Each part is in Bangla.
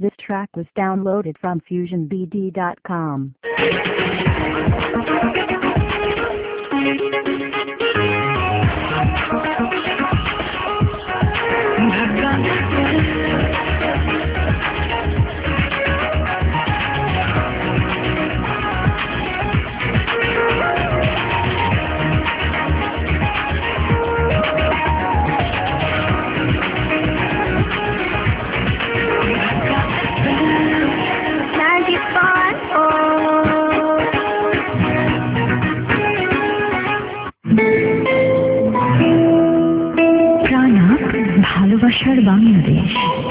This track was downloaded from FusionBD.com. ভালোবাসার বাংলাদেশ।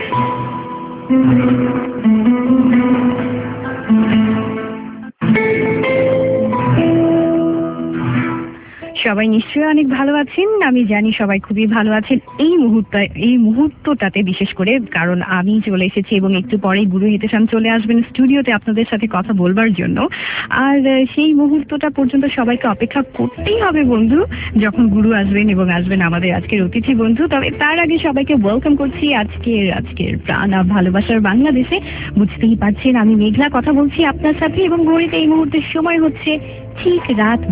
সবাই নিশ্চয়ই অনেক ভালো আছেন, আমি জানি সবাই খুবই ভালো আছেন এই মুহূর্তটাতে, বিশেষ করে কারণ আমি চলে এসেছি এবং একটু পরেই গুরু হিতেশাম চলে আসবেন স্টুডিওতে আপনাদের সাথে কথা বলবার জন্য। আর সেই মুহূর্তটা পর্যন্ত সবাইকে অপেক্ষা করতেই হবে বন্ধু, যখন গুরু আসবেন এবং আসবেন আমাদের আজকের অতিথি বন্ধু। তবে তার আগে সবাইকে ওয়েলকাম করছি আজকের প্রাণ ভালোবাসার বাংলাদেশে। বুঝতেই পারছেন আমি মেঘলা কথা বলছি আপনার সাথে, এবং ঘড়িতে এই মুহূর্তের সময় হচ্ছে ঠিক রাত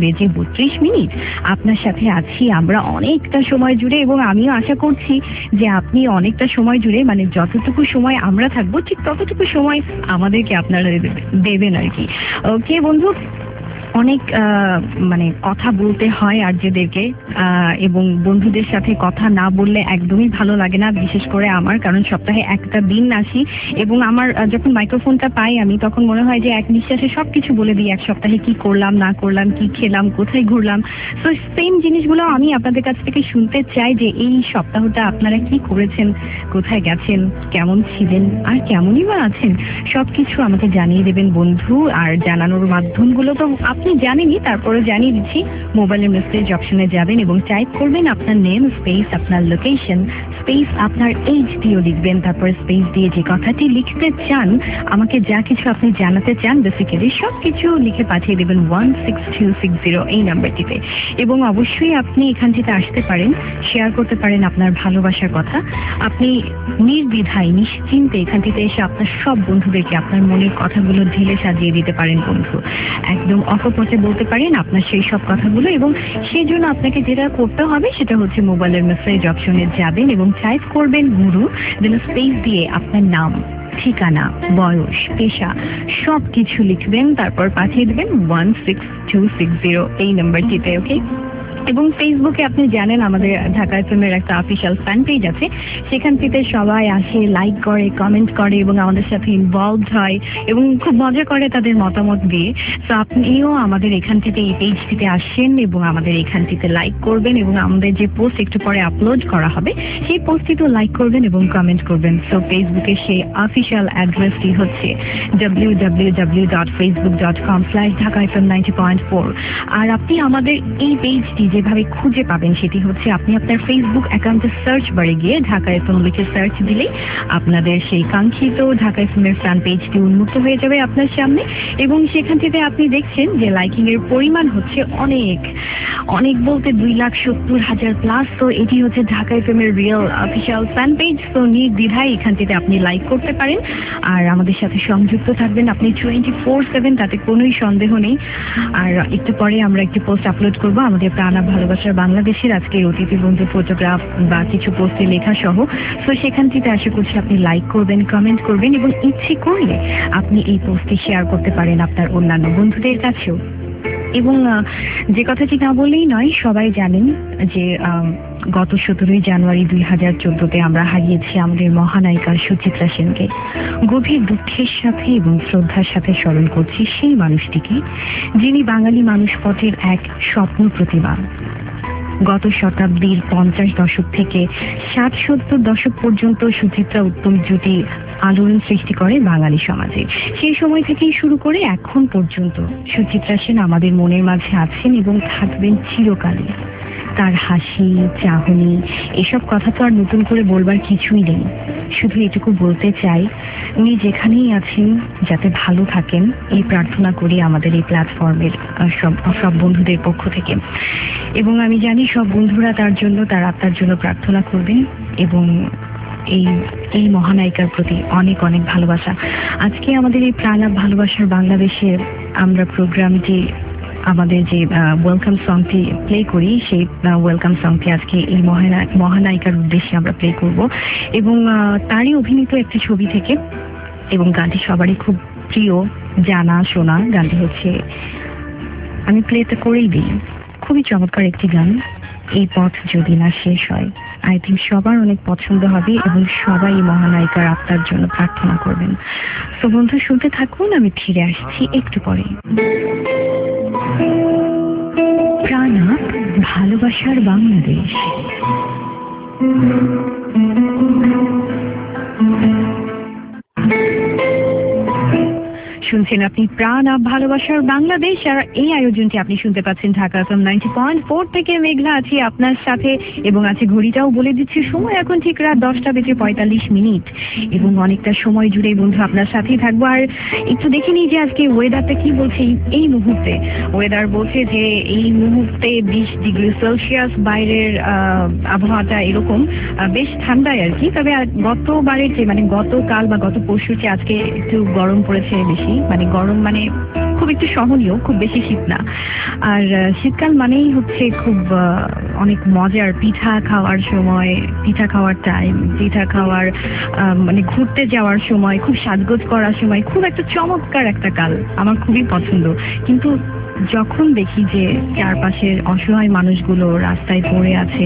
10:32। আপনার সাথে আছি আমরা অনেকটা সময় জুড়ে, এবং আমিও আশা করছি যে আপনি অনেকটা সময় জুড়ে, মানে যতটুকু সময় আমরা থাকবো ঠিক ততটুকু সময় আমাদেরকে আপনারা দেবেন আর কি। ওকে বন্ধু, অনেক মানে কথা বলতে হয় আরজেদেরকে, এবং বন্ধুদের সাথে কথা না বললে একদমই ভালো লাগে না, বিশেষ করে আমার, কারণ সপ্তাহে একটা দিন আসি এবং আমার যখন মাইক্রোফোনটা পাই আমি তখন মনে হয় যে এক নিঃশ্বাসে সবকিছু বলে দিই, এক সপ্তাহে কি করলাম না করলাম, কি খেলাম, কোথায় ঘুরলাম। তো সেম জিনিসগুলো আমি আপনাদের কাছ থেকে শুনতে চাই যে এই সপ্তাহটা আপনারা কি করেছেন, কোথায় গেছেন, কেমন ছিলেন, আর কেমনই বা আছেন, সবকিছু আমাকে জানিয়ে দেবেন বন্ধু। আর জানানোর মাধ্যমগুলো তো আপনি জানেনই, তারপরে জানিয়ে দিচ্ছি। মোবাইলের মেসেজ অপশনে যাবেন এবং টাইপ করবেন আপনার নেম স্পেস আপনার লোকেশন স্পেস আপনার এইজ দিয়েও লিখবেন, তারপর স্পেস দিয়ে যে কথাটি লিখতে চান, আমাকে যা কিছু আপনি জানাতে চান বেসিক্যালি সবকিছু লিখে পাঠিয়ে দেবেন 16260 এই নাম্বারটিতে। এবং অবশ্যই আপনি এখান থেকে আসতে পারেন, শেয়ার করতে পারেন আপনার ভালোবাসার কথা। আপনি নির্দ্বিধায় নিশ্চিন্তে এখান থেকে এসে আপনার সব বন্ধুদেরকে আপনার মনের কথাগুলো ঢেলে সাজিয়ে দিতে পারেন বন্ধু। একদম অকপটে বলতে পারেন আপনার সেই সব কথাগুলো, এবং সেই জন্য আপনাকে যেটা করতে হবে সেটা হচ্ছে মোবাইলের মেসেজ অপশনে যাবেন এবং টাইপ করবেন গুরু, দেন স্পেস দিয়ে আপনার নাম, ঠিকানা, বয়স, পেশা সব কিছু লিখবেন, তারপর পাঠিয়ে দেবেন 16260 এই নাম্বারটিতে। ওকে, এবং ফেসবুকে আপনি জানেন আমাদের ঢাকা এফএম-এর একটা অফিসিয়াল ফ্যান পেজ আছে, সেখান থেকে সবাই আসে, লাইক করে, কমেন্ট করে এবং আমাদের সাথে ইনভলভড হয় এবং খুব মজা করে তাদের মতামত দিয়ে। তো আপনিও আমাদের এখান থেকে এই পেজটিতে আসেন এবং আমাদের এখানটিতে লাইক করবেন, এবং আমাদের যে পোস্ট একটু পরে আপলোড করা হবে সেই পোস্টটিতেও লাইক করবেন এবং কমেন্ট করবেন। সো ফেসবুকের সেই অফিসিয়াল অ্যাড্রেসটি হচ্ছে www.facebook.com/dhakafm90.4। আর আপনি আমাদের এই পেজটি যেভাবে খুঁজে পাবেন সেটি হচ্ছে আপনি আপনার ফেসবুক অ্যাকাউন্টের সার্চ বারে গিয়ে ঢাকা এফএম লিখে সার্চ দিলেই আপনাদের সেই কাঙ্ক্ষিত ঢাকা এফএম এর ফ্যান পেজটি উন্মুক্ত হয়ে যাবে আপনার সামনে, এবং সেখান থেকে আপনি দেখছেন যে লাইকিং এর পরিমাণ হচ্ছে অনেক অনেক বলতে 2,70,000 প্লাস। তো এটি হচ্ছে ঢাকা এফএম এর রিয়েল অফিসিয়াল ফ্যান পেজ। তো নির্দ্বিধায় এখান থেকে আপনি লাইক করতে পারেন আর আমাদের সাথে সংযুক্ত থাকবেন আপনি 24/7, তাতে কোনোই সন্দেহ নেই। আর একটু পরে আমরা একটি পোস্ট আপলোড করবো আমাদের প্রাণ ভালোবাসার বাংলাদেশের আজকের অতিথি বন্ধু ফটোগ্রাফ বা কিছু পোস্টে লেখা সহ। তো সেখান থেকে আশা করছি আপনি লাইক করবেন, কমেন্ট করবেন, এবং ইচ্ছে করলে আপনি এই পোস্টটি শেয়ার করতে পারেন আপনার অন্যান্য বন্ধুদের কাছেও। এবং যে কথাটি না বললেই নয়, সবাই জানেন যে গত 17 জানুয়ারি 2014-তে আমরা হারিয়েছি আমাদের মহানায়িকা সুচিত্রা সেনকে। গভীর দুঃখের সাথে এবং শ্রদ্ধার সাথে স্মরণ করছি সেই মানুষটিকে, যিনি বাঙালি মানুষ পথের এক স্বপ্ন প্রতিমা। গত শতাব্দীর 50 দশক থেকে 60-70 দশক পর্যন্ত সুচিত্রা উত্তম জুটি আলোড়ন সৃষ্টি করে বাঙালি সমাজে। সেই সময় থেকেই শুরু করে এখন পর্যন্ত সুচিত্রা সেন আমাদের মনের মাঝে আছেন এবং থাকবেন চিরকালই। তার হাসি, চাহনি, এসব কথা তো আর নতুন করে বলবার কিছুই নেই। শুধু এটুকু বলতে চাই, উনি যেখানেই আছেন যাতে ভালো থাকেন, এই প্রার্থনা করি আমাদের এই প্ল্যাটফর্মের সব বন্ধুদের পক্ষ থেকে। এবং আমি জানি সব বন্ধুরা তার আত্মার জন্য প্রার্থনা করবেন। এবং এই এই মহানায়িকার প্রতি অনেক অনেক ভালোবাসা। আজকে আমাদের এই প্রাণ আপ ভালোবাসার বাংলাদেশে আমরা প্রোগ্রামটি আমাদের যে ওয়েলকাম সংটি প্লে করি, সেই ওয়েলকাম সংটি আজকে এই মহানায়িকার উদ্দেশ্যে আমরা প্লে করব এবং তারই অভিনীত একটি ছবি থেকে, এবং গানটি সবারই খুব প্রিয়, জানা শোনা। গানটি হচ্ছে, আমি প্লেতে করেই দিই, খুবই চমৎকার একটি গান, এই পথ যদি না শেষ হয়। আই থিঙ্ক সবার অনেক পছন্দ হবে এবং সবাই মহানায়িকার আত্মার জন্য প্রার্থনা করবেন। তো বন্ধু, শুনতে থাকুন, আমি ফিরে আসছি একটু পরে। প্রাণ আপ ভালোবাসার বাংলাদেশ। শুনছেন আপনি প্রাণ আপ ভালোবাসার বাংলাদেশ, আর এই আয়োজনটি আপনি শুনতে পাচ্ছেন ঢাকা এফএম 90.4 থেকে। মেঘলা আছি আপনার সাথে এবং আছে ঘড়িটাও বলে দিচ্ছি সময় এখন ঠিক রাত 10:45 এবং অনেকটা সময় জুড়ে বন্ধু আপনার সাথেই থাকবো। আর একটু দেখে নিই যে আজকে ওয়েদারটা কি বলছে। এই মুহূর্তে ওয়েদার বলছে যে এই মুহূর্তে 20 ডিগ্রি সেলসিয়াস বাইরের আবহাওয়াটা এরকম, বেশ ঠান্ডায় আর কি। তবে গতবারের চেয়ে, মানে গতকাল বা গত পরশুর চেয়ে আজকে একটু গরম পড়েছে বেশি, মানে গরম মানে খুব একটু সহনীয়, খুব বেশি শীত না। আর শীতকাল মানেই হচ্ছে খুব অনেক মজার, পিঠা খাওয়ার সময়, পিঠা খাওয়ার টাইম, পিঠা খাওয়ার মানে ঘুরতে যাওয়ার সময়, খুব সাজগোজ করার সময়, খুব একটা চমৎকার একটা কাল, আমার খুবই পছন্দ। কিন্তু যখন দেখি যে চারপাশের অসহায় মানুষগুলো রাস্তায় পড়ে আছে,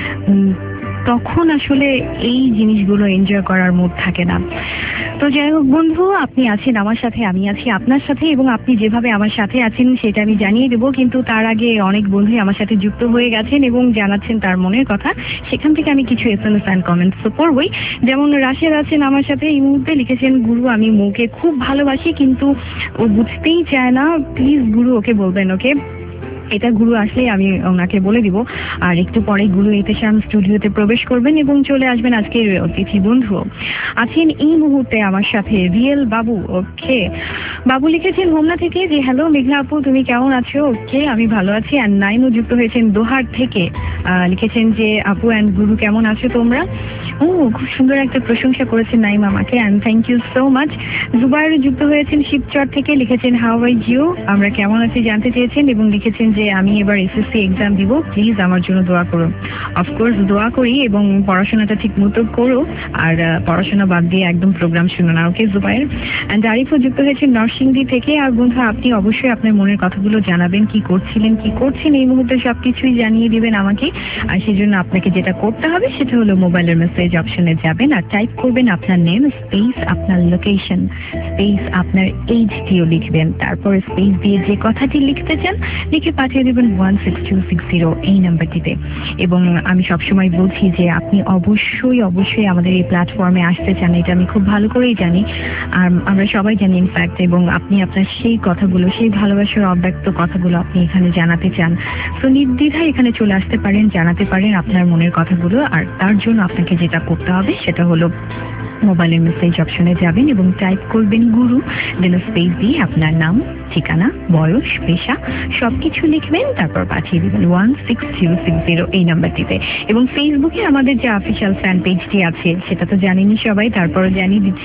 তখন আসলে এই জিনিসগুলো এনজয় করার মুড থাকে না। তো যাই হোক বন্ধু, আপনি আছেন আমার সাথে, আমি আছি আপনার সাথে, এবং আপনি যেভাবে আমার সাথে আছেন সেটা আমি জানিয়ে দেবো। কিন্তু তার আগে অনেক বন্ধুই আমার সাথে যুক্ত হয়ে গেছেন এবং জানাচ্ছেন তার মনের কথা। সেখান থেকে আমি কিছু SMS অ্যান্ড কমেন্টস তো পড়বই। যেমন রাশেদ আছেন আমার সাথে এই মুহূর্তে, লিখেছেন, গুরু আমি মৌকে খুব ভালোবাসি কিন্তু ও বুঝতেই চায় না, প্লিজ গুরু ওকে বলবেন। ওকে, এটা গুরু আসলে আমি ওনাকে বলে দিব। আর একটু পরে গুরু এতেশাম স্টুডিওতে প্রবেশ করবেন এবং চলে আসবেন আজকের অতিথি বন্ধু। আছেন এই মুহূর্তে আমার সাথে রিয়েল বাবু। ওকে, বাবু লিখেছেন হোমনা থেকে যে হ্যালো মেঘলা আপু, তুমি কেমন আছো? ওকে, আমি ভালো আছি। আর নাইমও যুক্ত হয়েছেন দোহার থেকে, লিখেছেন যে আপু অ্যান্ড গুরু কেমন আছো তোমরা? ও, খুব সুন্দর একটা প্রশংসা করেছেন নাইম আমাকে, and thank you so much. Zubair যুক্ত হয়েছেন শিবচর থেকে, লিখেছেন হাউ আর ইউ, আমরা কেমন আছি জানতে চেয়েছেন এবং লিখেছেন যে আমি এবার এসএসসি এক্সাম দিব, প্লিজ আমার জন্য দোয়া করো। অফকোর্স দোয়া করি, এবং পড়াশোনাটা ঠিক মতো করো, আর পড়াশোনা বাদ দিয়ে একদম প্রোগ্রাম শুনো না। ওকে জুবাইর। অ্যান্ড আরিফও যুক্ত হয়েছেন নরসিংদী থেকে। আর বন্ধু, আপনি অবশ্যই আপনার মনের কথাগুলো জানাবেন, কি করছিলেন কি করছেন এই মুহূর্তে সবকিছুই জানিয়ে দিবেন আমাকে। আর সেজন্য আপনাকে যেটা করতে হবে সেটা হলো মোবাইলের মেসেজ অপশনে যাবেন আর টাইপ করবেন আপনার নেম স্পেস আপনার লোকেশন স্পেস আপনার এইজটিও লিখবেন, তারপর স্পেস দিয়ে যে কথাটি লিখতে চান লিখে পাঠিয়ে দেবেন 16260 এই নাম্বারটিতে। এবং আমি সবসময় বলছি যে আপনি অবশ্যই অবশ্যই আমাদের এই প্ল্যাটফর্মে আসতে চান, এটা আমি খুব ভালো করেই জানি, আর আমরা সবাই জানি ইনফ্যাক্ট। এবং আপনি আপনার সেই কথাগুলো, সেই ভালোবাসার অব্যক্ত কথাগুলো আপনি এখানে জানাতে চান, তো নির্দ্বিধায় এখানে চলে আসতে পারেন, জানাতে পারেন আপনার মনের কথাগুলো। আর তার জন্য আপনাকে যেটা করতে হবে সেটা হলো মোবাইলের মেসেজ অপশনে যাবেন এবং টাইপ করবেন গুরু, দেন স্পেস দিয়ে আপনার নাম, ঠিকানা, বয়স, পেশা সবকিছু লিখবেন, তারপর পাঠিয়ে দিবেন 16260 এই নাম্বারটিতে। এবং ফেসবুকে আমাদের যে অফিসিয়াল ফ্যান পেজটি আছে সেটা তো জানেনই সবাই, তারপর জানিয়ে দিচ্ছি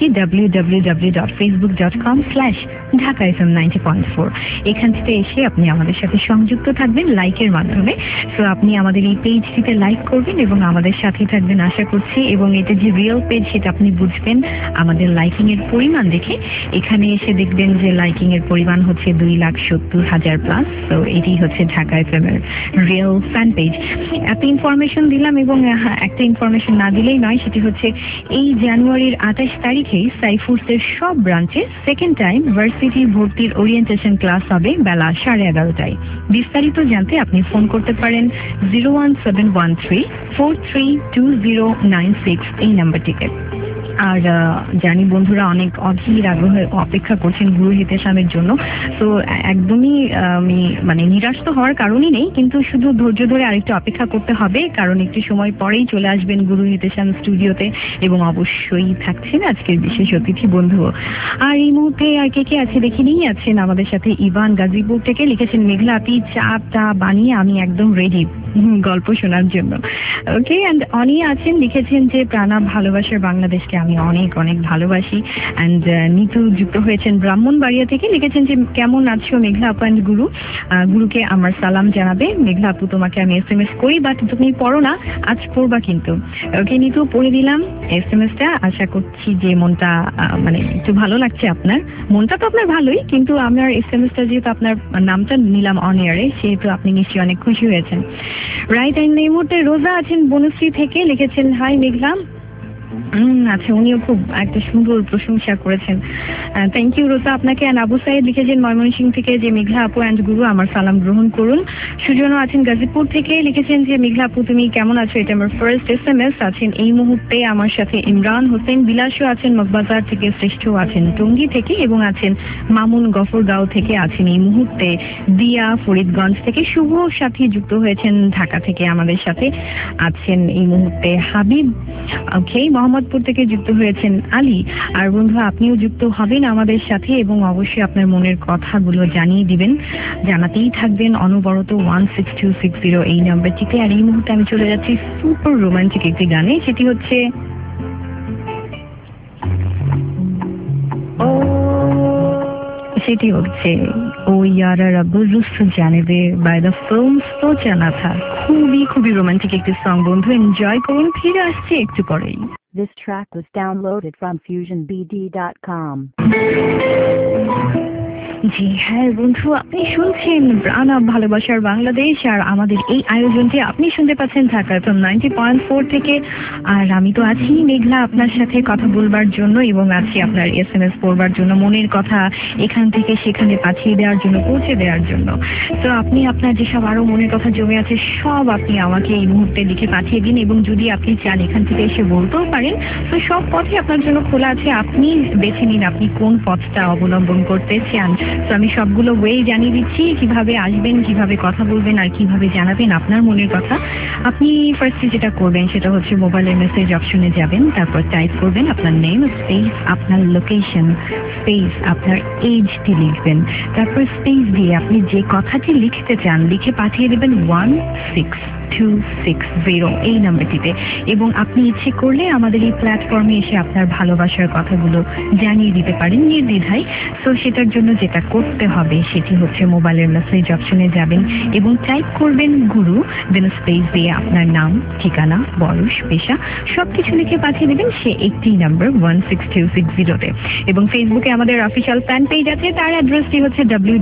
www.facebook.com/ঢাকা-FM90.4। এখান থেকে এসে আপনি আমাদের সাথে সংযুক্ত থাকবেন লাইকের মাধ্যমে। তো আপনি আমাদের এই পেজটিতে লাইক করবেন এবং আমাদের সাথে থাকবেন আশা করছি। এবং এটা যে রিয়েল পেজ সেটা আপনি বুঝবেন আমাদের লাইকিং এর পরিমাণ দেখে। এখানে এসে দেখবেন যে লাইকিং এর পরিমাণ হচ্ছে 2,70,000 প্লাস। তো এটি হচ্ছে ঢাকা এফএম এর রিয়েল ফ্যান পেজ। এত ইনফরমেশন দিলাম, এবং একটা ইনফরমেশন না দিলেই নয়, সেটি হচ্ছে এই জানুয়ারির 28 তারিখেই সাইফুডসের সব ব্রাঞ্চে সেকেন্ড টাইম ভার্সিটি ভর্তির ওরিয়েন্টেশন ক্লাস হবে বেলা 11:30টায়। বিস্তারিত জানতে আপনি ফোন করতে পারেন 01713 432096 এই নাম্বারটিতে। আর জানি বন্ধুরা অনেক অধীর আগ্রহে অপেক্ষা করছেন গুরু হিতেশামের জন্য। তো একদমই আমি মানে নিরাশ তো হওয়ার কারণই নেই, কিন্তু শুধু ধৈর্য ধরে আরেকটু অপেক্ষা করতে হবে, কারণ একটু সময় পরেই চলে আসবেন গুরু হিতেশাম স্টুডিওতে এবং অবশ্যই থাকছেন আজকের বিশেষ অতিথি বন্ধু। আর এই মুহূর্তে আর কে কে আছে দেখে নিই। আছেন আমাদের সাথে ইভান গাজীপুর থেকে, লিখেছেন মেঘলা আপি চা বানিয়ে আমি একদম রেডি গল্প শোনার জন্য। ওকে, অ্যান্ড অনি আছেন, লিখেছেন যে প্রাণা ভালোবাসার বাংলাদেশকে আমি অনেক অনেক ভালোবাসি। অ্যান্ড নিতু যুক্ত হয়েছেন ব্রাহ্মণবাড়িয়া থেকে, লিখেছেন যে কেমন আছো মেঘলা আপু অ্যান্ড গুরু, গুরুকে আমার সালাম জানাবে। মেঘলা আপু তোমাকে আমি SMS করি, বাট তুমি পড়ো না, আজ পড়বা কিন্তু। ওকে নিতু, পড়ে দিলাম SMS-টা। আশা করছি যে মনটা মানে একটু ভালো লাগছে আপনার। মনটা তো আপনার ভালোই, কিন্তু আমার SMS-টা যেহেতু আপনার নামটা নিলাম অন এয়ারে, সেহেতু আপনি নিশ্চয়ই অনেক খুশি হয়েছেন। রাইট, অ্যান্ড এই মুহূর্তে রোজা আছেন বনশ্রী থেকে, লিখেছেন হাই মেঘলা। আচ্ছা, উনিও খুব একটা সুন্দর প্রশংসা করেছেন, থ্যাংক ইউ রোজা আপনাকে। অ্যান্ড আবু সাইদ লিখেছেন ময়মনসিংহ থেকে যে মেঘলা আপু অ্যান্ড গুরু আমার সালাম গ্রহণ করুন। সুজনও আছেন গাজীপুর থেকে, লিখেছেন যে মেঘলা আপু তুমি কেমন আছো, এটা আমার ফার্স্ট SMS। আছেন এই মুহূর্তে আমার সাথে ইমরান হোসেন, বিলাসও আছেন মগবাজার থেকে, শ্রেষ্ঠও আছেন টঙ্গী থেকে, এবং আছেন মামুন গফরগাঁও থেকে, আছেন এই মুহূর্তে দিয়া ফরিদগঞ্জ থেকে, শুভ সাথী যুক্ত হয়েছেন ঢাকা থেকে আমাদের সাথে, আছেন এই মুহূর্তে হাবিব। ওকে, মোহাম্মদপুর থেকে যুক্ত হয়েছেন আলী। আর বন্ধু আপনিও যুক্ত হবেন আমাদের সাথে এবং অবশ্যই আপনার মনের কথাগুলো জানিয়ে দিবেন, জানাতেই থাকবেন অনবরত 16260 এই নাম্বারটিতে। আর এই মুহূর্তে আমি চলে যাচ্ছি সুপার রোমান্টিক একটি গানে, সেটি হচ্ছে ও ইয়ারা রব রুস জানে দে বাই দ্য ফিল্ম সোচানা থা। খুবই খুবই রোমান্টিক একটি সং বন্ধু, এনজয় করুন। ফিরে আসছি একটু পরেই। This track was downloaded from FusionBD.com. জি হ্যাঁ বন্ধু, আপনি শুনছেন প্রাণা ভালোবাসার বাংলাদেশ, আর আমাদের এই আয়োজনটি আপনি শুনতে পাচ্ছেন ঢাকা FM 90.4 থেকে। আর আমি তো আছি মেঘলা আপনার সাথে কথা বলবার জন্য, এবং আছি আপনার SMS পড়বার জন্য, মনের কথা এখান থেকে সেখানে পাঠিয়ে দেওয়ার জন্য, পৌঁছে দেওয়ার জন্য। তো আপনি আপনার যেসব আরো মনের কথা জমে আছে সব আপনি আমাকে এই মুহূর্তে লিখে পাঠিয়ে দিন, এবং যদি আপনি চান এখান থেকে এসে বলতেও পারেন। তো সব পথে আপনার জন্য খোলা আছে, আপনি বেছে নিন আপনি কোন পথটা অবলম্বন করতে চান। তো আমি সবগুলো ওয়েই জানিয়ে দিচ্ছি, কিভাবে আসবেন, কিভাবে কথা বলবেন, আর কিভাবে জানাবেন আপনার মনের কথা। আপনি ফার্স্টে যেটা করবেন সেটা হচ্ছে মোবাইলের মেসেজ অপশনে যাবেন, তারপর টাইপ করবেন আপনার নেম স্পেস আপনার লোকেশন স্পেস আপনার এজটি লিখবেন, তারপর স্পেস দিয়ে আপনি যে কথাটি লিখতে চান লিখে পাঠিয়ে দেবেন 16260 এই নাম্বারটিতে। এবং আপনি ইচ্ছে করলে আমাদের এই প্ল্যাটফর্মে এসে আপনার ভালোবাসার কথাগুলো জানিয়ে দিতে পারেন নির্দ্বিধায়। তো সেটার জন্য যেটা করতে হবে সেটি হচ্ছে মোবাইলের মেসেজ অপশনে যাবেন এবং টাইপ করবেন গুরু, দেন স্পেস দিয়ে আপনার নাম, ঠিকানা, বয়স, পেশা সবকিছু লিখে পাঠিয়ে দেবেন সে একটি নাম্বার 16260-তে। এবং ফেসবুকে আমাদের অফিসিয়াল ফ্যান পেজ আছে, তার অ্যাড্রেসটি হচ্ছে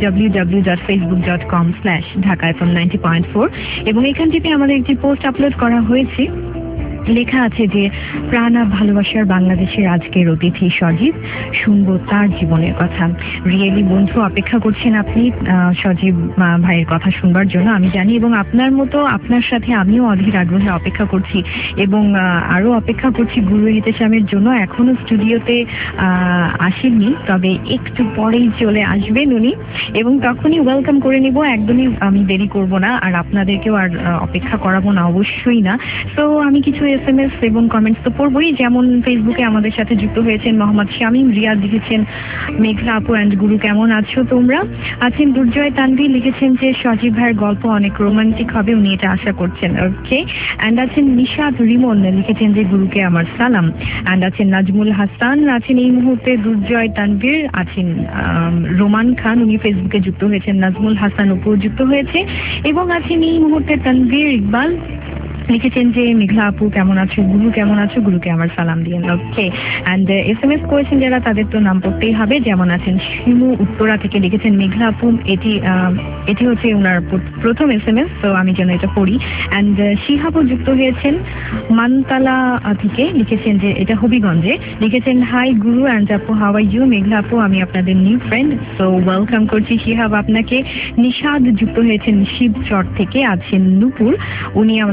www.facebook.com/dhaka-fm90.4। এবং এখান থেকে আমাদের একটি পোস্ট আপলোড করা হয়েছে, লেখা আছে যে প্রাণা ভালোবাসার বাংলাদেশের আজকের অতিথি সজীব, শুনবো তার জীবনের কথা। রিয়েলি বন্ধু অপেক্ষা করছেন আপনি সজীব ভাইয়ের কথা শুনবার জন্য, আমি জানি, এবং আপনার মতো আপনার সাথে আমিও অধীর আগ্রহে অপেক্ষা করছি, এবং আরো অপেক্ষা করছি গুরু হিতেশামের জন্য। এখনো স্টুডিওতে আসেননি, তবে একটু পরেই চলে আসবেন উনি, এবং তখনই ওয়েলকাম করে নিব, একদমই আমি দেরি করব না, আর আপনাদেরকেও আর অপেক্ষা করাবো না, অবশ্যই না। তো আমি কিছু SMS এবং কমেন্টস তো পড়বই, যেমন ফেসবুকে আমাদের সাথে যুক্ত হয়েছেন মোহাম্মদ শামীম রিয়াদ, লিখেছেন মেঘলা আপু অ্যান্ড গুরু কেমন আছো তোমরা। আছেন দুর্জয় তানভীর, লিখেছেন যে সজীব ভাইয়ের গল্প অনেক রোমান্টিক হবে, উনি এটা আশা করছেন। ওকে, অ্যান্ড আছেন নিশাদ রিমন, লিখেছেন যে গুরুকে আমার সালাম। অ্যান্ড আছেন নাজমুল হাসান, আছেন এই মুহূর্তে দুর্জয় তানভীর, আছেন রোমান খান, উনি ফেসবুকে যুক্ত হয়েছেন, নাজমুল হাসান উপর যুক্ত হয়েছে, এবং আছেন এই মুহূর্তে তানভীর ইকবাল, লিখেছেন যে মেঘলা আপু কেমন আছো, গুরু কেমন আছো, গুরুকে আমার সালাম দিয়েন। ওকে, অ্যান্ড SMS করেছেন যারা তাদের তো নাম পড়তেই হবে, যেমন আছেন শিমু উত্তরা থেকে, লিখেছেন মেঘলা আপু, এটি হচ্ছে ওনার প্রথম SMS, তো আমি যেন এটা পড়ি। অ্যান্ড শিহাবও যুক্ত হয়েছেন মানতালা থেকে, লিখেছেন যে এটা হবিগঞ্জে, লিখেছেন হাই গুরু অ্যান্ড আপু, হাউ আর ইউ। মেঘলা আপু আমি আপনাদের নিউ ফ্রেন্ড, সো ওয়েলকাম করছি শিহাব আপনাকে। নিশাদ যুক্ত হয়েছেন শিবচর থেকে, আছেন নুপুর, উনি আমাদের সাথে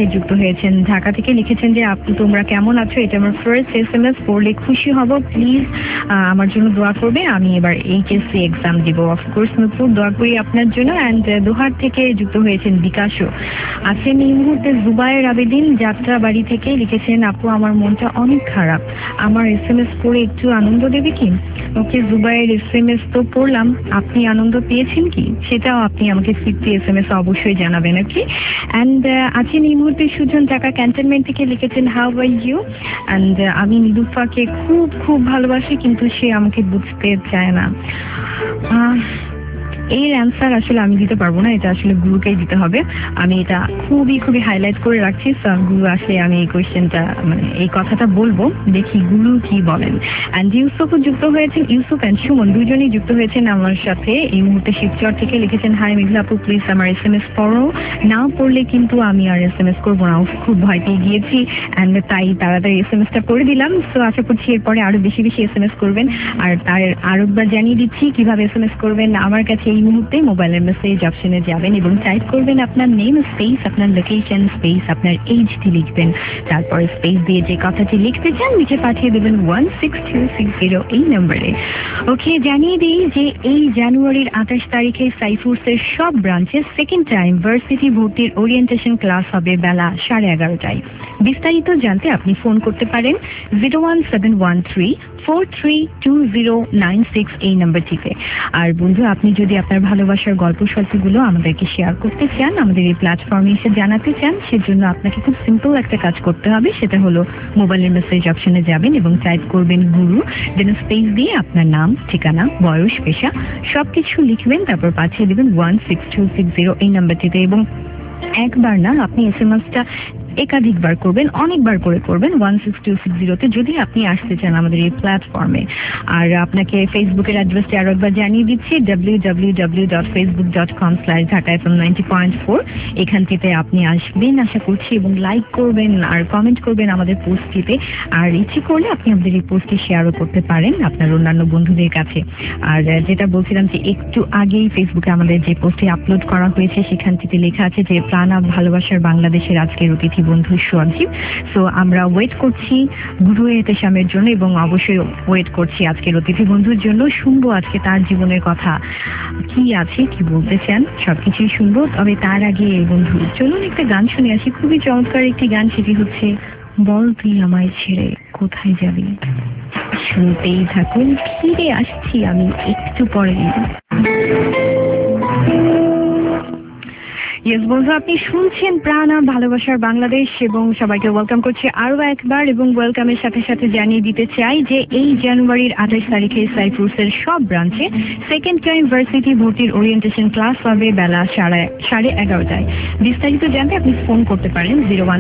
যুক্ত হয়েছেন ঢাকা থেকে, লিখেছেন যে আপু তোমরা কেমন আছো, এটা আমার ফার্স্ট SMS, পড়লে খুশি হব, প্লিজ আমার জন্য দোয়া করবে, আমি এবার HSC এক্সাম দিব। অফকোর্স নূপুর, দোয়া করি আপনার জন্য। অ্যান্ড দোহার থেকে যুক্ত হয়েছেন বিকাশও আছেন এই মুহূর্তে। জুবায়ের আবেদিন যাত্রাবাড়ি থেকে লিখেছেন আপু আমার মনটা অনেক খারাপ, আমার SMS পড়ে একটু আনন্দ দেবে কি? ওকে জুবায়ের, SMS তো পড়লাম, আপনি আনন্দ পেয়েছেন কি সেটাও আপনি আমাকে 50 SMS অবশ্যই জানাবেন। ওকে। অ্যান্ড আছেন এই মুহূর্তে সুজন ঢাকা ক্যান্টনমেন্ট থেকে, লিখেছেন হাউ আর ইউ। অ্যান্ড আমি নিলুফাকে খুব খুব ভালোবাসি, কিন্তু সে আমাকে বুঝতে চায় না। এর অ্যান্সার আসলে আমি দিতে পারবো না, এটা আসলে গুরুকেই দিতে হবে। আমি এটা খুবই খুবই হাইলাইট করে রাখছি। গুরু আসলে আমি এই কোয়েশ্চেনটা মানে এই কথাটা বলবো, দেখি গুরু কি বলেন। অ্যান্ড ইউসুফও যুক্ত হয়েছেন, ইউসুফ অ্যান্ড সুমন দুজনেই যুক্ত হয়েছেন আমার সাথে এই মুহূর্তে শিবচর থেকে, লিখেছেন হাই মেঘলা আপু প্লিজ আমার SMS পড়ো, না পড়লে কিন্তু আমি আর SMS করবো না, খুব ভয় পেয়ে গিয়েছি। অ্যান্ড তাই তাড়াতাড়ি SMS-টা করে দিলাম। সো আশা করছি এরপরে আরো বেশি বেশি SMS করবেন। আর তার আরেকবার জানিয়ে দিচ্ছি কিভাবে SMS করবেন। আমার কাছে এই মুহূর্তে মোবাইলের মেসেজ অপশনে যাবেন এবং টাইপ করবেন আপনার নেম স্পেস আপনার লোকেশন স্পেস আপনার এইচডি লিখবেন, তারপরে স্পেস দিয়ে যে কথাটি লিখতে চান লিখে পাঠিয়ে দেবেন 16260 এই নম্বরে। ওকে, জানিয়ে দিই যে এই জানুয়ারির 28 তারিখে সাইফুরসের সব ব্রাঞ্চে সেকেন্ড টাইম ভার্সিটি ভর্তির ওরিয়েন্টেশন ক্লাস হবে বেলা 11:30টায়। বিস্তারিত জানতে আপনি ফোন করতে পারেন 01713432096 এই নাম্বারটিতে। আর বন্ধু, আপনি যদি আপনার ভালোবাসার গল্প স্বল্পগুলো আমাদেরকে শেয়ার করতে চান, আমাদের এই প্ল্যাটফর্মে এসে জানাতে চান, সেজন্য আপনাকে খুব সিম্পল একটা কাজ করতে হবে। সেটা হলো মোবাইলের মেসেজ অপশনে যাবেন এবং টাইপ করবেন গুরু, দেন স্পেস দিয়ে আপনার নাম, ঠিকানা, বয়স, পেশা সবকিছু লিখবেন, তারপর পাঠিয়ে দেবেন 16260 এই নাম্বারটিতে। এবং একবার না, আপনি SMS-টা একাধিকবার করবেন, অনেকবার করে করবেন 16260-তে যদি আপনি আসতে চান আমাদের এই প্ল্যাটফর্মে। আর আপনাকে ফেসবুকের অ্যাড্রেসটি আরো একবার জানিয়ে দিচ্ছি, www.facebook.com/dhaka-fm90.4। এখান থেকে আপনি আসবেন আশা করছি এবং লাইক করবেন আর কমেন্ট করবেন আমাদের পোস্টটিতে। আর ইচ্ছে করলে আপনি আমাদের এই পোস্টটি শেয়ারও করতে পারেন আপনার অন্যান্য বন্ধুদের কাছে। আর যেটা বলছিলাম যে একটু আগেই ফেসবুকে আমাদের যে পোস্টটি আপলোড করা হয়েছে সেখান থেকে লেখা আছে যে প্রাণা ভালোবাসার বাংলাদেশের আজকের অতিথি বন্ধু সোয়াজিব। সো আমরা ওয়েট করছি গুরু এহতেশামের জন্য এবং অবশ্যই ওয়েট করছি আজকের অতিথি বন্ধুর জন্য। শুনবো আজকে তার জীবনের কথা, কি আছে, কি বলতে চান, সবকিছুই শুনবো। তবে তার আগে বন্ধু চলুন একটা গান শুনে আসি, খুবই চমৎকার একটি গান, সেটি হচ্ছে বল তুই আমায় ছেড়ে কোথায় যাবি। শুনতেই থাকুন, ফিরে আসছি আমি একটু পরে। ইয়েস বন্ধু, আপনি শুনছেন প্রাণা ভালোবাসার বাংলাদেশ এবং সবাইকে ওয়েলকাম করছি আরো একবার। এবং ওয়েলকামের সাথে সাথে জানিয়ে দিতে চাই যে এই জানুয়ারির 28 তারিখে সাইফুরসের সব ব্রাঞ্চে সেকেন্ড টাইম ভার্সিটি ভর্তির ওরিয়েন্টেশন ক্লাস হবে বেলা 11:30টায়। বিস্তারিত জানতে আপনি ফোন করতে পারেন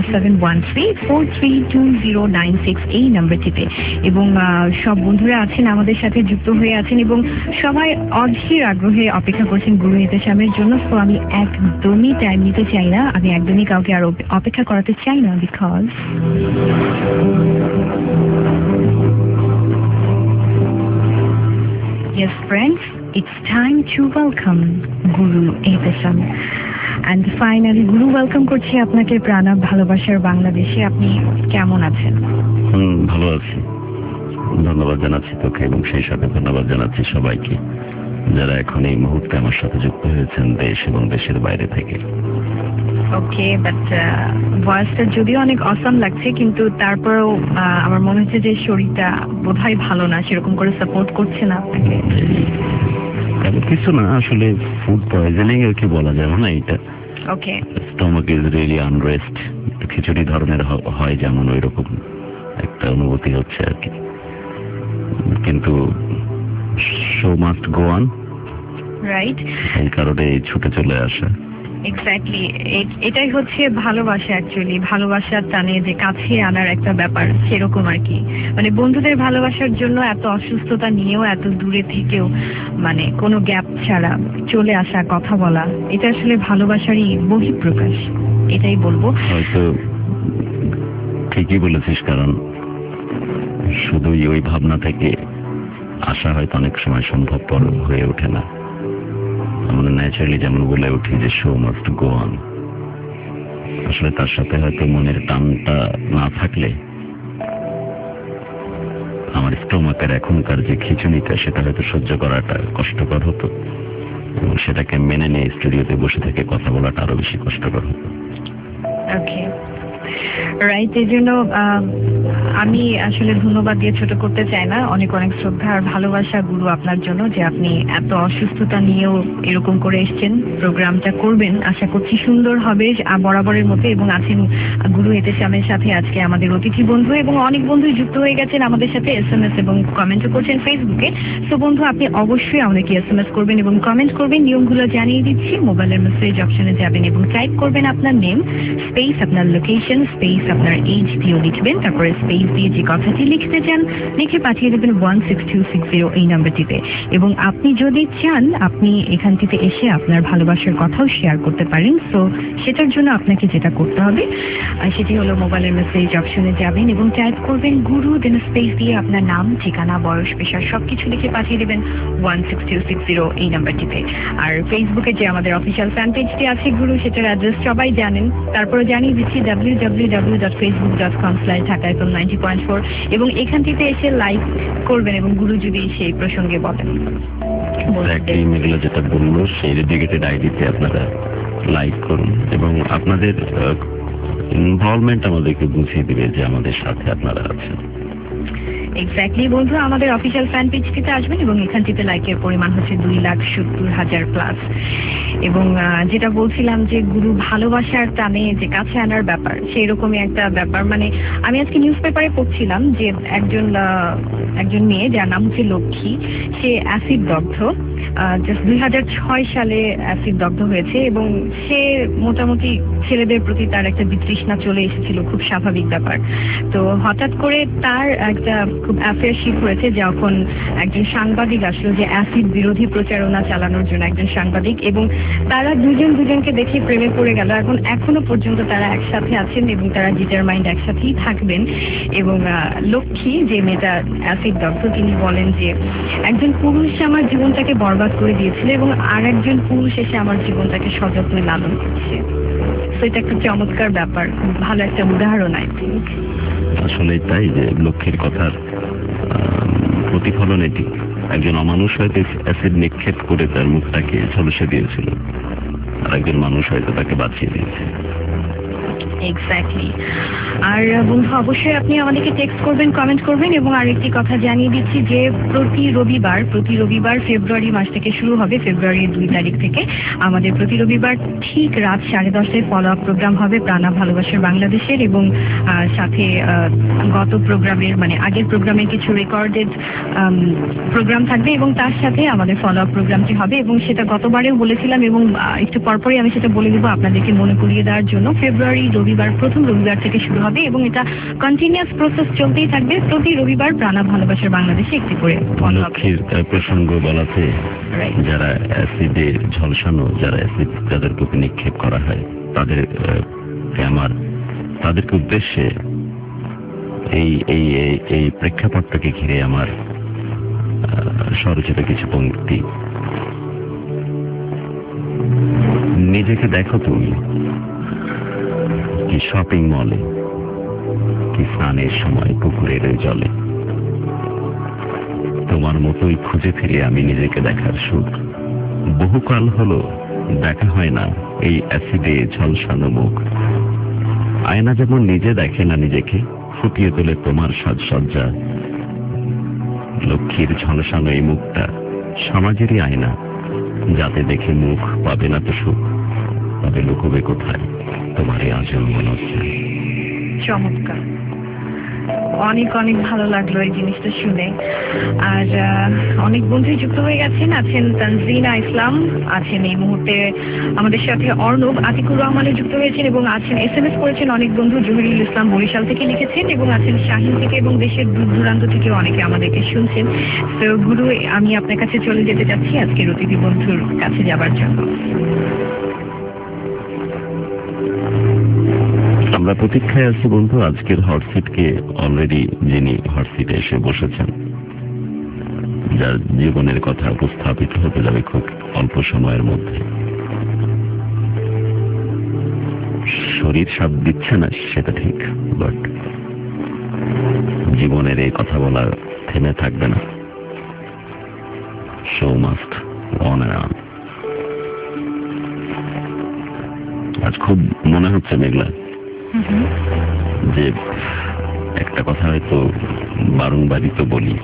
01713432096 এই নাম্বারটিতে। এবং সব বন্ধুরা আছেন আমাদের সাথে যুক্ত হয়ে আছেন এবং সবাই অধীর আগ্রহে অপেক্ষা করছেন গুরু এহতেশামের জন্য। তো আমি একদমই টাইম নিতে চাই না, আমি একদমই কাউকে আর অপেক্ষা করাতে চাই না, because yes friends, it's time to welcome Guru Ehtesham. And finally গুরু ওয়েলকাম করছি আপনাকে প্রাণা ভালোবাসার বাংলাদেশে। আপনি কেমন আছেন? ভালো আছি, ধন্যবাদ জানাচ্ছি তোকে এবং সেই সাথে ধন্যবাদ জানাচ্ছি সবাইকে যারা এখন এই মুহূর্তে আমার সাথে যুক্ত হয়েছেন দেশ এবং দেশের বাইরে থেকে। ওকে, বাট ভয়েসটা যদিও অনেক অসাম লাগছে, কিন্তু তারপরেও আমার মনে হচ্ছে যে শরীরটা বোধহয় ভালো না, সেরকম করে সাপোর্ট করছে না আপনাকে। কিছু না, আসলে ফুড পয়জনিং এর কি বলা যাবে না, এটা okay, stomach is really unrest, খিচুড়ি ধরনের হয় যেমন ওই রকম একটা অনুভূতি হচ্ছে আর কি। কিন্তু show must go on, right, এই কারণে ছুটে চলে আসা। এক্স্যাক্টলি, এটাই হচ্ছে ভালোবাসা। অ্যাকচুয়ালি ভালোবাসার টানে যে কাছে আনার একটা ব্যাপার, সেরকম আর কি। মানে বন্ধুদের ভালোবাসার জন্য এত অসুস্থতা নিয়েও, এত দূরে থেকেও, মানে কোনো গ্যাপ ছাড়া চলে আসা, কথা বলা, এটা আসলে ভালোবাসারই বহিঃপ্রকাশ, এটাই বলবো। হয়তো ঠিকই বলেছিস, কারণ শুধুই ওই ভাবনা থেকে আসা হয়তো অনেক সময় সম্ভবপর হয়ে ওঠে না। আমরা ন্যাচারালি যেমন বলে উঠি যে শো মাস্ট গো অন, আসলে তার সাথে হয়তো মনের টানটা না থাকলে আমার স্টোমাকের এখনকার যে খিঁচুনিটা সেটা হয়তো সহ্য করাটা কষ্টকর হতো, এবং সেটাকে মেনে নিয়ে স্টুডিওতে বসে থেকে কথা বলাটা আরো বেশি কষ্টকর হতো। Okay, right. এই জন্য আমি আসলে ধন্যবাদ দিয়ে ছোট করতে চাই না। অনেক অনেক শ্রদ্ধা আর ভালোবাসা গুরু আপনার জন্য, যে আপনি এত অসুস্থতা নিয়েও এরকম করে এসেছেন, প্রোগ্রামটা করবেন। আশা করছি সুন্দর হবে বরাবরের মতো। এবং আছেন গুরু এতেশামের সাথে আজকে আমাদের অতিথি বন্ধু, এবং অনেক বন্ধু যুক্ত হয়ে গেছেন আমাদের সাথে SMS এবং কমেন্টও করছেন ফেসবুকে। তো বন্ধু, আপনি অবশ্যই আমাদেরকে SMS করবেন এবং কমেন্ট করবেন। নিয়মগুলো জানিয়ে দিচ্ছি। মোবাইলের মেসেজ অপশনে যাবেন এবং টাইপ করবেন আপনার নেম স্পেস আপনার লোকেশন স্পেস আপনার এইচ দিয়ে লিখবেন, তারপরে স্পেস দিয়ে যে কথাটি লিখতে চান লিখে পাঠিয়ে দেবেন 16260 এই নাম্বারটিতে। এবং আপনি যদি চান আপনি এখান থেকে এসে আপনার ভালোবাসার কথাও শেয়ার করতে পারেন। সো সেটার জন্য আপনাকে যেটা করতে হবে সেটি হলো মোবাইলের মেসেজ অপশনে যাবেন এবং টাইপ করবেন গুরু, দেন স্পেস দিয়ে আপনার নাম, ঠিকানা, বয়স, পেশা সবকিছু লিখে পাঠিয়ে দেবেন 16260 এই নাম্বারটিতে। আর ফেসবুকে যে আমাদের অফিসিয়াল ফ্যান পেজটি আছে গুরু, সেটার অ্যাড্রেস সবাই জানেন। তারপরে জানিয়ে দিচ্ছি www.facebook.com/dhaka90.4 এবং এখান থেকে এসে লাইক করবেন এবং গুরু যদি সেই প্রসঙ্গে বলেন। মেঘলা যেটা বললো সেই ডেডিকেটেড আইডিতে আপনারা লাইক করুন এবং আপনাদের ইনভলভমেন্ট আমাদেরকে বুঝিয়ে দিবে যে আমাদের সাথে আপনারা আছেন। এক্স্যাক্টলি বন্ধু, আমাদের অফিসিয়াল ফ্যান পেজটিতে আসবেন এবং এখানটিতে লাইকের পরিমাণ হচ্ছে 2,70,000 প্লাস। এবং যেটা বলছিলাম যে গুরু ভালোবাসার টানে যে কাছে আনার ব্যাপার, সেই রকমই একটা ব্যাপার। মানে আমি আজকে নিউজ পেপারে পড়ছিলাম যে একজন মেয়ে যার নাম হচ্ছে লক্ষ্মী, সে অ্যাসিড দগ্ধ, জাস্ট 2006 সালে অ্যাসিড দগ্ধ হয়েছে। এবং সে মোটামুটি ছেলেদের প্রতি তার একটা বিতৃষ্ণা চলে এসেছিল, খুব স্বাভাবিক ব্যাপার। তো হঠাৎ করে তার একটা খুব অ্যাফেয়ারশিপ হয়েছে যখন একজন সাংবাদিক আসলো, যে অ্যাসিড বিরোধী প্রচারণা চালানোর জন্য একজন সাংবাদিক, এবং তারা দুজনকে দেখে প্রেমে পড়ে গেল। এখনো পর্যন্ত তারা একসাথে আছেন এবং তারা ডিটারমাইন্ড একসাথেই থাকবেন। এবং লক্ষ্মী, যে মেয়েটা অ্যাসিড দগ্ধ, তিনি বলেন যে একজন পুরুষ আমার জীবনটাকে বরবাদ করে দিয়েছিল এবং আর একজন পুরুষ এসে আমার জীবনটাকে সযত্নে লালন করছে। তো এটা একটা চমৎকার ব্যাপার, খুব ভালো একটা উদাহরণ আই থিঙ্ক। আসলে তাই যে লক্ষ্মীর কথার প্রতিফলন এটি। একজন অমানুষ হয়তো অ্যাসিড নিক্ষেপ করে তার মুখটাকে ঝলসে দিয়েছিল, আর একজন মানুষ হয়তো তাকে বাঁচিয়ে দিয়েছে। এক্স্যাক্টলি। আর বন্ধু, অবশ্যই আপনি আমাদেরকে টেক্সট করবেন, কমেন্ট করবেন। এবং আরেকটি কথা জানিয়ে দিচ্ছি যে প্রতি রবিবার ফেব্রুয়ারি মাস থেকে শুরু হবে, ফেব্রুয়ারির 2 তারিখ থেকে আমাদের প্রতি রবিবার ঠিক রাত 10:30 ফলো আপ প্রোগ্রাম হবে প্রাণা ভালোবাসার বাংলাদেশের। এবং সাথে গত প্রোগ্রামের মানে আগের প্রোগ্রামের কিছু রেকর্ডেড প্রোগ্রাম থাকবে এবং তার সাথে আমাদের ফলো আপ প্রোগ্রামটি হবে। এবং সেটা গতবারেও বলেছিলাম এবং একটু পরপরই আমি সেটা বলে দেবো আপনাদেরকে মনে করিয়ে দেওয়ার জন্য। ফেব্রুয়ারি প্রথম রবিবার থেকে শুরু হবে এবং এটা কন্টিনিউয়াস প্রসেস চলতেই থাকবে। প্রতি রবিবার প্রাণা ভালোবাসার বাংলাদেশে একটি করে লক্ষ্মীর প্রসঙ্গ বলাতে যারা অ্যাসিডে ঝলসানো, যারা অ্যাসিড যাদের প্রতি নিক্ষেপ করা হয় তাদেরকে উদ্দেশ্যে এই প্রেক্ষাপটটাকে ঘিরে আমার স্বরচিত কিছু পংক্তি। নিজেকে দেখো তুমি কি শপিং মলে, কি স্নানের সময় পুকুরের জলে, তোমার মতোই খুঁজে ফিরে আমি নিজেকে দেখার সুখ। বহুকাল হলো দেখা হয় না এই অ্যাসিডে ঝলসানো মুখ। আয়না যেমন নিজে দেখে না নিজেকে, ফুটিয়ে তোলে তোমার সাজসজ্জা। লক্ষ্মীর ঝলসানো এই মুখটা সমাজেরই আয়না, যাতে দেখে মুখ পাবে না তো সুখ, তবে লুকোবে কোথায় তোমার এই আজল মনজ্জা। চমৎকার, অনেক অনেক ভালো লাগলো এই জিনিসটা শুনে। আর অনেক বন্ধুই যুক্ত হয়ে গেছেন। আছেন তানজিনা ইসলাম, আছেন এই মুহূর্তে আমাদের সাথে অর্ণব, আতিকুর রহমানে যুক্ত হয়েছেন এবং আছেন SMS করেছেন অনেক বন্ধু। জহিরুল ইসলাম বরিশাল থেকে লিখেছেন এবং আছেন শাহিন থেকে এবং দেশের দূর দূরান্ত থেকে অনেকে আমাদেরকে শুনছেন। তো গুরু, আমি আপনার কাছে চলে যেতে যাচ্ছি আজকের অতিথি বন্ধুর কাছে যাবার জন্য। আমরা প্রতীক্ষায় আছি বন্ধু আজকের হটসিটকে। অলরেডি যিনি হটসিটে এসে বসেছেন, যার জীবনের কথা উপস্থাপিত হতে যাবে খুব অল্প সময়ের মধ্যে। শরীর সাথ দিচ্ছে না সেটা ঠিক, বাট জীবনের এই কথা বলা থেমে থাকবে না। Show must on and on. আজ খুব মনে হচ্ছে মেঘলা যে একটা কথা হয়তো বারংবারই তো বলি,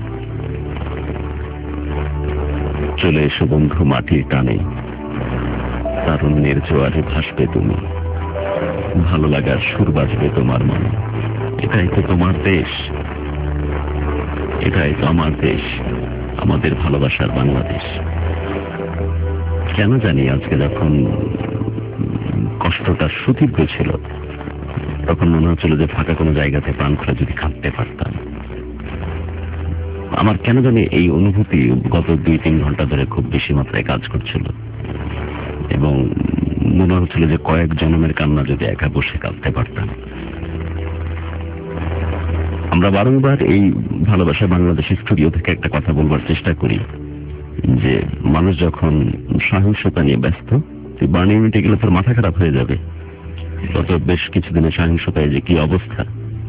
চলে এসো বন্ধু মাটির টানে, তারুণ্যের জোয়ারে ভাসবে তুমি, ভালো লাগার সুর বাজবে তোমার মনে। এটাই তো তোমার দেশ, এটাই তো আমার দেশ, আমাদের ভালোবাসার বাংলাদেশ। কেন জানি আজকে যখন কষ্টটা সুতীব্র ছিল তখন মনে হচ্ছিল যে ফাঁকা কোনো জায়গাতে প্রাণ খুলে যদি কাঁদতে পারতাম। আমার কেন জানি এই অনুভূতি গত 2-3 ঘন্টা ধরে খুব বেশি মাত্রায় কাজ করছিল এবং মনে হচ্ছিল যে কয়েক জন্মের কান্না যদি একা বসে কাঁদতে পারতাম। আমরা বারংবার এই ভালোবাসা বাংলাদেশের স্টুডিও থেকে একটা কথা বলবার চেষ্টা করি যে মানুষ যখন সহিংসতা নিয়ে ব্যস্ত, তুই বার্নিং ইউনিটে গেলে তোর মাথা খারাপ হয়ে যাবে। গত বেশ কিছুদিনের সহিংসতায় যে কি অবস্থা,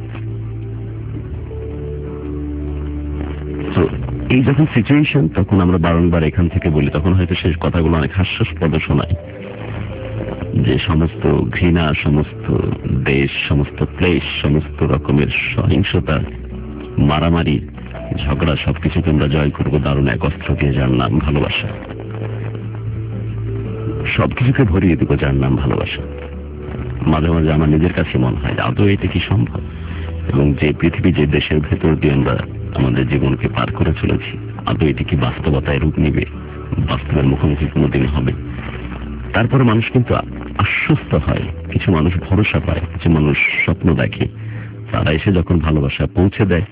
তো এই যখন সিচুয়েশন তখন আমরা বারংবার এখান থেকে বলি, তখন হয়তো শেষ কথাগুলো অনেক হাস্যাস্পদ শোনায় যে সমস্ত ঘৃণা, সমস্ত দেশ, সমস্ত প্লেস, সমস্ত রকমের সহিংসতা, মারামারি, ঝগড়া সবকিছুকে আমরা জয় করবো দারুণ এক অস্ত্র দিয়ে, যার নাম ভালোবাসা। সবকিছুকে ভরিয়ে দেবো যার নাম ভালোবাসা। মাঝে মাঝে আমার নিজের কাছে মনে হয় আদৌ এটা কি সম্ভব, এবং যে পৃথিবী, যে দেশের ভেতর দিয়ে আমরা আমাদের জীবনকে পার করে চলেছি, আদৌ এটি কি বাস্তবতায় রূপ নিবে, বাস্তবের মুখোমুখি কোনোদিন হবে? তারপরে মানুষ কিন্তু আশ্বস্ত হয়, কিছু মানুষ ভরসা পায়, কিছু মানুষ স্বপ্ন দেখে, তারা এসে যখন ভালোবাসা পৌঁছে দেয়,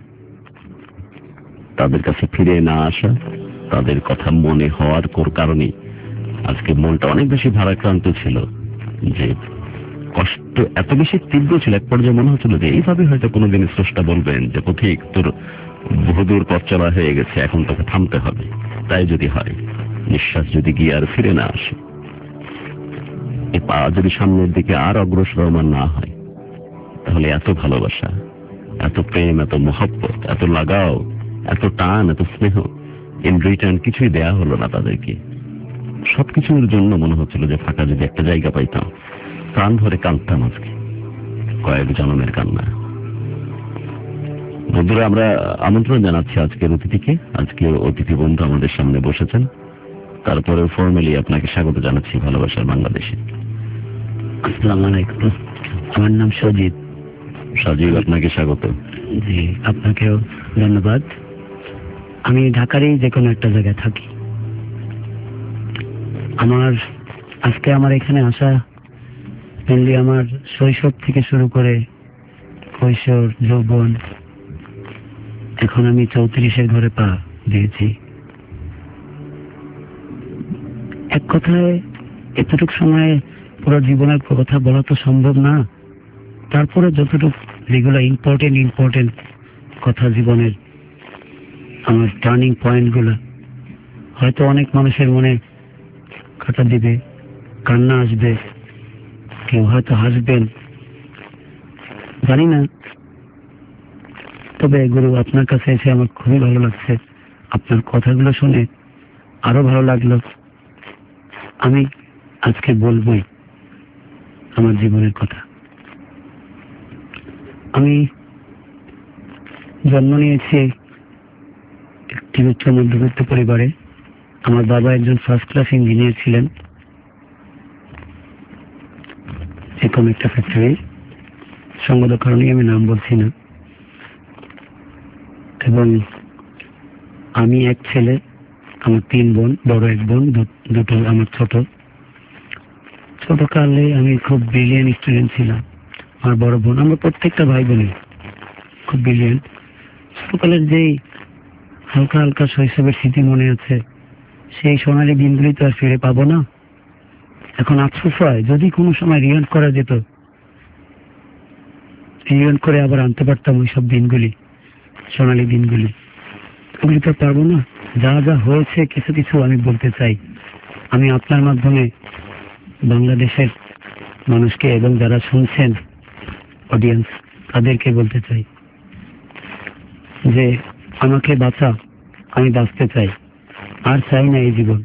তাদের কাছে ফিরে না আসা, তাদের কথা মনে হওয়ার কারণে আজকে মনটা অনেক বেশি ভারাক্রান্ত ছিল। যে কষ্ট এত বেশি তীব্র ছিল, এক পর্যায়ে মনে হচ্ছিল যে এইভাবে হয়তো কোনোদিন স্রষ্টা বলবেন যে পথিক, তোর বহুদূর পথ চলা হয়ে গেছে, এখন তোকে থামতে হবে। তাই যদি হয়, নিঃশ্বাস যদি গিয়ে আর ফিরে না আসে, এ পা যদি সামনের দিকে আর অগ্রসরমান না হয়, তাহলে এত ভালোবাসা, এত প্রেম, এত মহব্বত, এত লাগাও, এত টান, এত স্নেহ, ইন রিটার্ন কিছুই দেয়া হলো না তাদেরকে। সবকিছুর জন্য মনে হচ্ছিল যে ফাঁকা যদি একটা জায়গা পাইতাম, প্রাণ ভরে কাঁদতাম আজকে, কয়েক জন্মের কান্না। বন্ধুরা, আমরা আমন্ত্রণ জানাচ্ছি আজকের অতিথিকে। আজকের অতিথি বন্ধু আমাদের সামনে বসেছেন, তারপরে ফর্মালি আপনাকে স্বাগত জানাচ্ছি ভালোবাসার বাংলাদেশে। আসসালামু আলাইকুম, আমার নাম সজিব। সজীব, আপনাকে স্বাগত। জি, আপনাকেও ধন্যবাদ। আমি ঢাকারই যে কোনো একটা জায়গায় থাকি। আজকে আমার এখানে আসা মেনলি আমার শৈশব থেকে শুরু করে কৈশোর, যৌবন, এখন আমি 34-এর ঘরে পা দিয়েছি। এক কথায় এতটুকু সময়ে পুরো জীবনের কথা বলা তো সম্ভব না, তারপরে যতটুকু যেগুলো ইম্পর্টেন্ট কথা জীবনের, আমার টার্নিং পয়েন্টগুলো হয়তো অনেক মানুষের মনে কাটা দিবে, কান্না আসবে, কেউ হয়তো হাসবেন, জানি না। তবে গুরু, আপনার কাছে এসে আমার খুবই ভালো লাগছে, আপনার কথাগুলো শুনে আরো ভালো লাগলো। আমি আজকে বলবোই আমার জীবনের কথা। আমি জন্ম নিয়েছি একটি উচ্চ মধ্যবিত্ত পরিবারে। আমার বাবা একজন ফার্স্ট ক্লাস ইঞ্জিনিয়ার ছিলেন এরকম একটা ফ্যাক্টরি, সঙ্গত কারণে আমি নাম বলছি না। এবং আমি এক ছেলে, আমার 3 বোন, বড় এক বোন, দুটো আমার ছোট কালে আমি খুব ব্রিলিয়েন্ট স্টুডেন্ট ছিলাম। আমার বড় বোন, আমরা প্রত্যেকটা ভাই বোনই খুব ব্রিলিয়েন্ট। ছোটকালের যেই হালকা হালকা শৈশবের স্মৃতি মনে আছে, সেই সোনালী দিনগুলি তো আর ফিরে পাবো না। এখন আফসোস হয়, যদি কোনো সময় রিয়েন্ট করা যেত, রিয়েন্ট করে আবার আনতে পারতাম ওই সব দিনগুলি, সোনালী দিনগুলি। ওগুলি তো পারবো না। যা যা হয়েছে কিছু কিছু আমি বলতে চাই। আমি আপনার মাধ্যমে বাংলাদেশের মানুষকে এবং যারা শুনছেন অডিয়েন্স তাদেরকে বলতে চাই যে আমাকে বাঁচা, আমি বাঁচতে চাই, আর চাই না এই জীবন।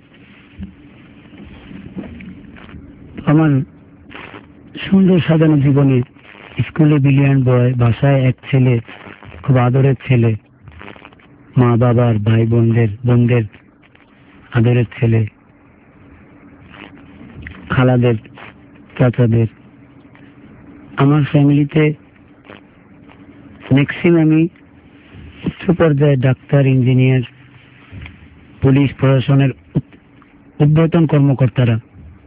আমার সুন্দর সাজানো জীবনে স্কুলে ব্রিলিয়ান্ট বয়, বাসায় এক ছেলে, খুব আদরের ছেলে, মা বাবার ভাই বোনদের আদরের ছেলে, খালাদের চাচাদের। আমার ফ্যামিলিতে ম্যাক্সিমামই উচ্চ পর্যায়ে ডাক্তার, ইঞ্জিনিয়ার, পুলিশ, প্রশাসনের ঊর্ধ্বতন কর্মকর্তারা,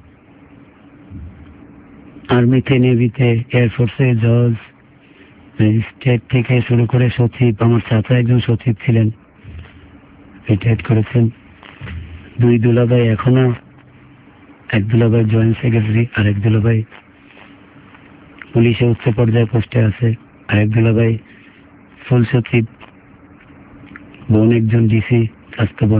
আর্মিতে, নেভিতে, এয়ারফোর্সে জজ, ম্যাজিস্ট্রেট থেকে শুরু করে সচিব। আমার চাচা একজন সচিব ছিলেন, রিটায়ার্ড করেছেন। দুই দুলাভাই এখনো, এক দুলাভাই জয়েন্ট সেক্রেটারি, আর এক দুলাভাই পুলিশে উচ্চ পর্যায়ে পোস্টে আছে, আর এক দুলাভাই ফুল সচিব, বোন একজন ডিসি, স্বাস্থ্য বোন।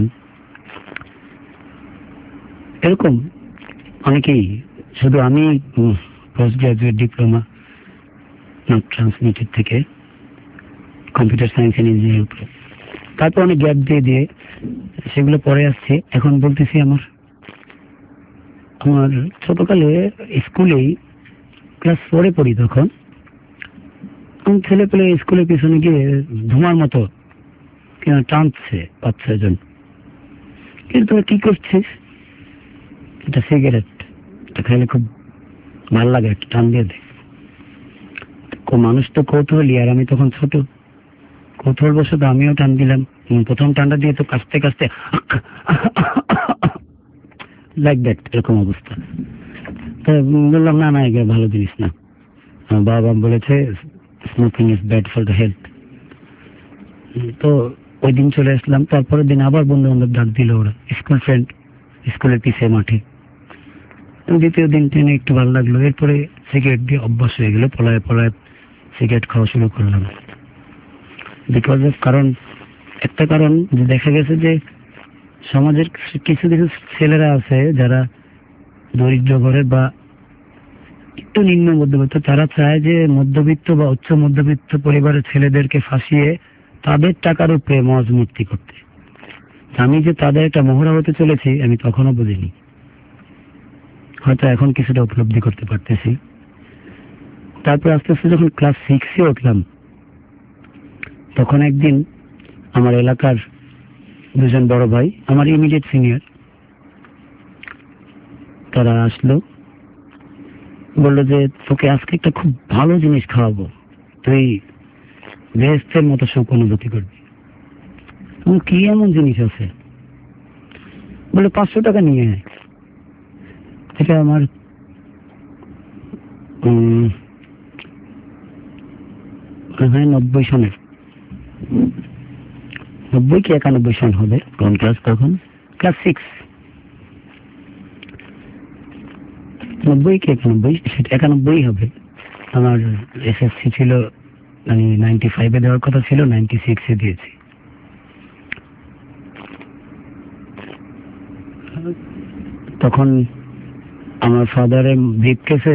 এরকম অনেকেই। শুধু আমি post graduate diploma not transmitted থেকে কম্পিউটার সায়েন্স এন্ড ইঞ্জিনিয়ারিং উপরে, তারপর অনেক গ্যাপ দিয়ে সেগুলো পরে আসছে। এখন বলতেছি আমার ছোটকালে স্কুলেই ক্লাস 4-এ পড়ি, তখন ছেলে পেলে স্কুলের পিছনে গিয়ে ধুমার মতো টানছে 5-6 জন। কিন্তু কি করছিস? এটা সিগারেট, এটা খাইলে খুব ভালো লাগে, একটা টান দিয়ে দে। মানুষ তো কৌতূহলী, আর আমি তখন ছোট, কৌতূহলবশত আমিও টান দিলাম। প্রথম টানটা দিয়ে তো কাঁচতে কাঁচতে লাইক দ্যাট, এরকম অবস্থা। তো বললাম না না, এগুলো ভালো জিনিস না। বাবা বলেছে smoking is bad for the health. তো ওই দিন চলে আসলাম। তারপরের দিন আবার বন্ধু বান্ধব ডাক দিল, ওরা স্কুল ফ্রেন্ড, স্কুলের পিছে মাঠে। দ্বিতীয় দিন ট্রেনে একটু ভালো লাগলো। এরপরে সিগারেট দিয়ে অভ্যাস হয়ে গেল, পলায় পলায় সিগারেট খাওয়া শুরু করলাম। বিকজ অফ একটা কারণ যে দেখা গেছে যে সমাজের কিছু কিছু ছেলেরা আছে যারা দরিদ্র ঘরের বা একটু নিম্ন মধ্যবিত্ত, তারা চায় যে মধ্যবিত্ত বা উচ্চ মধ্যবিত্ত পরিবারের ছেলেদেরকে ফাঁসিয়ে তাদের টাকার উপরে মজ মূর্তি করতে। আমি যে তাদের একটা মহড়া হতে চলেছি আমি তখনও বুঝিনি, হয়তো এখন কিছুটা উপলব্ধি করতে পারতেছি। তারপর আস্তে আস্তে যখন ক্লাস 6-এ উঠলাম, তখন একদিন আমার এলাকার দুজন বড় ভাই, আমার ইমিডিয়েট সিনিয়র, তারা আসলো, বললো যে তোকে আজকে একটা খুব ভালো জিনিস খাওয়াবো, তুই বেহেশতের মতো সুখ অনুভূতি করবি। কি এমন জিনিস আছে? বলে 500 টাকা নিয়ে আয়। এটা আমার 90 সনের, 90 কি 91 সন হবে। কোন ক্লাস তখন? ক্লাস 6। 90 কি 91, সেটা 91 হবে। আমার এসএসসি ছিল, মানে 95-এ দেওয়ার কথা ছিল, 96-এ দিয়েছি। তখন আমার ফাদারের ব্রিফকেসে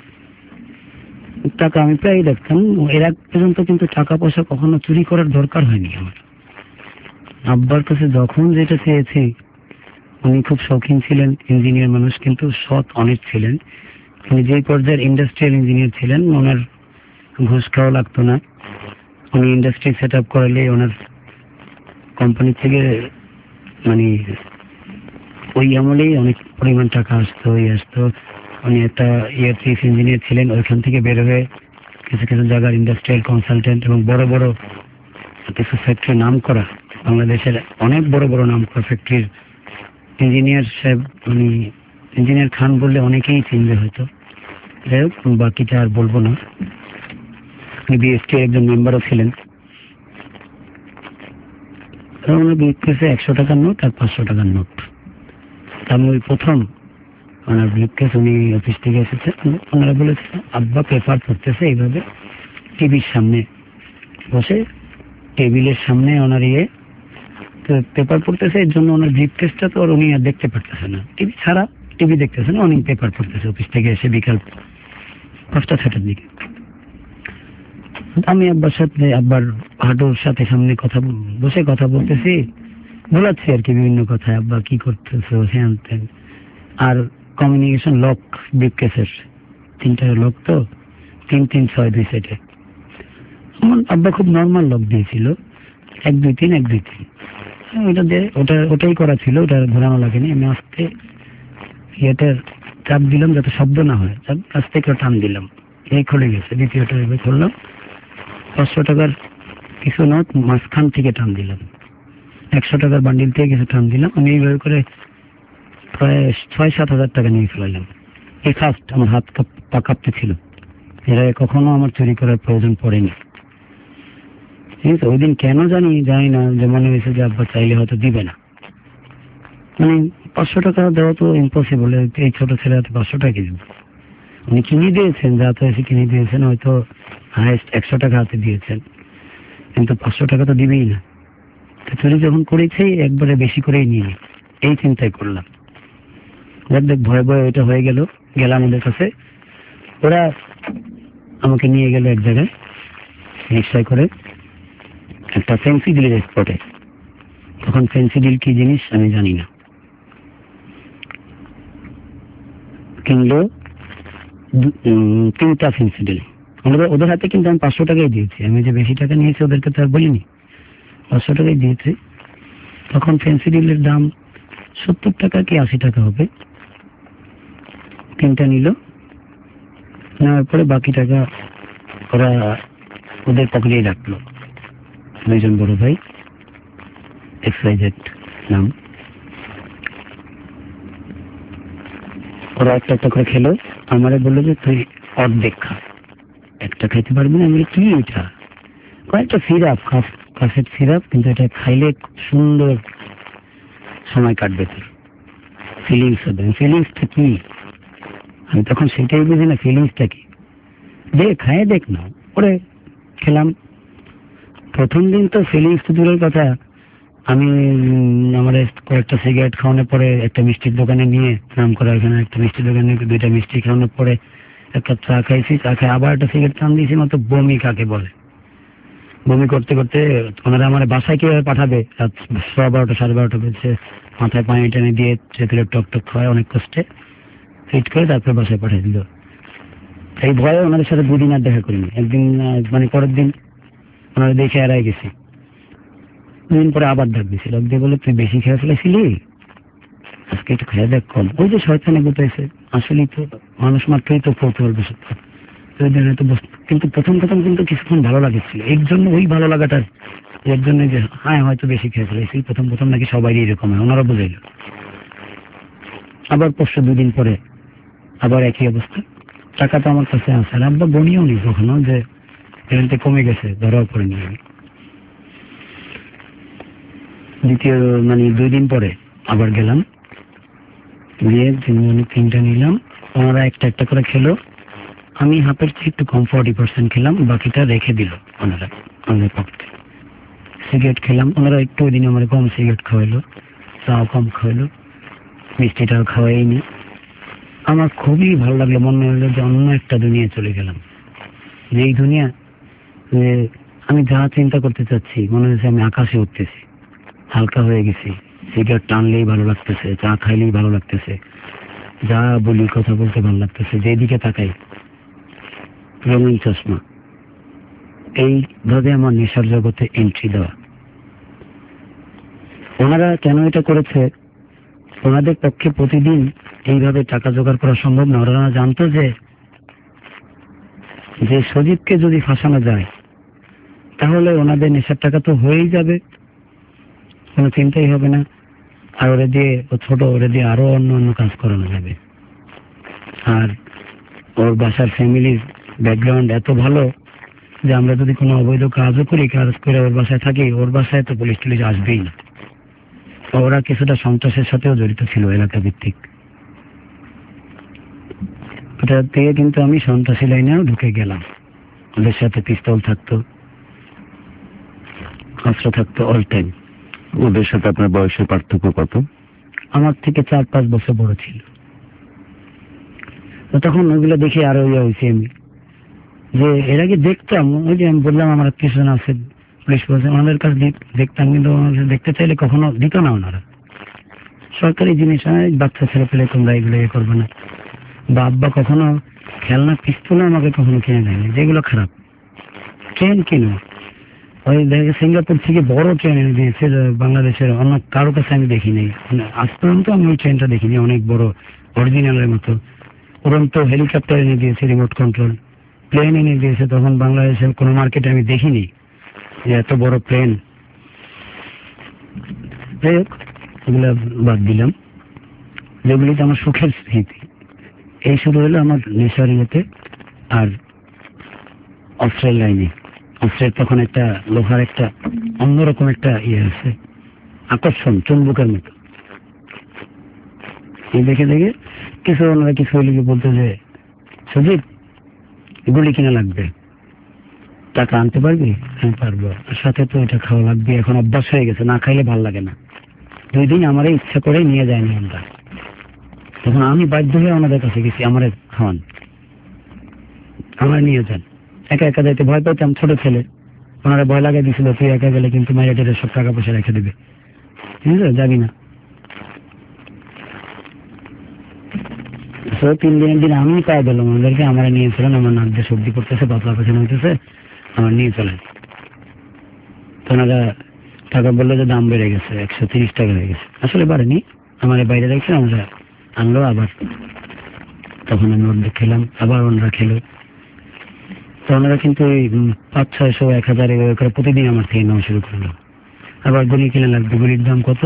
টাকা আমি প্রায় দেখতাম। এর আগ পর্যন্ত কিন্তু টাকা পয়সা কখনো চুরি করার দরকার হয়নি আমার। আব্বার কাছে যখন যেটা চেয়েছি, উনি খুব শৌখিন ছিলেন, ইঞ্জিনিয়ার মানুষ, কিন্তু সৎ অনেক ছিলেন। উনি যেই পর্যায়ের ইন্ডাস্ট্রিয়াল ইঞ্জিনিয়ার ছিলেন, ওনার ঘুষ খাওয়া লাগতো না। উনি ইন্ডাস্ট্রি সেট আপ করালে ওনার কোম্পানি থেকে মানে ওই আমলেই অনেক পরিমাণ টাকা আসতো। উনি একটা ইয়ার চিফ ইঞ্জিনিয়ার ছিলেন, ওইখান থেকে বের হয়ে কিছু কিছু জায়গার ইন্ডাস্ট্রিয়াল কনসালটেন্ট এবং বড় বড় কিছু ফ্যাক্টরি নাম করা, বাংলাদেশের অনেক বড় বড় নাম করা ফ্যাক্টরির ইঞ্জিনিয়ার সাহেব। উনি ইঞ্জিনিয়ার খান বললে অনেকেই চিনবে হয়তো। যাই হোক, বাকিটা আর বলবো না। উনি বিএসটির একজন মেম্বারও ছিলেন। উনি বিএসটিতে 100 টাকার নোট আর 500 টাকার নোট। আমি ওই প্রথম ওনার ব্রিফকেস, উনি অফিস থেকে এসেছে, ওনারা বলেছে আব্বা পেপার পড়তেছে এইভাবে টিভির সামনে বসে, টেবিলের সামনে ওনার পেপার পড়তেছে, এর জন্য ওনার ব্রিফকেসটা তো উনি আর দেখতে পারতেছে না, টিভি ছাড়া টিভি দেখতেছে না, উনি পেপার পড়তেছে অফিস থেকে এসে বিকাল 5টা-6টার দিকে। আমি আব্বার সাথে, আব্বার হাঁটুর সাথে সামনে বসে কথা বলতেছি, বলাচ্ছি আর কি বিভিন্ন কথা, আব্বা কি করতেছো হ্যাঁ তেন। আর কমিউনিকেশন লক ব্রিফকেসের 3টা লক, তো 3-3-6 2 সাইডে। আমার আব্বা খুব নর্মাল লক দিয়েছিল, 1-2-3 1-2-3, ওটাই করা ছিল, ওটা ঘোরানো লাগেনি। আমি আস্তে ইয়েটার চাপ দিলাম যাতে শব্দ না হয়, আস্তে করে টান দিলাম, এই খুলে গেছে। দ্বিতীয়টা এবার খুললাম, 500 টাকার কিছু নোট মাঝখান থেকে টান দিলাম, 100 টাকার বান্ডিল থেকে কিছু টান দিলাম। আমি এইভাবে করে প্রায় 6-7 হাজার টাকা নিয়ে ফেলাইলাম। এই ফার্স্ট আমার হাত পা কাঁপতে ছিল, এরা কখনো আমার চুরি করার প্রয়োজন পড়েনি। ঠিক আছে, ওই দিন কেন জানি না, যে মনে হয়েছে যে আব্বা চাইলে হয়তো দিবে না, মানে 500 টাকা দেওয়া তো ইম্পসিবল, এই ছোট ছেলে হাতে 500 টাকা দিব। উনি কিনে দিয়েছেন, যা তো এসে কিনে দিয়েছেন, হয়তো হাইস্ট 100 টাকা হাতে দিয়েছেন, কিন্তু 500 টাকা তো দিবেই না। তো চুরি যখন করেছে একবারে বেশি করেই নিয়ে এই চিন্তাই করলাম। দেখ ভয়ে ভয়ে ওইটা হয়ে গেলাম ওদের কাছে। ওরা আমাকে নিয়ে গেল এক জায়গায় রিক্সায় করে, একটা ফ্যান্সি ডিলের স্পটে। তখন ফ্যান্সি ডিল কি জিনিস আমি জানি না। কিনলো 3টা ফ্যান্সি ডিল ওদের হাতে, কিন্তু আমি 500 টাকাই দিয়েছি। আমি যে বেশি টাকা নিয়েছি ওদেরকে তো আর বলিনি, 500 টাকাই দিয়েছি। তখন ফ্যান্সি ডিলের দাম 70 টাকা কি 80 টাকা হবে। 3টা নিল, নেওয়ার পরে বাকি টাকা ওরা ওদের পকেটেই রাখলো। 2জন বড় ভাই, XYZ নাম। ওরা একটা করে খেলো, আমারে বললো যে তুই অর্ধেক খা, একটা খাইতে পারবি না। আমি বলি কি এটা? কয়েকটা সিরাপ, কাফের সিরাপ, কিন্তু এটা খাইলে সুন্দর সময় কাটবে, তোর ফিলিংস হবে। ফিলিংসটা কি আমি তখন সেটাই বুঝি না, ফিলিংসটা কি। খায় দেখ না। ওরে খেলাম। প্রথম দিন তো ফিলিংস তো দূরের কথা, আমি আমার কয়েকটা সিগারেট খাওয়ানোর পরে একটা মিষ্টির দোকানে নিয়ে, নাম করা এখানে একটা মিষ্টির দোকানে 2টা মিষ্টি খাওয়ানোর পরে একটা চা খাইছি। চা খাই আবার একটা সিগারেট টান দিয়েছি, মতো বমি কাকে বলে। বমি করতে করতে ওনারা আমার বাসায় কিভাবে পাঠাবে, রাত 12:30 12:30 বেজেছে। মাথায় পানি টানি দিয়ে চেতলে টক খাওয়ায় অনেক কষ্টে ফিট করে তারপরে বাসায় পাঠিয়ে দিল। এই ভয়ে ওনাদের সাথে 2 দিন আর দেখা করিনি। একদিন মানে পরের দিন ওনারা দেখে এড়াই গেছি। 2 দিন পরে আবার ডাক দিয়েছিল, দিয়ে বলে তুই বেশি খেয়ে ফেলেছিলি, আজকে একটু খেয়ে দেখ কম। ওই যে শয়তানে গোটাইছে। আসলেই তো মানুষ মাত্রই তো কৌতূহল বসে, কিন্তু প্রথম কিন্তু কিছুক্ষণ ভালো লাগছিল। এর জন্য ওই ভালো লাগাটার এর জন্য যে হ্যাঁ হয়তো বেশি খেয়ে ফেলেছি, প্রথম নাকি সবাই এরকম হয়, ওনারা বুঝাইল। আবার পরশু 2 দিন পরে আবার একই অবস্থা। টাকা তো আমার কাছে আছে, আর আব্বা বনিও নি কখনো যে পেমেন্টে কমে গেছে, ধরাও পড়েনি আমি। দ্বিতীয় মানে 2 দিন পরে আবার গেলাম, গিয়ে 3টা নিলাম। ওনারা একটা করে খেলো, আমি হাফের চেয়ে একটু কম 40% খেলাম, বাকিটা রেখে দিল ওনারা আমাদের পক্ষে। সিগারেট খেলাম, ওনারা একটু ওই দিন আমার কম সিগারেট খাওয়াইলো, চাও কম খাওয়াইলো, মিষ্টিটাও খাওয়াইনি। আমার খুবই ভালো লাগলো, মনে হলো যে অন্য একটা দুনিয়া চলে গেলাম। যে এই দুনিয়া, যে আমি যা চিন্তা করতে চাচ্ছি মনে হচ্ছে আমি আকাশে উঠতেছি, হালকা হয়ে গেছি। সিগারেট টানলেই ভালো লাগতেছে, চা খাইলেই ভালো লাগতেছে, যা বলি কথা বলতে ভালো লাগতেছে, যেদিকে তাকাই রঙিন চশমা। এইভাবে আমার নেশার জগতে এন্ট্রি দেওয়া। ওনারা কেন এটা করেছে? ওনাদের পক্ষে প্রতিদিন এইভাবে টাকা জোগাড় করা সম্ভব না। ওনারা জানতো যে সজীবকে যদি ফাঁসানো যায় তাহলে ওনাদের নেশার টাকা তো হয়েই যাবে, কোনো চিন্তাই হবে না। আর ওরে দিয়ে ওরে দিয়ে আরো অন্য কাজ করানো যাবে। আর ওর বাসার ফ্যামিলির ব্যাকগ্রাউন্ড এত ভালো যে আমরা যদি কোনো অবৈধ কাজও করি, কাজ করে ওর বাসায় থাকি, ওর বাসায় তো পুলিশ টুলিশ আসবেই না। ওরা কিছুটা সন্ত্রাসের সাথেও জড়িত ছিল এলাকা ভিত্তিক। ওটা থেকে কিন্তু আমি সন্ত্রাসী লাইনেও ঢুকে গেলাম। ওদের সাথে পিস্তল থাকতো, অস্ত্র থাকতো অল টাইম। ওদের সাথে আপনার বয়সের পার্থক্য কত? আমার থেকে 4-5 বছর বড় ছিল। তো তখন ওইগুলো দেখে আরো ইয়ে হয়েছে আমি, যে এর আগে দেখতাম, ওই যে আমি বললাম আমার আত্মীয়স্বজন আছে পুলিশ বলছে, ওনাদের কাছে দেখতাম, কিন্তু দেখতে চাইলে কখনো দিত না ওনারা। সরকারি জিনিস, বাচ্চা ছেলে পেলে তোমরা এগুলো ইয়ে করবে না, বা আব্বা কখনো খেলনা পিস্তল আমাকে কখনো কিনে দেয়নি, যেগুলো খারাপ। ট্রেন কিনো, ওই দেখে সিঙ্গাপুর থেকে বড় ট্রেন এনে দিয়েছে, বাংলাদেশের অন্য কারো কাছে আমি দেখিনি, আজ পর্যন্ত আমি ওই ট্রেনটা দেখিনি, অনেক বড় অরিজিনালের মতো। উড়ন্ত হেলিকপ্টার এনে দিয়েছে, রিমোট কন্ট্রোল প্লেন এনে দিয়েছে, তখন বাংলাদেশের কোনো মার্কেটে আমি দেখিনি যে এত বড় প্লেন। যাই হোক, এগুলো বাদ দিলাম, যেগুলিতে আমার সুখের স্মৃতি। এই শুরু হলো আমার নেশার ইয়েতে। আর অস্ত্রের লাইনে, অস্ত্রের তখন একটা লোহার একটা অন্যরকম একটা ইয়ে আছে, আকর্ষণ, চুম্বকের মতো। এই দেখে দেখে কিছু ওনারা কিছু লিখে বলতো যে সুজিত গুলি কিনা লাগবে, টাকা আনতে পারবি? আমি পারবো, সাথে তো এটা খাওয়া লাগবে, এখন অভ্যাস হয়ে গেছে, না খাইলে ভাল লাগে না। 2 দিন আমার ইচ্ছা করে নিয়ে যায়নি আমরা, তখন আমি বাধ্য হয়ে ওনাদের কাছে গেছি, আমার খাওয়ান, আমার নিয়ে যান। একা একা যাইতে ভয় পাইতাম, ছোট ছেলে, ওনারা ভয় লাগাই দিয়েছিল তুই একা গেলে কিন্তু মাইরেটের সব টাকা পয়সা রেখে দেবে, ঠিক আছে, যাবি না। 3 দিনের দিন আমি পাই দিলাম ওনাদেরকে, আমার নিয়েছিলেন, আমার নাক দিয়ে সর্দি করতেছে, পাতলা পেছনে হইতেছে, আমার নিয়ে চলেন। তো ওনারা টাকা বললো যে দাম বেড়ে গেছে, 130 টাকা হয়ে গেছে। আসলে বাড়েনি, আমার বাইরে রেখে আমরা আনলো আবার, তখন আমি অর্ধেক খেলাম, আবার ওনারা খেলো। তো ওনারা কিন্তু ওই 500-600 1000 করে প্রতিদিন আমার থেকে নেওয়া শুরু করলো। আবার গুলি কিনে লাগবে, গুলির দাম কত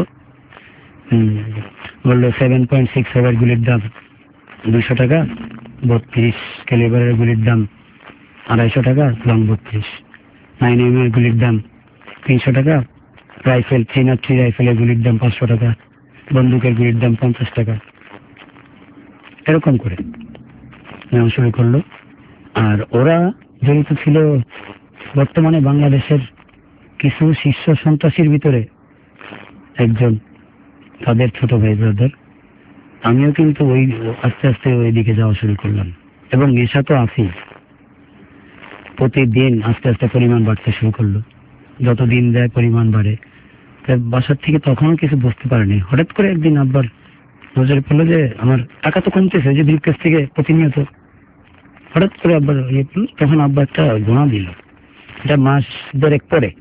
বললো, 7.6 ওভার গুলির দাম 200 টাকা, 32 ক্যালিবারের গুলির দাম 250 টাকা, লং 32, 9mm এর গুলির দাম 300 টাকা, রাইফেল 303 রাইফেলের গুলির দাম 500 টাকা, বন্দুকের গুলির দাম 50 টাকা, এরকম করে নেওয়া শুরু করলো। আর ওরা জড়িত ছিল বর্তমানে বাংলাদেশের কিছু শীর্ষ সন্ত্রাসীর ভিতরে একজন, তাদের ছোট ভাই ব্রাদার। আমিও কিন্তু ওই আস্তে আস্তে ওই দিকে যাওয়া শুরু করলাম, এবং নেশা তো আছেই, প্রতিদিন আস্তে আস্তে পরিমাণ বাড়তে শুরু করলো, যত দিন যায় পরিমাণ বাড়ে। বাসার থেকে তখনও কিছু বুঝতে পারেনি, হঠাৎ করে একদিন আব্বার নজরে পড়লো যে আমার টাকা তো কমতেছে, যে ব্রিফকেস থেকে প্রতিনিয়ত, হঠাৎ করে আব্বার ইয়ে পড়লো, তখন আব্বা একটা গোনা দিল, এটা মাস 2 পরে।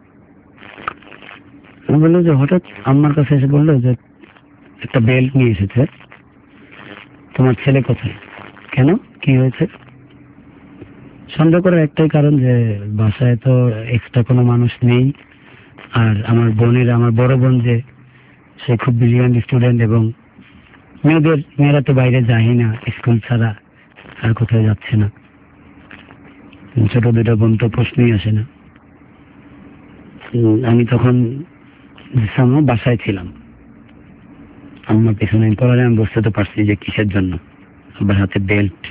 বললো যে হঠাৎ আম্মার কাছে এসে বললো যে একটা বেল্ট নিয়ে এসেছে, তোমার ছেলে কোথায়, কেন, কি হয়েছে? সন্দেহ করার একটাই কারণ যে বাসায় তো এক্সট্রা কোনো মানুষ নেই, আর আমার বড় বোন যে সে খুব ব্রিলিয়ান্ট স্টুডেন্ট, এবং মেয়েরা তো বাইরে যায় না, স্কুল ছাড়া আর কোথায় যাচ্ছে না, ছোট 2টা বোন তো প্রশ্নই আসে না। আমি তখন বাসায় ছিলাম, আমার পেছনে পড়ালে আমি বুঝতে তো পারছি যে কিসের জন্য। আবার হাতে বেল্ট,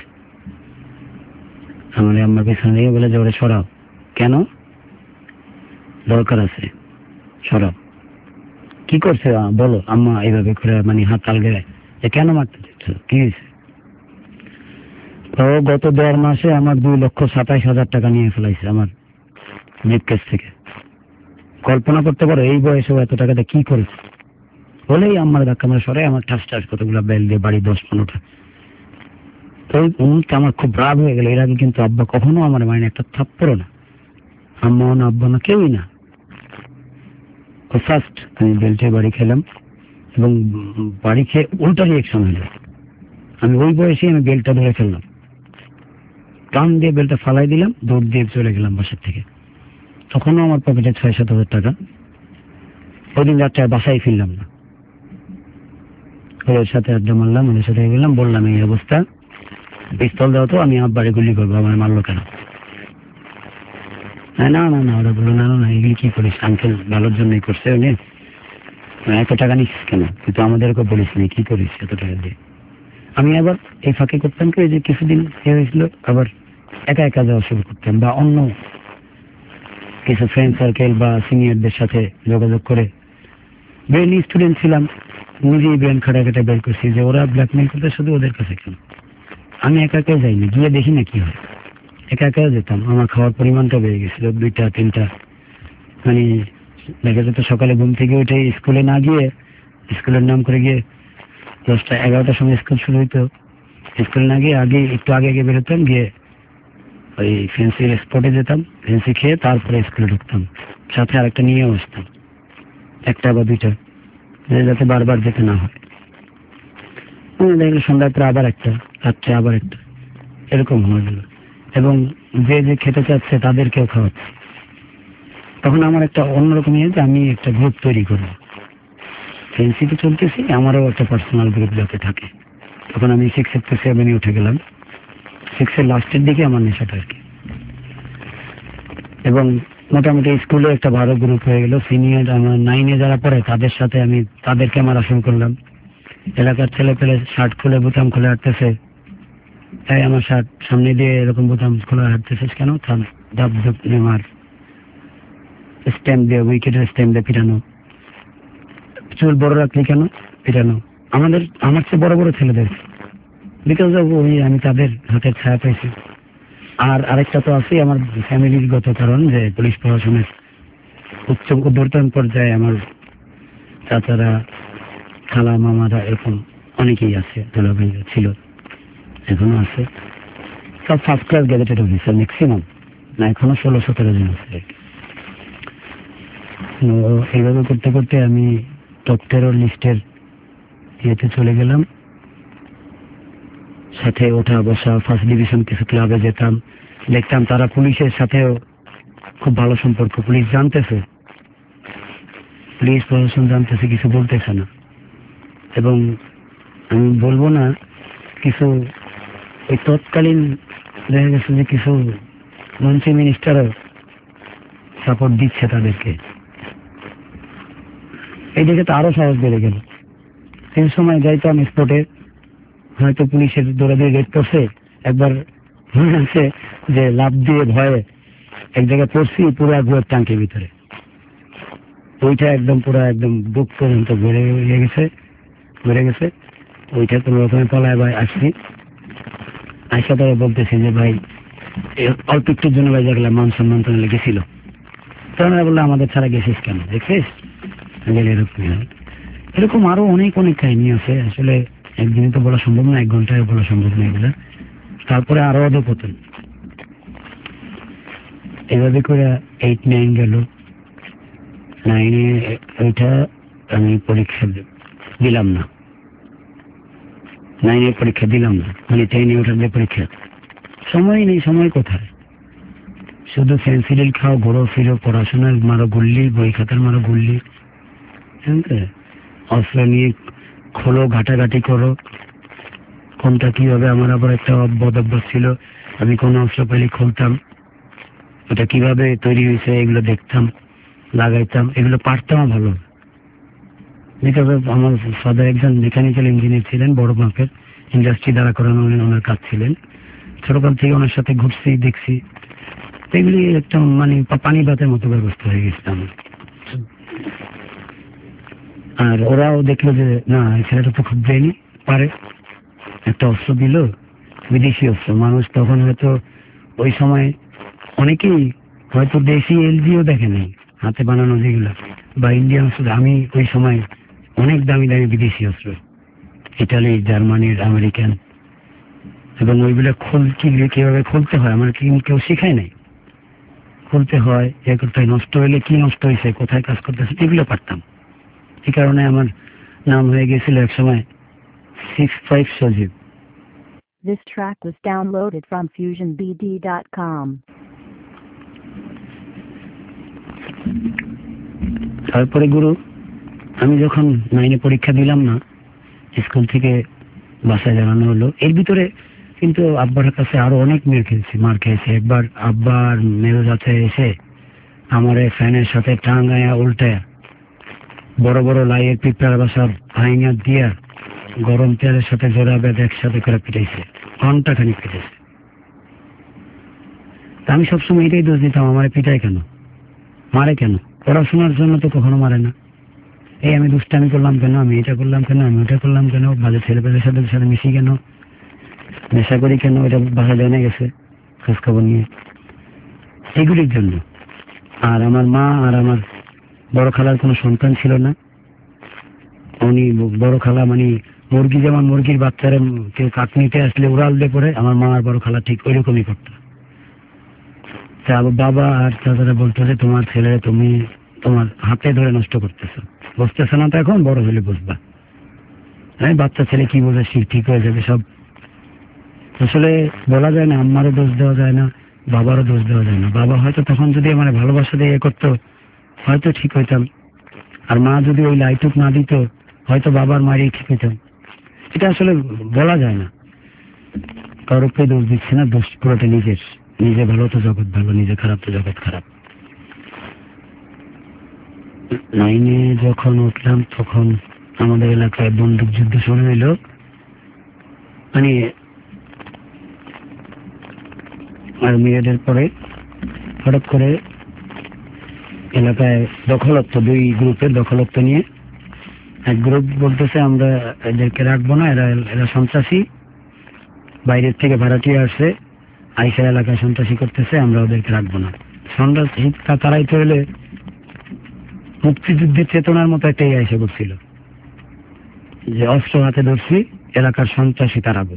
আমার আম্মার পেছনে দিয়ে বলে যে ওরে সরাও, কেন, দরকার আছে, সরাও। কি করছে বলো, আম্মা এইভাবে করে মানে হাত আলগে, যে কেন মারতে দিচ্ছ, কি হয়েছে? তো গত 1.5 মাসে আমার 2,27,000 টাকা নিয়ে ফেলাইছে আমার ব্রিফকেস থেকে। কল্পনা করতে পারো এই বয়সে এত টাকাটা কি করেছে? বলেই আমার ধাক্কা মারা সরাই আমার ঠাস ঠাস কতগুলো বেল দিয়ে বাড়ি 10-15টা। তো আমার খুব রাগ হয়ে গেল। এর আগে কিন্তু আব্বা কখনো আমার মাইনে একটা থাপ্পড়ও না, আম্মাও না, আব্বা না, কেউই না। ফার্স্ট আমি বেল্টে বাড়ি খেলাম, এবং বাড়ি খেয়ে উল্টা রিয়েকশন হলো। আমি ওই বয়সে আমি বেল্টটা ধরে ফেললাম, টান দিয়ে বেল্টটা ফালাই দিলাম, দৌড় দিয়ে চলে গেলাম বাসার থেকে। তখনও আমার পকেটে 6-7 হাজার টাকা। ওই দিন রাত্রে বাসায় ফিরলাম না, ওদের সাথে আড্ডা মারলাম, ওদের সাথে গেলাম, বললাম এই অবস্থা, পিস্তল দাও তো, আমি আব্বারে গুলি করবো, আমার মারলো কেন? না না না, ওরা বললো না না, এগুলি কি করিস, আঙ্কেল ভালোর জন্যই করছে, উনি এত টাকা নিস কেন, তুই তো আমাদেরকে বলিস নি, কি করিস এত টাকা দিয়ে? আমি আবার এই ফাঁকে করতাম কি, যে কিছুদিন এ হয়েছিল, আবার একা একা যাওয়া শুরু করতাম, বা অন্য কিছু ফ্রেন্ড সার্কেল বা সিনিয়রদের সাথে যোগাযোগ করে। ব্রেন স্টুডেন্ট ছিলাম, নিজেই ব্রেন খাটাখাটা বের করছি যে ওরা ব্ল্যাকমেল করতে, শুধু ওদের কাছে কেন, আমি একা একা যাইনি, গিয়ে দেখি না কি হয়। একা একা যেতাম, আমার খাওয়ার পরিমাণটা বেড়ে গেছিল 2-3টা। মানে দেখা যেত সকালে ঘুম থেকে উঠে স্কুলে না গিয়ে, স্কুলের নাম করে গিয়ে 10টা-11টার সময় স্কুল শুরু হইতো, স্কুল না গিয়ে একটু আগে বেরোতাম, গিয়ে ওই ফেন্সির স্পটে যেতাম, ফেন্সি খেয়ে তারপরে স্কুলে ঢুকতাম, সাথে আরেকটা নিয়ে আসতাম, 1টা বা 2টা, যাতে বারবার যেতে না হয়। দেখলে সন্ধ্যার পরে আবার একটা, রাত্রে আবার একটা, এরকম হয়ে গেল। এবং যে যে খেতে চাচ্ছে তাদেরকেও খাওয়াচ্ছে। তখন আমার একটা অন্যরকম ইয়ে যে আমি একটা গ্রুপ তৈরি করবো, ফেন্সিতে চলতেছি, আমারও একটা পার্সোনাল গ্রুপ যাতে থাকে। তখন আমি 6-7 উঠে গেলাম, 6-এর লাস্টের দিকে আমার নেশাটা আর কি। এবং মোটামুটি স্কুলে একটা ভালো গ্রুপ হয়ে গেল। সিনিয়র আমার 9-এ যারা পড়ে তাদেরকে আমার আসন করলাম। এলাকার ছেলে পেলে শার্ট খুলে বোতাম খুলে হাঁটতেছে, তাই আমার শার্ট সামনে দিয়ে এরকম বোতাম খোলা হাঁটতেছিস কেন, ধাপ ধুপ নেমার স্ট্যাম্প দিয়ে, উইকেটের স্ট্যাম্প দিয়ে পিটানো, চুল বড় রাখলি কেন পিটানো, আমার চেয়ে বড় বড় ছেলেদের, বিকজ অফ ওই আমি তাদের হাতের ছায়া পাইছি। আর আরেকটা তো আছে আমার ফ্যামিলিগত কারণ, যে পুলিশ প্রশাসনের উচ্চ ঊর্ধ্বতন পর্যায়ে আমার চাচারা, খালা, মামারা এরকম অনেকেই আছে, দুলাভাই ছিল, এখনো আছে। সব first class gazetted officer maximum, না এখনো 16-17 জন আছে। এইভাবে করতে করতে আমি টপ 13 লিস্টের ইয়েতে চলে গেলাম। সাথে ওঠা বসা, ফার্স্ট ডিভিশন কিছু ক্লাবে যেতাম, দেখতাম তারা পুলিশের সাথেও খুব ভালো সম্পর্ক। পুলিশ জানতেছে, পুলিশ প্রশাসন জানতেছে, কিছু বলতেছে না। এবং আমি বলবো না, কিছু ওই তৎকালীন দেখা গেছে যে কিছু মন্ত্রী মিনিস্টারও সাপোর্ট দিচ্ছে তাদেরকে। এই দিকে তো আরো সাহস বেড়ে গেল। সেই সময় যাইতাম স্পটে, হয়তো পুলিশের দৌড়াদৌড়ি রেড করছে, একবার মনে আছে যে লাফ দিয়ে ভয়ে এক জায়গায় পড়ছি পুরো গুয়ের ট্যাঙ্কের ভিতরে, ওইটা একদম পুরো একদম বুক পর্যন্ত বেড়ে গেছে। ওইটা কোনো রকমের পলায় ভাই আসছি, আইসা তারা বলতেছে যে ভাই অল্প একটুর জন্য ভাই দেখলাম মান সম্মান তো লেগেছিল, তখন বললো আমাদের ছাড়া গেছিস কেন, দেখছিস এরকম আরো অনেক কাহিনী আছে। আসলে একদিনে তো বলা সম্ভব না, 1 ঘন্টায় বলা সম্ভব না এগুলো। তারপরে আরো অধপতন, এভাবে করে 8-9 গেল। 9-এ ওইটা আমি পরীক্ষা দিলাম না, 9-এর পরীক্ষা দিলাম না, মানে 10-এ ওঠার যে পরীক্ষা, সময় নেই। সময় কোথায়, শুধু ফেন্সিডিল খাও, ঘোরো ফিরো, পড়াশোনার মারো গুল্লি, বই খাতার মারো গুল্লি, অস্ত্র নিয়ে খোলো, ঘাটাঘাটি করো। কোনটা কি হবে, আমার আবার একটা বদ অভ্যাস ছিল, আমি কোন অস্ত্র পেলে খুলতাম, ওটা কিভাবে তৈরি হয়েছে এগুলো দেখতাম, লাগাইতাম, এগুলো পারতাম ভালো। বিকজ আমার ফাদার একজন মেকানিক্যাল ইঞ্জিনিয়ার ছিলেন, বড় মাপের ইন্ডাস্ট্রি দ্বারা করানো ওনার কাজ ছিলেন। ছোটকাল থেকে ওনার সাথে ঘুরছি, দেখছি, এগুলি একটা মানে পানি ভাতের মতো ব্যবস্থা হয়ে গেছে আমার। আর ওরাও দেখলো যে না, এই ছেলেটা তো খুব ব্রেনি, পারে, একটা অস্ত্র দিল, বিদেশি অস্ত্র। মানুষ তখন হয়তো ওই সময় অনেকেই হয়তো দেশি এলজিও দেখে নেই, হাতে বানানো যেগুলো বা ইন্ডিয়ান অস্ত্র। আমি ওই সময় অনেক দামি দামি বিদেশি অস্ত্র, ইটালি, জার্মানির, আমেরিকান, এবং ওইগুলো কিভাবে খুলতে হয় আমার কেউ শিখায় নাই। খুলতে হয়, এ করতে হয়, নষ্ট হইলে কি নষ্ট হয়েছে, কোথায় কাজ করতেছে, এগুলো পারতাম। এই কারণে আমার নাম হয়ে গেছিল এক সময় 6'5" সজীব। This track was downloaded from FusionBD.com. তারপরে গুরু, আমি যখন 9-এ পরীক্ষা দিলাম না, স্কুল থেকে বাসায় জানানো হলো। এর ভিতরে কিন্তু আব্বার কাছে আরো অনেক মার খেয়েছি। একবার আব্বার মেরুজাতে এসে আমার ফ্যানের সাথে টাঙ্গায়া উল্টায়া বড় বড় লাইয়ের পিঁপড়ার বাসা ভাইঙা দিয়া গরম তেলের সাথে জোড়া বেঁধে একসাথে করে পিটাইছে, ঘন্টাখানি পিটাইছে। আমি সবসময় এটাই দোষ দিতাম, আমার পিটাই কেন, মারে কেন, পড়াশোনার জন্য তো কখনো মারে না। এই আমি দুষ্টামি করলাম কেন, আমি এটা করলাম কেন, আমি ওটা করলাম কেন, বাজে ছেলেপেলের সাথে মিশি কেন, নেশা করি কেন, এটা বাসা জানা গেছে খোঁজ খবর নিয়ে, এগুলির জন্য। আর আমার মা আর আমার বড় খালার কোনো সন্তান ছিল না। উনি বড় খালা মানে মুরগি, যেমন মুরগির বাচ্চারা কেউ কাক নিতে আসলে উড়াল দিয়ে পড়ে, আমার মা আর বড় খালা ঠিক ওই রকমই করতো। বাবা আর চাচারা বলতো যে তোমার ছেলে তুমি তোমার হাতে ধরে নষ্ট করতেছো, বুঝতেছো না তো, এখন বড় হলে বুঝবা। হ্যাঁ, বাচ্চা ছেলে কি বোঝে, ঠিক হয়ে যাবে সব। আসলে বলা যায় না, আম্মারও দোষ দেওয়া যায় না, বাবারও দোষ দেওয়া যায় না। বাবা হয়তো তখন যদি আমার ভালোবাসা দিয়ে করতো হয়তো ঠিক হইতাম, আর মা যদি ওই লাইটুক না দিত হয়তো বাবার মায়েরই ঠিক হইতাম। এটা আসলে বলা যায় না, কারোকে দোষ দিচ্ছে না, দোষ পুরোটা নিজের। নিজে ভালো তো জগৎ ভালো, নিজে খারাপ তো জগৎ খারাপ। 9-এ যখন উঠলাম তখন আমাদের এলাকায় বন্দুক যুদ্ধ শুরু হইল। মানে আর্মিদের পরে হঠাৎ করে এলাকায় দখলত্ব, 2 গ্রুপের দখলত্ব নিয়ে। এক গ্রুপ বলতেছে আমরা এদেরকে রাখবো না, এরা সন্ত্রাসী, বাইরের থেকে ভাড়াটিয়ে আসছে, আইসা এলাকায় সন্ত্রাসী করতেছে, আমরা ওদেরকে রাখবো না। সন্ত্রাসী তারাই তো হলে মুক্তিযুদ্ধের চেতনার মতো একটাই আইসা করছিল যে অস্ত্র হাতে ধরছি, এলাকার সন্ত্রাসী তারাবো।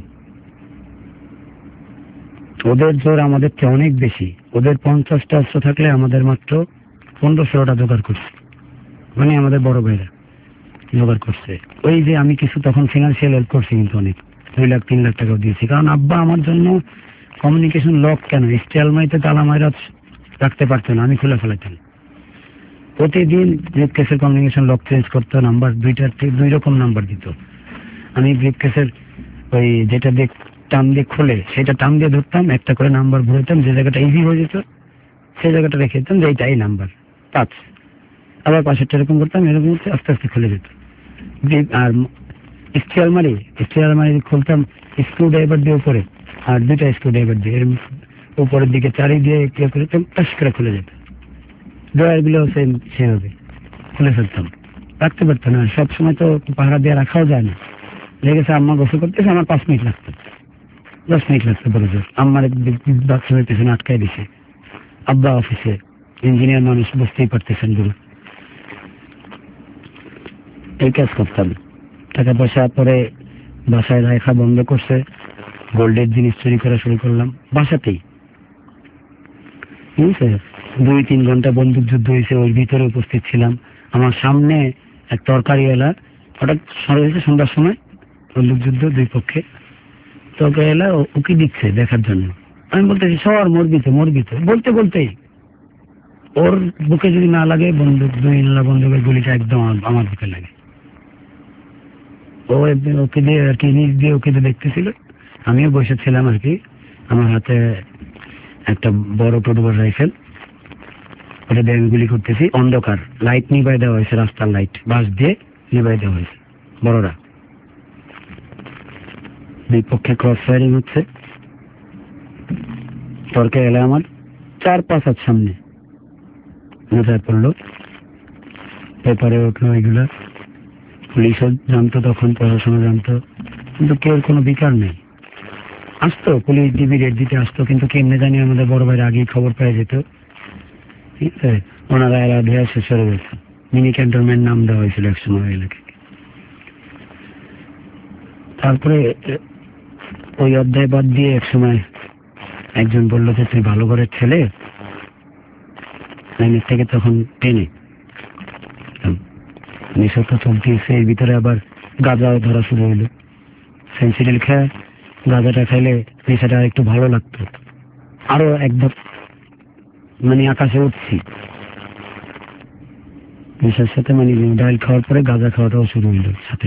ওদের জোর আমাদের চেয়ে অনেক বেশি। ওদের 50টা অস্ত্র থাকলে আমাদের মাত্র 15-16টা জোগাড় করছে, মানে আমাদের বড় ভাইরা জোগাড় করছে। ওই যে আমি কিছু তখন ফিনান্সিয়াল হেল্প করছি, কিন্তু অনেক 2 লাখ 3 লাখ টাকাও দিয়েছি। কারণ আব্বা আমার জন্য কমিউনিকেশন লক কেন, স্টিয়ালমাইতে তালা মাইরা রাখতে পারতো না, আমি খুলে ফেলাইতাম। প্রতিদিন ব্রিফকেসের কমিউনিকেশন লক চেঞ্জ করতো, নাম্বার 2 রকম নাম্বার দিত। আমি ব্রিফকেসের ওই যেটা টান দিয়ে খুলে সেটা টান দিয়ে ধরতাম, একটা করে নাম্বার ভরতাম, যে জায়গাটা ইজি হয়ে যেত সেই জায়গাটা রেখে দিতাম যে এইটাই নাম্বার 5। আবার পাশেরটা এরকম করতাম, এরকম আস্তে আস্তে খুলে যেত। আর স্টিয়ালমারি খুলতাম স্ক্রু ড্রাইভার দিয়ে উপরে, আর 2টা স্ক্রু ড্রাইভার দিয়ে এর উপরের দিকে চারি দিয়ে করতাম, টাস করে খুলে যেত। ড্রয়ার গুলো সেভাবে খুলে ফেলতাম, রাখতে পারতাম না। সবসময় তো পাহারা দিয়ে রাখাও যায় না। লেগেছে আম্মা গোসল করতেছে, আমার 5 মিনিট লাগতো, 10 মিনিট লাগতো বড় জোর। আম্মার বাথরুমের পেছনে আটকাই দিছে, আব্বা অফিসে, ইঞ্জিনিয়ার মানুষ, বুঝতেই পারতেছেন গুলো। এই কাজ করতাম। টাকা পয়সা পরে বাসায় রাখা বন্ধ করছে, গোল্ডের জিনিস চুরি করা শুরু করলাম বাসাতেই। ঠিক আছে, 2-3 ঘন্টা বন্দুক যুদ্ধ হয়েছে, ওর ভিতরে উপস্থিত ছিলাম। আমার সামনে এক তরকারি এলা হঠাৎ সরে হয়েছে সন্ধ্যার সময়, বন্দুক যুদ্ধ 2 পক্ষে। তরকারি এলা ওকে দিচ্ছে দেখার জন্য। আমি বলতেছি সর, মরবি তো বলতে বলতেই ওর বুকে যদি না লাগে বন্দুক, 2 নালা বন্দুকের গুলিটা একদম আমার বুকে লাগে। ও ওকে দিয়ে আর কি নিচ দিয়ে ওকে দেখতেছিল, আমিও বসেছিলাম আর কি। আমার হাতে একটা বড় টোটোবার রাইফেল, ওটা দিয়ে আমি গুলি করতেছি। অন্ধকার, লাইট নিভাই দেওয়া হয়েছে, রাস্তার লাইট বাস দিয়ে নিভাই দেওয়া হয়েছে বড়রা। 2 পক্ষে ক্রস ফায়ারিং হচ্ছে। তর্কে এলে আমার 4-5 হাত সামনে মাথায় পড়লো, পেপারে উঠলো এগুলা। পুলিশও জানতো তখন, প্রশাসনও জানতো, কিন্তু কেউ কোনো বিকার নেই। আসতো পুলিশ, ডিবি রেড দিতে আসতো, কিন্তু কেমনে জানি আমাদের বড় ভাইয়ের আগেই খবর পেয়ে যেত। ঠিক আছে, ওনারা এরা ধেয়া শেষ হয়ে গেছে। মিনি ক্যান্টনমেন্ট নাম দেওয়া হয়েছিল একসময় এলাকাকে। তারপরে ওই অধ্যায় বাদ দিয়ে একসময় একজন বললো যে তুই ভালো ঘরের ছেলে, লাইনের থেকে তখন টেনে নেশা তো চলতেছে, এর ভিতরে আবার গাঁজাও ধরা শুরু হইলো। সেন্সিডিল খেয়ে গাঁজাটা খাইলে নেশাটা একটু ভালো লাগতো, আরো একদম মানে আকাশে উঠছি নেশার সাথে। মানে ডাইল খাওয়ার পরে গাঁজা খাওয়াটাও শুরু হইল সাথে।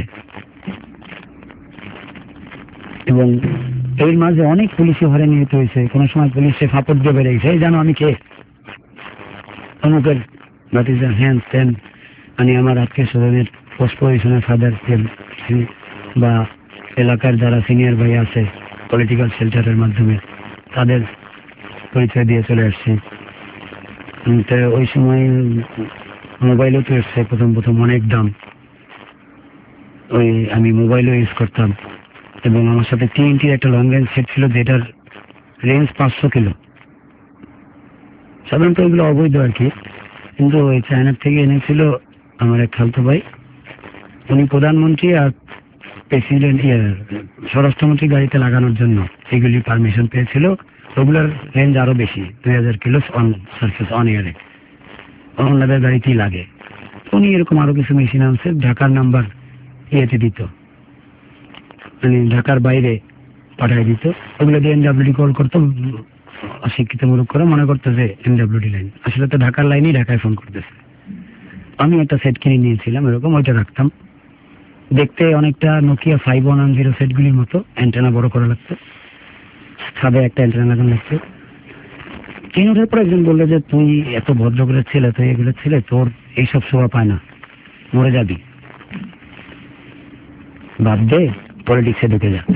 এবং এর মাঝে অনেক পুলিশে ঘরে নিহত হয়েছে। কোনো সময় পুলিশে ফাপড় দিয়ে বেড়েছে, এই জানো আমি কে, অমুকের ভাতিজা, হ্যান ত্যান। মানে আমার আত্মীয় স্বজনের পোস্ট পজিশনের ফাদার বা এলাকার যারা সিনিয়র ভাই আছে পলিটিক্যাল শেল্টারের মাধ্যমে, তাদের পরিচয় দিয়ে চলে আসছে। ওই সময় মোবাইলও তো এসছে প্রথম অনেক দাম। ওই আমি মোবাইলও ইউজ করতাম, এবং আমার সাথে TNT-র একটা লং রেঞ্জ সেট ছিল যেটার রেঞ্জ 500 কিলো। সাধারণত এগুলো অবৈধ আর কি, কিন্তু ওই চায়নার থেকে এনেছিল আমার এক খালতো ভাই। উনি প্রধানমন্ত্রী আর প্রেসিডেন্ট স্বরাষ্ট্রমন্ত্রী গাড়িতে লাগানোর জন্য এগুলি পারমিশন পেয়েছিল। ওগুলোর রেঞ্জ আরো বেশি, 2000 কিলো অন সার্ফেস অন এয়ারে, ওনাদের গাড়িতেই লাগে। উনি এরকম আরো কিছু মেশিন আনছে, ঢাকার নাম্বার ইয়েতে দিত, মানে ঢাকার বাইরে পাঠিয়ে দিত। ওগুলো দিয়ে NWD কল করতো, অশিক্ষিত মূলক করে মনে করতো যে NWD লাইন, আসলে তো ঢাকার লাইনই ঢাকায় ফোন করতেছে। আমি একটা সেট কিনে নিয়েছিলাম এরকম, ওইটা রাখতাম। দেখতে অনেকটা নোকিয়া 5110 সেটগুলির মতো, অ্যান্টেনা বড় করা লাগতো, ছাদে একটা অ্যান্টেনা লাগানো লাগতো। কিনে ওঠার পর একজন বললো যে তুই এত ভদ্র করে ছেলে, তুই এগুলো ছেলে, তোর এইসব শোভা পায় না, মরে যাবি, বাদ দে, পলিটিক্সে ঢুকে যা।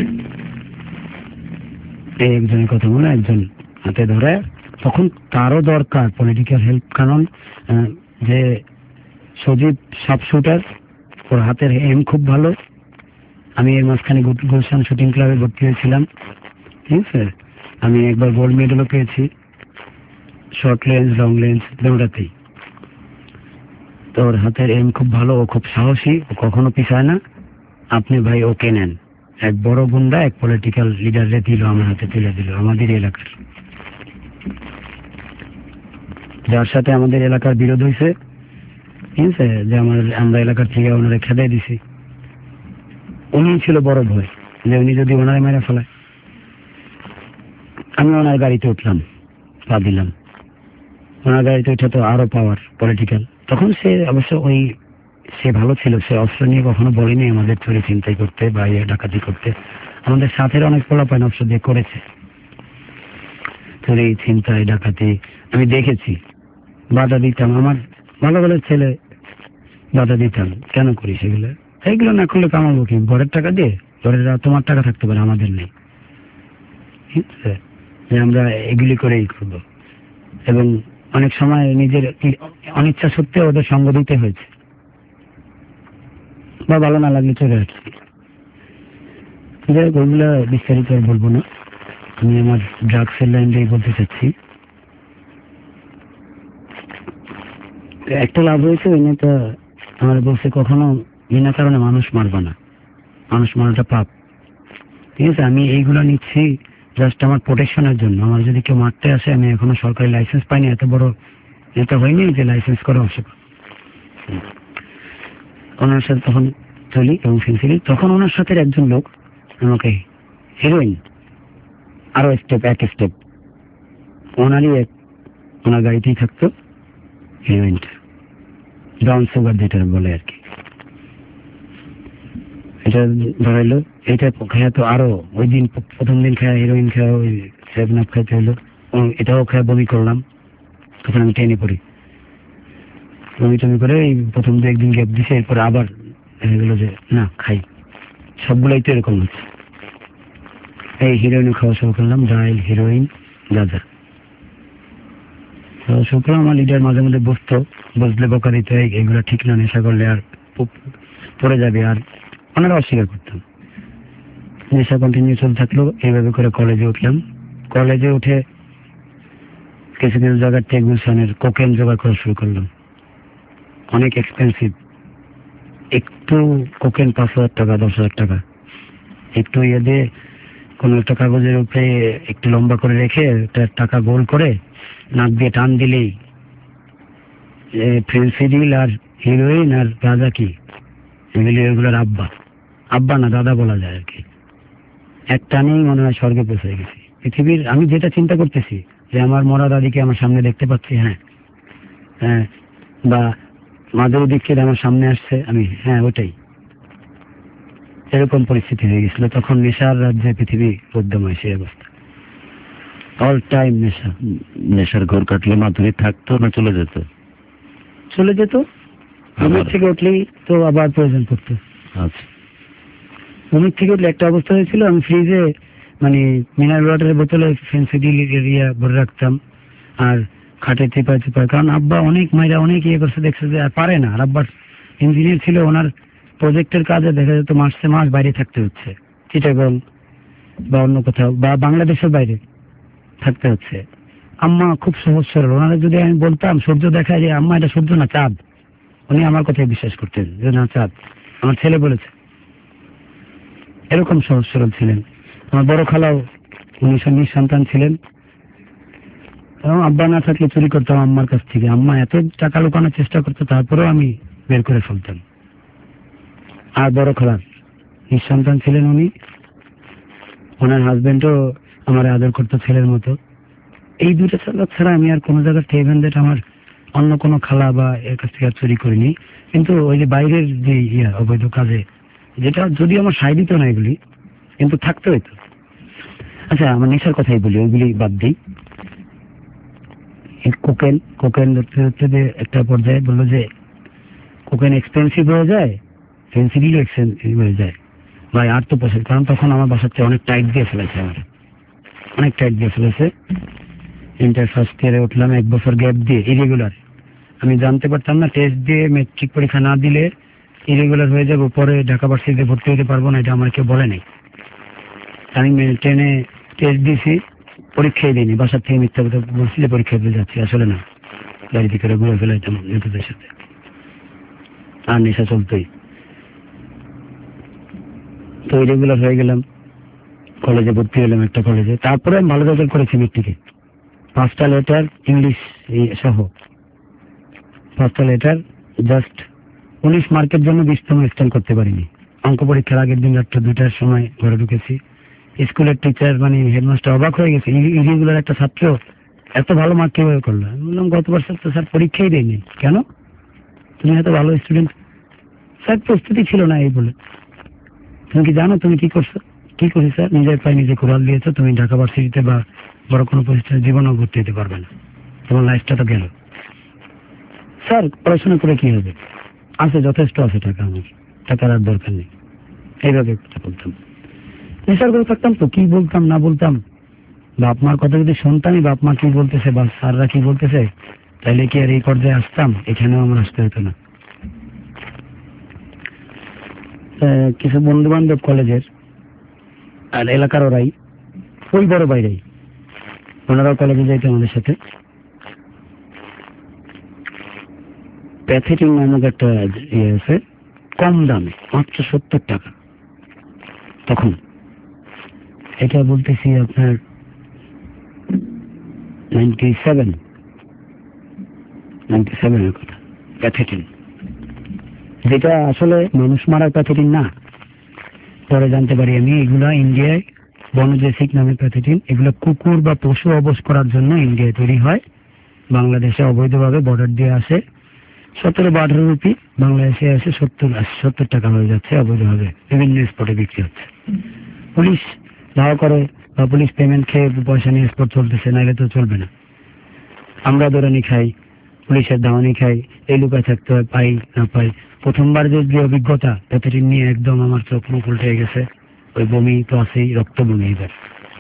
এই একজনের কথা মনে একজন হাতে ধরে, তখন তারও দরকার পলিটিক্যাল হেল্প, কারণ যে সজীব সাপ শুটার, ওর হাতের এম খুব ভালো। আমি এর মাঝখানে গুলশান শুটিং ক্লাবে ভর্তি হয়েছিলাম, ঠিক আছে। আমি একবার গোল্ড মেডেলও পেয়েছি, শর্ট লেন্স লং লেন্স দুটাতেই। তোর হাতের এম খুব ভালো, ও খুব সাহসী, ও কখনো পিছায় না। আপনি ভাই ওকে নেন। এক বড় গুন্ডা এক পলিটিক্যাল লিডারে দিল, আমার হাতে তুলে দিল, আমাদের এলাকার, যার সাথে আমাদের এলাকার বিরোধ হয়েছে, ঠিক আছে, যে আমরা এলাকার থেকে ওনারে খেদাই দিছি। উনি ছিল বড় ভয় যে উনি যদি ওনারে মেরে ফেলায়। আমি ওনার গাড়িতে উঠলাম, পা দিলাম। ওনার গাড়িতে উঠে তো আরো পাওয়ার পলিটিক্যাল। তখন সে অবশ্য সে ভালো ছিল, সে অস্ত্র নিয়ে কখনো বলেনি আমাদের চুরি চিন্তাই করতে বা ডাকাতি করতে। আমাদের সাথের অনেক পোলাপাইন অস্ত্র দিয়ে করেছে, চুরি চিন্তাই ডাকাতি আমি দেখেছি, বাধা দিতাম। আমার ভালো ভালো ছেলে বাধা দিতাম, কেন করি সেগুলো? এইগুলো না করলে কামাবো কি? ঘরের টাকা দিয়ে, ঘরের তোমার টাকা থাকতে পারে, আমাদের নেই, ঠিক আছে, যে আমরা এগুলি করেই করবো। এবং অনেক সময় নিজের অনিচ্ছা সত্ত্বেও ওদের সঙ্গ দিতে হয়েছে, বা ভালো না লাগলে চলে আসছি। যাই হোক, ওইগুলো বিস্তারিত আর বলবো না। আমি আমার ড্রাগসের লাইন দিয়ে বলতে চাচ্ছি। একটা লাভ হয়েছে, ওই নেতা আমার বলছে কখনো বিনা কারণে মানুষ মারবা না, মানুষ মারাটা পাপ, ঠিক আছে। আমি এইগুলো নিচ্ছি জাস্ট আমার প্রোটেকশনের জন্য। আমার যদি কেউ মারতে আসে, আমি এখনো সরকারি লাইসেন্স পাইনি, এত বড় নেতা হয়নি যে লাইসেন্স করা আবশ্যক। ওনার সাথে তখন চলি এবং ফিনসিলি, তখন ওনার সাথে একজন লোক আমাকে হিরোইন আরো এক স্টেপ ওনারই ওনার গাড়িতেই থাকতো হিরোইনটা, ব্রাউন সুগার যেটা বলে আর কি। এটা ধরাইলো, এটা খায়া তো আরো ওই দিন প্রথম দিন খায়া হিরোইন খাওয়া, ওই 7 আপ খাইতে হলো, এটাও খায়া বমি করলাম। তখন আমি ট্রেনে পড়ি, বমি টমি করে এই প্রথম 2 একদিন গ্যাপ দিছে, এরপরে আবার এগুলো যে না খাই, সবগুলাই তো এরকম হচ্ছে। এই হিরোইনও খাওয়া শুরু করলাম, ডাইল হিরোইন গাঁজা খাওয়া শুরু করলাম। আমার লিডার মাঝে মধ্যে বসলে বকা দিতে, এগুলো ঠিক না, নেশা করলে আর পড়ে যাবে, আর ওনারা অস্বীকার করতাম। নেশা কন্টিনিউ চলতে থাকলো। এইভাবে করে কলেজে উঠলাম। কলেজে উঠে কিছু কিছু জায়গার থেকে গুলশানের কোকেন জোগাড় করা শুরু করলাম, অনেক এক্সপেন্সিভ। একটু কোকেন 5,000 টাকা 10,000 টাকা। একটু ইয়ে দিয়ে কোনো একটা কাগজের উপরে একটু লম্বা করে রেখে টাকা গোল করে নাক দিয়ে টান দিলেই ফেন্সিডিল আর হিরোইন আর গাঁজা কি এগুলোর আব্বা না দাদা বলা যায় আর কি। এক টানেই মনে হয় স্বর্গে পৌঁছে গেছি। পৃথিবীর আমি যেটা চিন্তা করতেছি যে আমার মরা দাদিকে আমার সামনে দেখতে পাচ্ছি, হ্যাঁ, বা মাধুরী দীক্ষিত আমার সামনে আসছে, আমি ওটাই। এরকম পরিস্থিতি হয়ে গেছিল তখন। নেশার রাজ্যে পৃথিবী উদ্যময়, সেই অবস্থা, অল টাইম নেশা। নেশার ঘর কাটলে মাধুরী থাকতো না চলে যেত? চলে যেত। ঘুমের থেকে উঠলেই তো আবার প্রয়োজন পড়তো। আচ্ছা, ঘুমের থেকে উঠলে একটা অবস্থা হয়েছিল, আমি ফ্রিজে মানে মিনারেল ওয়াটারের বোতলে ফেন্সিডিল এরিয়া ভরে রাখতাম, আর খাটে চেপায়, কারণ আব্বা অনেক মাইরা অনেক ইয়ে করছে, দেখছে যে আর পারে না। আর আব্বার ইঞ্জিনিয়ার ছিল, ওনার প্রজেক্টের কাজে দেখা যেত মাসে মাস বাইরে থাকতে হচ্ছে, চিটাগং বা অন্য কোথাও বা বাংলাদেশের বাইরে থাকতে হচ্ছে। আম্মা খুব সহজ সরল, ওনারা যদি আমি বলতাম সূর্য দেখা যে আম্মা এটা সূর্য না চাঁদ, উনি আমার কথায় বিশ্বাস করতেন যে না চাঁদ, আমার ছেলে বলেছে। এরকম সহজ সরল ছিলেন। আমার বড় খালাও উনি নিঃসন্তান ছিলেন, এবং আব্বা না থাকলে চুরি করতাম আম্মার কাছ থেকে। আম্মা এত টাকা লুকানোর চেষ্টা করতো, তারপরেও আমি বের করে ফেলতাম। আর বড় খালার নিঃসন্তান ছিলেন উনি, ওনার হাজবেন্ডও আমার আদর করতো ছেলের মতো। এই দুইটা ছাড়া আমি আর কোনো জায়গার থেকে আমার অন্য কোনো খালা বা এর কাছ থেকে আর চুরি করিনি। কিন্তু ওই যে বাইরের যে অবৈধ কাজে, যেটা যদি আমার সাই দিত না এগুলি, কিন্তু থাকতে হইতো। আচ্ছা, আমার নেশার কথাই বলি, ওইগুলি বাদ দিই। কোকেন ধরতে ধরতে যে একটা পর্যায়ে বললো যে কোকেন এক্সপেন্সিভ হয়ে যায়, ফেন্সিডিলও এক্সপেন্সিভ হয়ে যায় ভাই, আর তো পছন্দ। কারণ তখন আমার বাসার চেয়ে অনেক টাইট দিয়ে ফেলেছে, অনেক টাইট দিয়ে ফেলেছে। ইন্টার ফার্স্ট ইয়ারে উঠলাম, 1 বছর গ্যাপ দিয়ে ইরেগুলার। আমি জানতে পারতাম না টেস্ট দিয়ে মেট্রিক পরীক্ষা না দিলে ইরেগুলার হয়ে যাবো, পরে ঢাকা ভার্সিটিতে ভর্তি হতে পারবো না, এটা আমার কেউ বলে নাই। আমি ট্রেনে টেস্ট দিয়েছি, পরীক্ষাই দিইনি, বাসার থেকে মিথ্যা কথা বলছি যে পরীক্ষা দিতে যাচ্ছি, আসলে না, গাড়িতে করে ঘুরে ফেলাইতাম নেতাদের সাথে। আর নেশা চলতোই। তো ইরেগুলার হয়ে গেলাম, কলেজে ভর্তি হলাম একটা কলেজে। তারপরে আমি ভালো রেজাল্ট করেছি মেট্রিকে, 5টা লেটার ইংলিশ সহ, 5টা লেটার, জাস্ট 19 মার্কের জন্য 20তম স্ট্যান্ড করতে পারিনি। অঙ্ক পরীক্ষার আগের দিন রাত্রে 2টার সময় ঘরে ঢুকেছি। স্কুলের টিচার মানে হেডমাস্টার অবাক হয়ে গেছে, ইরেগুলার একটা ছাত্র এত ভালো মার্ক কিভাবে করলো। আমি বললাম গত বছর তো স্যার পরীক্ষাই দেয়নি। কেন? তুমি এত ভালো স্টুডেন্ট। স্যার প্রস্তুতি ছিল না এই বলে। তুমি কি জানো তুমি কি করছো? কি করি স্যার? নিজের পায়ে নিজে কোরাল দিয়েছো, তুমি ঢাকা ভার্সিটিতে বা বড় কোনো প্রতিষ্ঠানে জীবনও ভর্তি হতে পারবে না, তোমার লাইফটা তো গেল। স্যার পড়াশোনা করে কি হবে, আছে যথেষ্ট আছে টাকা, আমার টাকার আর দরকার নেই। এইভাবে কথা বলতাম, নেশার করে থাকতাম। তো কি বলতাম না বলতাম, বাপ মার কথা যদি শুনতামই, বাপ মা কি বলতেছে বা স্যাররা কি বলতেছে, তাইলে কি আর এই পর্যায়ে আসতাম? এখানেও আমার আসতে হতো না। কিছু বন্ধু বান্ধব কলেজের আর এলাকার ওরাই, ওই বড় বাইরেই, ওনারাও কলেজে যাইতো আমাদের সাথে। প্যাথেটিন নামক একটা ইয়ে আছে, কম দামে, মাত্র 70 টাকা। তখন এটা বলতেছি আপনার 97 কথা। প্যাথেটিন, যেটা আসলে মানুষ মারার প্যাথেটিন না, পরে জানতে পারি আমি, এগুলা ইন্ডিয়ায় বনজেসিক নামে প্যাথেটিন, এগুলো কুকুর বা পশু অবশ করার জন্য ইন্ডিয়ায় তৈরি হয়, বাংলাদেশে অবৈধভাবে বর্ডার দিয়ে আসে। 17 বা 18 রুপি, বাংলাদেশে আসে 70 টাকা হয়ে যাচ্ছে অবৈধভাবে, বিভিন্ন স্পটে বিক্রি হচ্ছে। পুলিশ ধাওয়া করে বা পুলিশ পেমেন্ট খেয়ে পয়সা নিয়ে স্পট চলতেছে, নাইলে তো চলবে না। আমরা দৌড়ানি খাই, পুলিশের দাওয়ানি খাই, এই লুকায় থাকতে হয়, পাই না পাই। প্রথমবার যে অভিজ্ঞতা প্যাথেটিন নিয়ে, একদম আমার চোখ মুখ উল্টে গেছে। ওই বমি তো আছেই, রক্ত বমি এবার।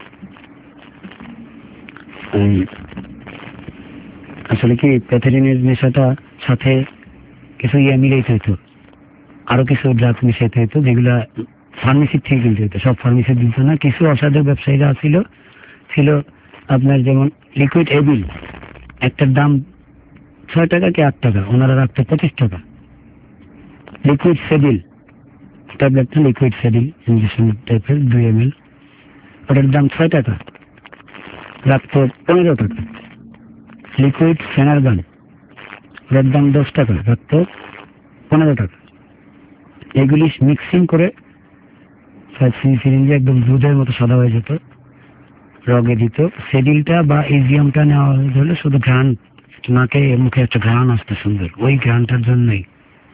আসলে কি প্যাথেটিনের নেশাটা সাথে কিছু মিলাইতে হইতো, আরো কিছু ড্রাগস মিশাইতে হইতো, যেগুলা ফার্মেসির থেকে কিনতে হইতো। সব ফার্মেসি দিত না, কিছু অসাধু ব্যবসায়ীরা ছিল আপনার, যেমন লিকুইড এবিল, একটার দাম 6 টাকা কি 8 টাকা, ওনারা রাখতো 25 টাকা। লিকুইড সেডিল ট্যাবলেটটা, লিকুইড সেডিল ইঞ্জেকশন টাইপের 2 ml, ওটার দাম 6 টাকা, রাখতো 15 টাকা। লিকুইড ফেনারগান, ওটার দাম 10 টাকা, রাখতো 15 টাকা। এগুলি মিক্সিং করে সিরিঞ্জে একদম দুধের মতো সাদা হয়ে যেত, রগে দিত। সেডিলটা বা ইজিয়ামটা নেওয়া হলে শুধু ঘ্রাণ, নাকে মুখে একটা ঘ্রাণ আসতে সুন্দর, ওই ঘ্রাণটার জন্যই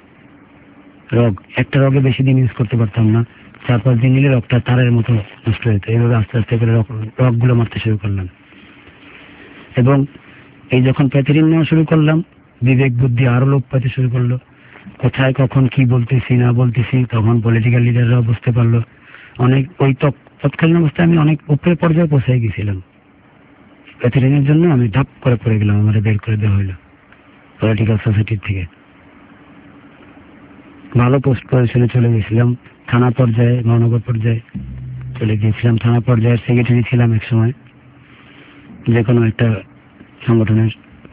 একটা রগে বেশি দিন ইউজ করতে পারতাম না, 4-5 দিন নিলে রগটা তারের মতো নষ্ট হতো। এইভাবে আস্তে আস্তে করে রগগুলো মারতে শুরু করলাম। এবং এই যখন প্যাথেটিন নেওয়া শুরু করলাম, বিবেক বুদ্ধি আরো লোপ পাইতে শুরু করলো। কোথায় কখন কি বলতেছি না বলতেছি, তখন পলিটিক্যাল লিডাররাও বুঝতে পারলো। অনেক ওই তৎকালীন অবস্থায় আমি অনেক উপরে পর্যায়ে পৌঁছে গেছিলাম। প্যাথেটিনের জন্য আমি ধাপ করে পড়ে গেলাম, আমার বের করে দেওয়া হইলো পলিটিক্যাল সোসাইটির থেকে। ভালো পোস্ট পজিশনে চলে গেছিলাম, থানা পর্যায়ে, মহানগর পর্যায়ে। চলে গিয়েছিলাম। থানা পর্যায়ের সেক্রেটারি ছিলাম এক সময় যে কোনো একটা সংগঠনের।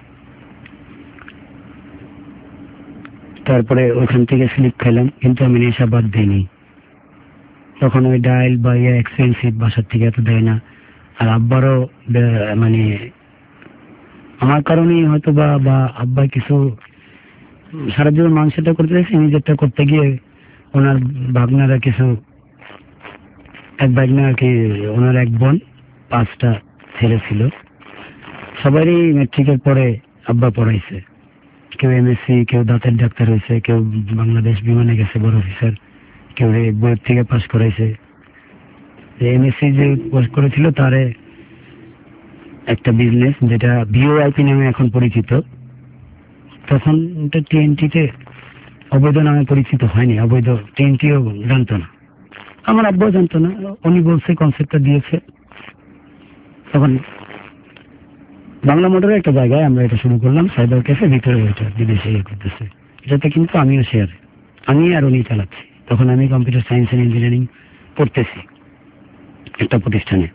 তারপরে ওখান থেকে স্লিপ খেলাম, কিন্তু আমি নেশা বাদ দিইনি। তখন ওই ডাইল বা এক্সপেন্সিভ বাসার থেকে এত দেয় না। আর আব্বারও মানে আমার কারণেই হয়তো বা আব্বা কিছু সারা জীবন মানুষটা করতে চাইছে, নিজেরটা করতে গিয়ে ওনার ভাগনারা কিছু এক ভাগনা আর কি, ওনার এক বোন, 5টা ছেলে ছিল। সবারই মেট্রিকের পরে আব্বা পড়াইছে। কেউ এমএসসি, কেউ দাঁতের ডাক্তার হয়েছে, কেউ বাংলাদেশ বিমানে গেছে বড় অফিসার, কেউ বইয়ের থেকে পাশ করাইছে। এমএসসি যে কোর্স করেছিল তারে একটা বিজনেস যেটা ভিওআইপি নামে এখন পরিচিত, তখন ওটা টিএনটিতে অবৈধ নামে পরিচিত হয়নি, অবৈধ টিএনটিও জানতো না, আমার আব্বাও জানতো না। উনি বলছে, কনসেপ্টটা দিয়েছে। তখন বাংলা মোটরের একটা জায়গায় আমরা এটা শুরু করলাম, সাইবার ক্যাফে, ভিতরে ওইটা বিদেশে করতেছে। এটাতে কিন্তু আমিও শেয়ার, আমি আর উনি চালাচ্ছি। তখন আমি কম্পিউটার সায়েন্স এন্ড ইঞ্জিনিয়ারিং পড়তেছি একটা প্রতিষ্ঠানে।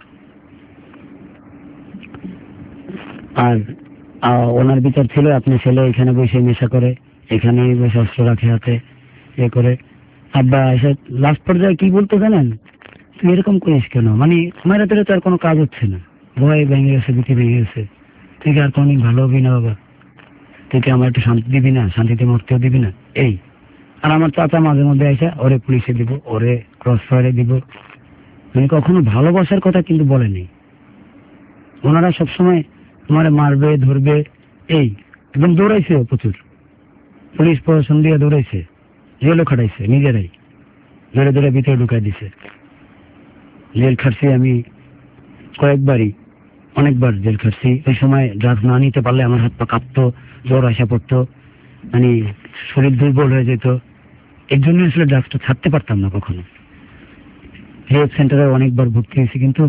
আর ওনার বিচার ছিল, আপনি ছেলে এখানে বসে নেশা করে, এখানে বসে অস্ত্র রাখে হাতে, এ করে। আব্বা এসে লাস্ট পর্যায়ে কি বলতো জানেন, তুই এরকম করিস কেন? মানে আমার হাতে তো আর কোনো কাজ হচ্ছে না, ভয় ভেঙে গেছে, ভীতি ভেঙে গেছে, তুই কি আর কোনদিন ভালো হবি না বাবা? তুই কি আমার একটু শান্তি দিবি না? শান্তিতে মরতেও দিবি না? এই। আর আমার চাচা মাঝে মধ্যে এসে ওরে পুলিশে দিব, ওরে ক্রস ফায়ারে দিব। মানে কখনো ভালোবাসার কথা কিন্তু বলেনি। ওনারা সবসময় তোমারে মারবে, ধরবে, এই। একদম দৌড়াইছে প্রচুর, পুলিশ প্রশাসন দিয়ে দৌড়াইছে, জেলও খাটাইছে নিজেরাই, ধরে ধরে ভিতরে ঢুকাই দিছে। জেল খাটছি আমি কয়েকবারই, অনেকবার জেল খাটছি। ওই সময় ড্রাগস না নিতে পারলে আমার হাত পা কাঁপতো, জ্বর আসা পড়তো, মানে শরীর দুর্বল হয়ে যেত। এর জন্য আসলে ড্রাগসটা ছাড়তে পারতাম না কখনো। হেলথ সেন্টারে অনেকবার ভর্তি হয়েছি, কিন্তু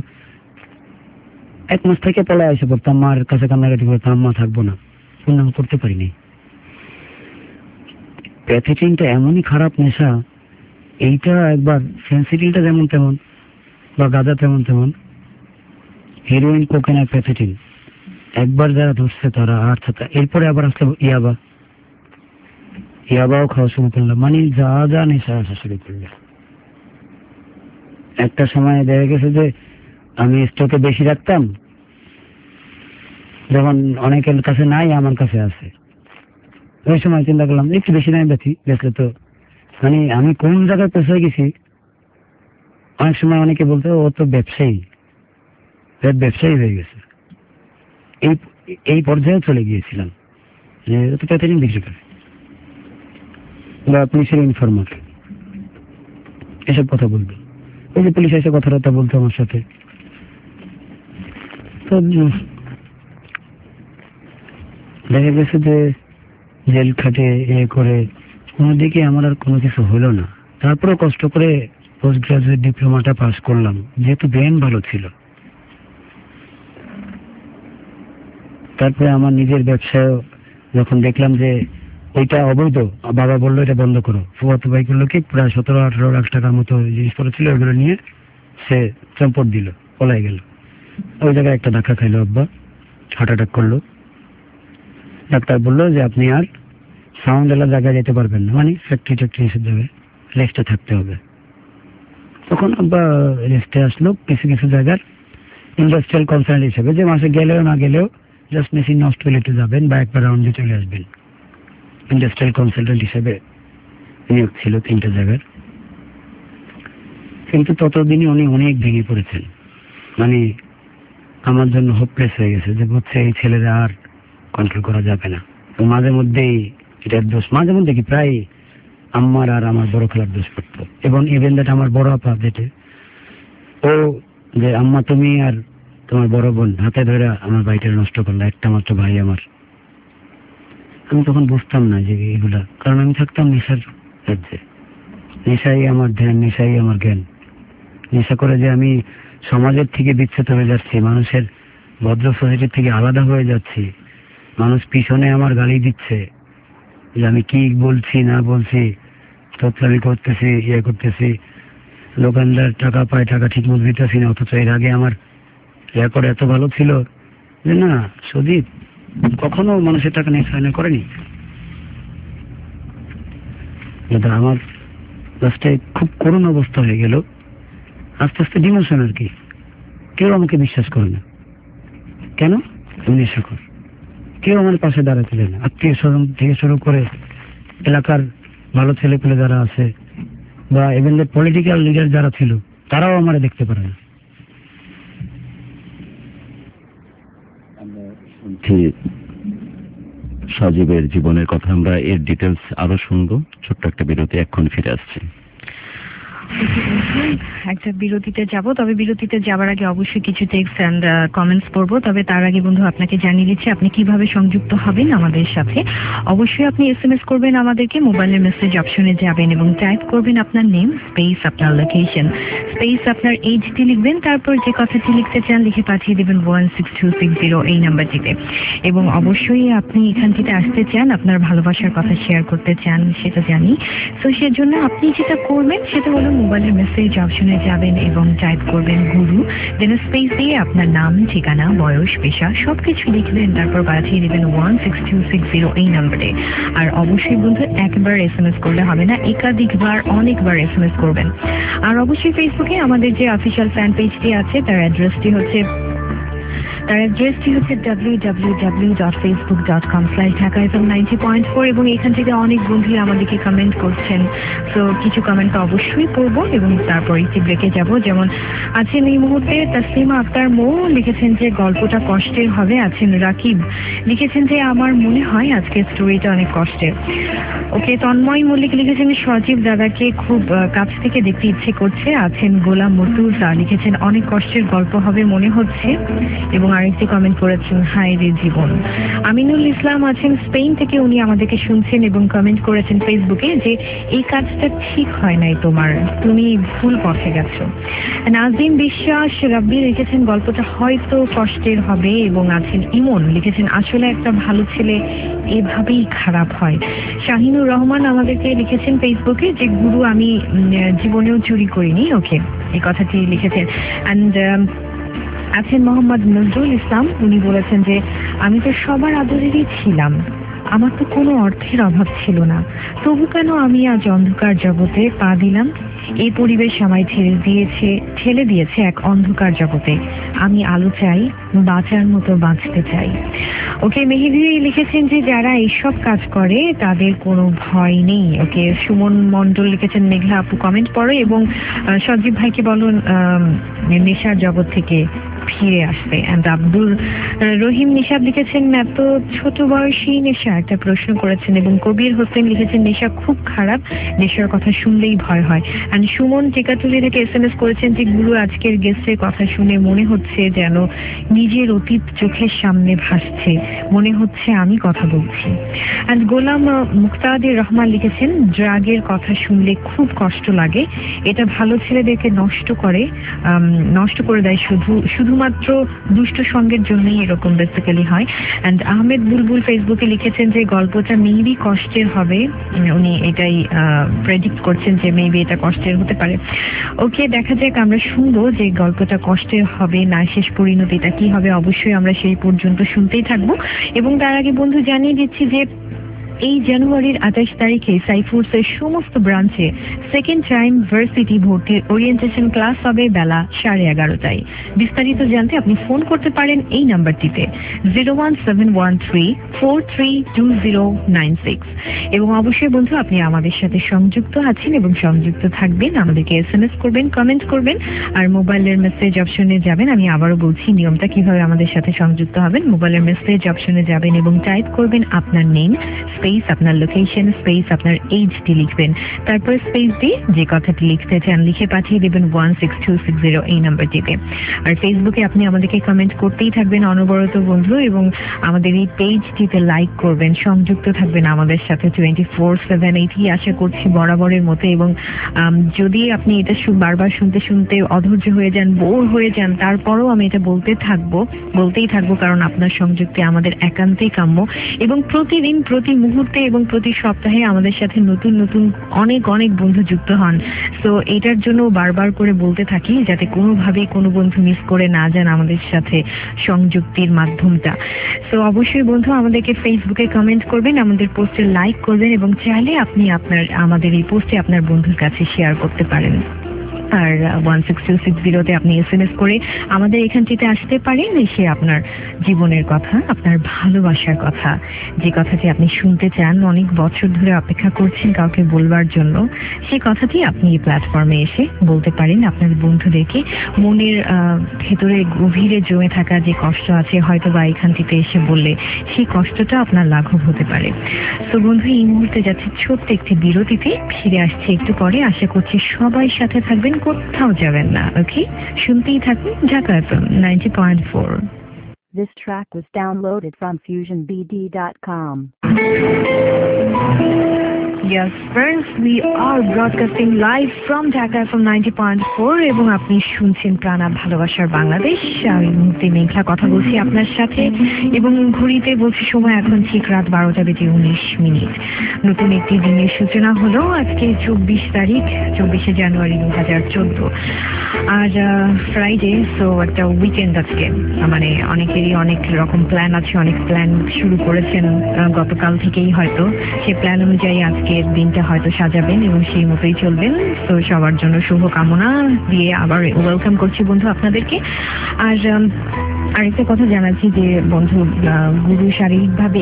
1 মাস থেকে পলায় এসে পড়তাম, মার কাছে কান্নাকাটি করতাম, মা থাকবো না, পূর্ণাঙ্গ করতে পারিনি। প্যাথেটিনটা এমনই খারাপ নেশা, এইটা একবার ফেন্সিডিলটা যেমন তেমন বা গাঁজা তেমন তেমন, হেরোইন, কোকেন আর প্যাথেটিন একবার যারা ধরছে তারা আর ছাতা। এরপরে আবার আসলে ইয়াবাও খাওয়া শুরু করলাম, মানে যা যা নেশা আসা শুরু করলো। একটা সময় দেখা গেছে যে আমি স্টকে বেশি রাখতাম, যখন অনেকের কাছে নাই আমার কাছে আছে। ওই সময় চিন্তা করলাম একটু বেশি দামে বেচলে তো, মানে আমি কোন জায়গায় পৌঁছে গেছি। অনেক সময় অনেকে বলতো ও তো ব্যবসায়ী হয়ে গেছে। এই পর্যায়ে চলে গিয়েছিলাম যে ও তো প্যাথেটিন বিক্রি করে বা পুলিশের ইনফরমার, এসব কথা বলবে। ওই যে পুলিশ এসে কথাবার্তা বলতো আমার সাথে। তো দেখা গেছে যে জেল খাটে এ করে কোনো দিকে আমার আর কোনো কিছু হলো না। তারপরে কষ্ট করে পোস্ট গ্রাজুয়েট ডিপ্লোমাটা পাস করলাম, যেহেতু ব্রেন ভালো ছিল। তারপরে আমার নিজের ব্যবসায় যখন দেখলাম যে ওইটা অবৈধ, বাবা বললো এটা বন্ধ করো। ফুয়াতো ভাই করলো কি, প্রায় 17-18 লাখ টাকার মতো জিনিসপত্র ছিল, ওইগুলো নিয়ে সে চম্পট দিল, পলাই গেল। ওই জায়গায় একটা ধাক্কা খাইলো আব্বা, হার্ট অ্যাটাক করলো। ডাক্তার বললো যে আপনি আর সাউন্ড এলার জায়গায় যেতে পারবেন না, মানে ফ্যাক্টরি এসব জায়গায় রেস্টে থাকতে হবে। তখন আব্বা রেস্টে আসলো কিছু কিছু জায়গার ইন্ডাস্ট্রিয়াল কনসার্ন হিসেবে, যে মাসে গেলেও না গেলেও জাস্ট মেশিন নষ্ট হলে একটু যাবেন বা একবার রাউন্ড দিয়ে চলে আসবেন। ইন্ডাস্ট্রিয়াল কনসালটেন্ট হিসেবে নিয়োগ ছিল 3টা জায়গার। কিন্তু ততদিনই উনি অনেক ভেঙে পড়েছেন, মানে আমার জন্য হোপলেস হয়ে গেছে, যে বুঝছে এই ছেলেরা আর কন্ট্রোল করা যাবে না। তো মাঝে মধ্যেই এটার দোষ, মাঝে মধ্যে কি প্রায় আমার আর আমার বড় খেলার দোষ পড়তো। এবং ইভেন দ্যাট আমার বড় আপা যেটা, ও যে আম্মা তুমি আর তোমার বড় বোন হাতে ধরে আমার ভাইটা নষ্ট করলো, একটা মাত্র ভাই আমার। আমি তখন বুঝতাম না যে এগুলা, কারণ আমি থাকতাম নেশার রাজ্যে। নেশাই আমার ধ্যান, নেশাই আমার জ্ঞান। নেশা করে যে আমি সমাজের থেকে বিচ্ছেদ হয়ে যাচ্ছি, মানুষের ভদ্র সোসাইটির থেকে আলাদা হয়ে যাচ্ছি, মানুষ পিছনে আমার গালি দিচ্ছে যে আমি কি বলছি না বলছি, তথ্য আমি করতেছি, করতেছি। দোকানদার টাকা পায়, টাকা ঠিক মতো দিতেছি না, অথচ এর আগে আমার রেকর্ড এত ভালো ছিল যে না সুদীপ কখনো মানুষের টাকা নিয়ে ফাইনাল করেনি। আমার লাস্টে খুব করুণ অবস্থা হয়ে গেল, আস্তে আস্তে ডিমোশন আর কি। কেউ আমাকে বিশ্বাস করে না, কেন? আমি নেশাখোর। কেউ আমার পাশে দাঁড়াচ্ছিলেন না, আত্মীয় স্বজন থেকে শুরু করে এলাকার ভালো ছেলেপেলে যারা আছে বা ইভেন পলিটিক্যাল লিডার যারা ছিল তারাও আমার দেখতে পারে না। সজীবের জীবনের কথা আমরা এর ডিটেলস আরো শুনবো। ছোট্ট একটা বিরতি, এখন ফিরে আসছি। একটা বিরতিতে যাব, তবে বিরতিতে যাবার আগে অবশ্যই কিছু টেক্সট অ্যান্ড কমেন্টস পড়বো। তবে তার আগে বন্ধু আপনাকে জানিয়ে দিচ্ছি আপনি কিভাবে সংযুক্ত হবেন আমাদের সাথে। অবশ্যই আপনি SMS করবেন আমাদেরকে, মোবাইলের মেসেজ অপশনে যাবেন এবং টাইপ করবেন আপনার নেম স্পেস আপনার লোকেশন স্পেস আপনার এইচটি লিখবেন, তারপর যে কথাটি লিখতে চান লিখে পাঠিয়ে দেবেন 16260 এই নাম্বারটিতে। এবং অবশ্যই আপনি এখানটিতে আসতে চান, আপনার ভালোবাসার কথা শেয়ার করতে চান, সেটা জানি। তো সেজন্য আপনি যেটা করবেন সেটা হলো মোবাইলের মেসেজ অপশনে যাবেন এবং টাইপ করবেন গুরু, দেন স্পেস দিয়ে আপনার নাম, ঠিকানা, বয়স, পেশা সবকিছু লিখবেন, তারপর পাঠিয়ে দেবেন 16260 এই নাম্বারে। আর অবশ্যই বন্ধু একবার SMS করলে হবে না, একাধিকবার অনেকবার SMS করবেন। আর অবশ্যই ফেসবুকে আমাদের যে অফিসিয়াল ফ্যান পেজটি আছে তার অ্যাড্রেসটি হচ্ছে www.facebook.com/dhaka.90.4 এবং এখান থেকে অনেক বন্ধু আমাদেরকে কমেন্ট করছেন। তো কিছু কমেন্ট অবশ্যই করব এবং তারপর একটি ব্রেকে যাব। যেমন আছেন এই মুহূর্তে তাসলিমা আক্তার মৌ, লিখেছেন যে গল্পটা কষ্টের হবে। আছেন রাকিব, লিখেছেন যে আমার মনে হয় আজকের স্টোরিটা অনেক কষ্টের। ওকে, তন্ময় মল্লিক লিখেছেন সজীব দাদাকে খুব কাছ থেকে দেখতে ইচ্ছে করছে। আছেন গোলাম মর্তুজা, লিখেছেন অনেক কষ্টের গল্প হবে মনে হচ্ছে। এবং আরেকটি কমেন্ট করেছেন হাই রে জীবন। আমিনুল ইসলাম আছেন স্পেন থেকে, উনি আমাদেরকে শুনছেন এবং কমেন্ট করেছেন ফেসবুকে যে এই কাজটা ঠিক হয় নাই তোমার, তুমি ভুল পথে গেছো। নাজিম বিশ্বাস রাব্বি লিখেছেন গল্পটা হয়তো কষ্টের হবে। এবং আছেন ইমন, লিখেছেন আসলে একটা ভালো ছেলে এভাবেই খারাপ হয়। শাহিনুর রহমান আমাদেরকে লিখেছেন ফেসবুকে যে গুরু আমি জীবনেও চুরি করিনি। ওকে, এই কথাটি লিখেছেন। অ্যান্ড আছেন মোহাম্মদ নজরুল ইসলাম, উনি বলেছেন যে আমি তো সবার আদরেরই ছিলাম, আমার তো কোনো অর্থের অভাব ছিল না, তবু কেন আমি আজ অন্ধকার জগতে পা দিলাম? এই পরিবেশ আমায় ঠেলে দিয়েছে এক অন্ধকার জগতে। আমি আলো চাই, বাঁচার মতো বাঁচতে চাই। ওকে, মেহেদি লিখেছেন যে যারা এইসব কাজ করে তাদের কোনো ভয় নেই। ওকে, সুমন মন্ডল লিখেছেন মেঘলা আপু কমেন্ট পড়ো এবং সজীব ভাইকে বলুন নেশার জগৎ থেকে ফিরে আসবে। অ্যান্ড আব্দুল রহিম নিশাদ লিখেছেন এত ছোট বয়সী নেশা, একটা প্রশ্ন করেছেন। এবং কবির হোসেন লিখেছেন নেশা খুব খারাপ, নেশার কথা শুনলেই ভয় হয়। অ্যান্ড সুমন টিকাতুলি থেকে SMS করেছেন যে গুরু আজকের গেস্টের কথা শুনে মনে হচ্ছে যেন নিজের অতীত চোখের সামনে ভাসছে, মনে হচ্ছে আমি কথা বলছি। অ্যান্ড গোলাম মুক্তাদির রহমান লিখেছেন ড্রাগের কথা শুনলে খুব কষ্ট লাগে, এটা ভালো ছেলেদেরকে নষ্ট করে দেয়, শুধুমাত্র দুষ্ট সঙ্গের জন্যই এরকম বেসিক্যালি হয়। অ্যান্ড আহমেদ বুলবুল ফেসবুকে লিখেছেন যে গল্পটা মেবি কষ্টের হবে, উনি এটাই প্রেডিক্ট করছেন যে মেবি এটা কষ্টের হতে পারে। ওকে, দেখা যাক, আমরা শুনবো যে গল্পটা কষ্টের হবে না শেষ পরিণতিটা কি হবে, অবশ্যই আমরা সেই পর্যন্ত শুনতেই থাকবো। এবং তার আগে বন্ধু জানিয়ে দিচ্ছি যে এই জানুয়ারির 28 তারিখে সাইফুরসের সমস্ত ব্রাঞ্চে সেকেন্ড টাইম ভার্সিটি ভর্তির ওরিয়েন্টেশন ক্লাস হবে বেলা 11:30টায়। বিস্তারিত জানতে আপনি ফোন করতে পারেন এই নাম্বারটিতে 01713432096। এবং অবশ্যই বন্ধু আপনি আমাদের সাথে সংযুক্ত আছেন এবং সংযুক্ত থাকবেন, আমাদেরকে SMS করবেন, কমেন্ট করবেন আর মোবাইলের মেসেজ অপশনে যাবেন। আমি আবারও বলছি নিয়মটা কিভাবে আমাদের সাথে সংযুক্ত হবেন। মোবাইলের মেসেজ অপশনে যাবেন এবং টাইপ করবেন আপনার নেম স্পেস আপনার লোকেশন স্পেস আপনার এইচটি লিখবেন, তারপর স্পেস দিয়ে যে কথাটি লিখতে চান লিখে পাঠিয়ে দেবেন 16260 এই নাম্বারটিতে। আর ফেসবুকে আপনি আমাদেরকে কমেন্ট করতেই থাকবেন অনবরত বন্ধু, এবং আমাদের এই পেজটিতে লাইক করবেন, সংযুক্ত থাকবেন আমাদের সাথে 24/7। এইটি আশা করছি বরাবরের মতো। এবং যদি আপনি এটা বারবার শুনতে শুনতে অধৈর্য হয়ে যান, বোর হয়ে যান, তারপরও আমি এটা বলতেই থাকবো, কারণ আপনার সংযুক্তি আমাদের একান্তই কাম্য। এবং প্রতিদিন প্রতি মুহূর্তে মুহূর্তে এবং প্রতি সপ্তাহে আমাদের সাথে নতুন নতুন অনেক অনেক বন্ধু যুক্ত হন। তো এটার জন্য বারবার করে বলতে থাকি যাতে কোনোভাবেই কোনো বন্ধু মিস করে না যান আমাদের সাথে সংযুক্তির মাধ্যমটা। তো অবশ্যই বন্ধু আমাদেরকে ফেসবুকে কমেন্ট করবেন, আমাদের পোস্টে লাইক করবেন এবং চাইলে আপনি আমাদের এই পোস্টে আপনার বন্ধুর কাছে শেয়ার করতে পারেন। আর 16260 আপনি SMS করে আমাদের এখানটিতে আসতে পারেন, এসে আপনার জীবনের কথা, আপনার ভালোবাসার কথা, যে কথাটি আপনি শুনতে চান, অনেক বছর ধরে অপেক্ষা করছেন কাউকে বলবার জন্য, সেই কথাটি আপনি এই প্ল্যাটফর্মে এসে বলতে পারেন আপনার বন্ধুদেরকে। মনের ভেতরে গভীরে জমে থাকা যে কষ্ট আছে, হয়তো বা এখানটিতে এসে বললে সেই কষ্টটা আপনার লাঘব হতে পারে। তো বন্ধু, এই মুহূর্তে যাচ্ছে ছোট্ট একটি বিরতিতে, ফিরে আসছে একটু পরে। আশা করছি সবাই সাথে থাকবেন, কোথাও যাবেন না। ওকে, শুনতেই থাকুন Dhaka FM 90.4. This track was downloaded from FusionBD.com. Yes, friends, we are broadcasting live from Dhaka FM 90.4 এবং আপনি শুনছেন প্রাণা ভালোবাসার বাংলাদেশ। আমি মুহূর্তে মেঘলা কথা বলছি আপনার সাথে এবং ঘড়িতে বলছি সময় এখন ঠিক রাত 12:19। নতুন একটি দিনের সূচনা হলো আজকে 24 তারিখ, 24শে জানুয়ারি 2014। আর ফ্রাইডে, সো একটা উইকেন্ড আজকে। মানে অনেকেরই অনেক রকম প্ল্যান আছে, অনেক প্ল্যান শুরু করেছেন গতকাল থেকেই, হয়তো সেই প্ল্যান অনুযায়ী আজকের দিনটা হয়তো সাজাবেন এবং সেই মতোই চলবেন। তো সবার জন্য শুভ কামনা দিয়ে আবার ওয়েলকাম করছি বন্ধু আপনাদেরকে। আর আরেকটা কথা জানাচ্ছি যে বন্ধু, গুরু শারীরিকভাবে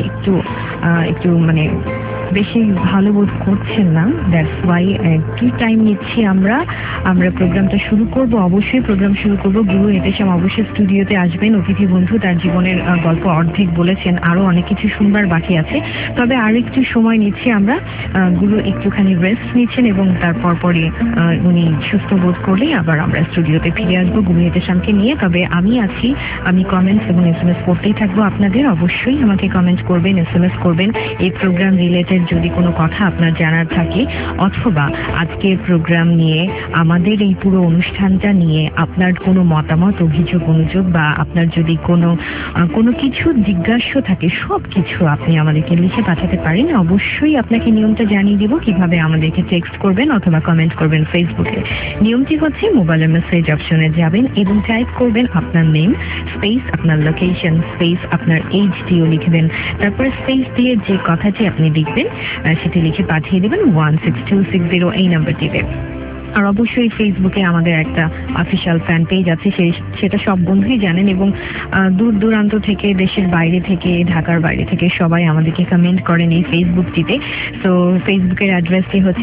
একটু মানে বেশি ভালো বোধ করছেন না, দ্যাটস ওয়াই একটু টাইম নিচ্ছি। আমরা প্রোগ্রামটা শুরু করব, অবশ্যই প্রোগ্রাম শুরু করব। গুরু এদেশাম অবশ্যই স্টুডিওতে আসবেন, অতিথি বন্ধু। তার জীবনের গল্প অর্ধেক বলেছেন, আরও অনেক কিছু শুনবার বাকি আছে। তবে আর একটু সময় নিচ্ছি আমরা, গুরু একটুখানি রেস্ট নিচ্ছেন এবং তারপর পরে উনি সুস্থ বোধ করলেই আবার আমরা স্টুডিওতে ফিরে আসবো গুরু এদেশামকে নিয়ে। তবে আমি আছি, আমি কমেন্টস এবং SMS করতেই থাকবো আপনাদের। অবশ্যই আমাকে কমেন্ট করবেন, SMS করবেন এই প্রোগ্রাম রিলেটেড যদি কোনো কথা আপনার জানার থাকে, অথবা আজকের প্রোগ্রাম নিয়ে, আমাদের এই পুরো অনুষ্ঠানটা নিয়ে আপনার কোনো মতামত, অভিযোগ, অনুযোগ বা আপনার যদি কোনো কিছু জিজ্ঞাসা থাকে, সব কিছু আপনি আমাদেরকে লিখে পাঠাতে পারেন। অবশ্যই আপনাকে নিয়মটা জানিয়ে দিব কিভাবে আমাদেরকে টেক্সট করবেন অথবা কমেন্ট করবেন ফেসবুকে। নিয়মটি হচ্ছে মোবাইলের মেসেজ অপশনে যাবেন এবং টাইপ করবেন আপনার নেম স্পেস আপনার লোকেশন স্পেস আপনার এইচডিও লিখবেন, তারপরে স্পেস দিয়ে যে কথাটি আপনি লিখবেন সেটি লিখে পাঠিয়ে দেবেন 16260 এই নাম্বারটিতে। আর অবশ্যই ফেসবুকে আমাদের একটা অফিসিয়াল ফ্যান পেজ আছে, সেটা সব বন্ধুই জানেন এবং দূর দূরান্ত থেকে, দেশের বাইরে থেকে, ঢাকার বাইরে থেকে সবাই আমাদেরকে কমেন্ট করেন এই ফেসবুকটিতে। তো ফেসবুকের অ্যাড্রেসটি হচ্ছে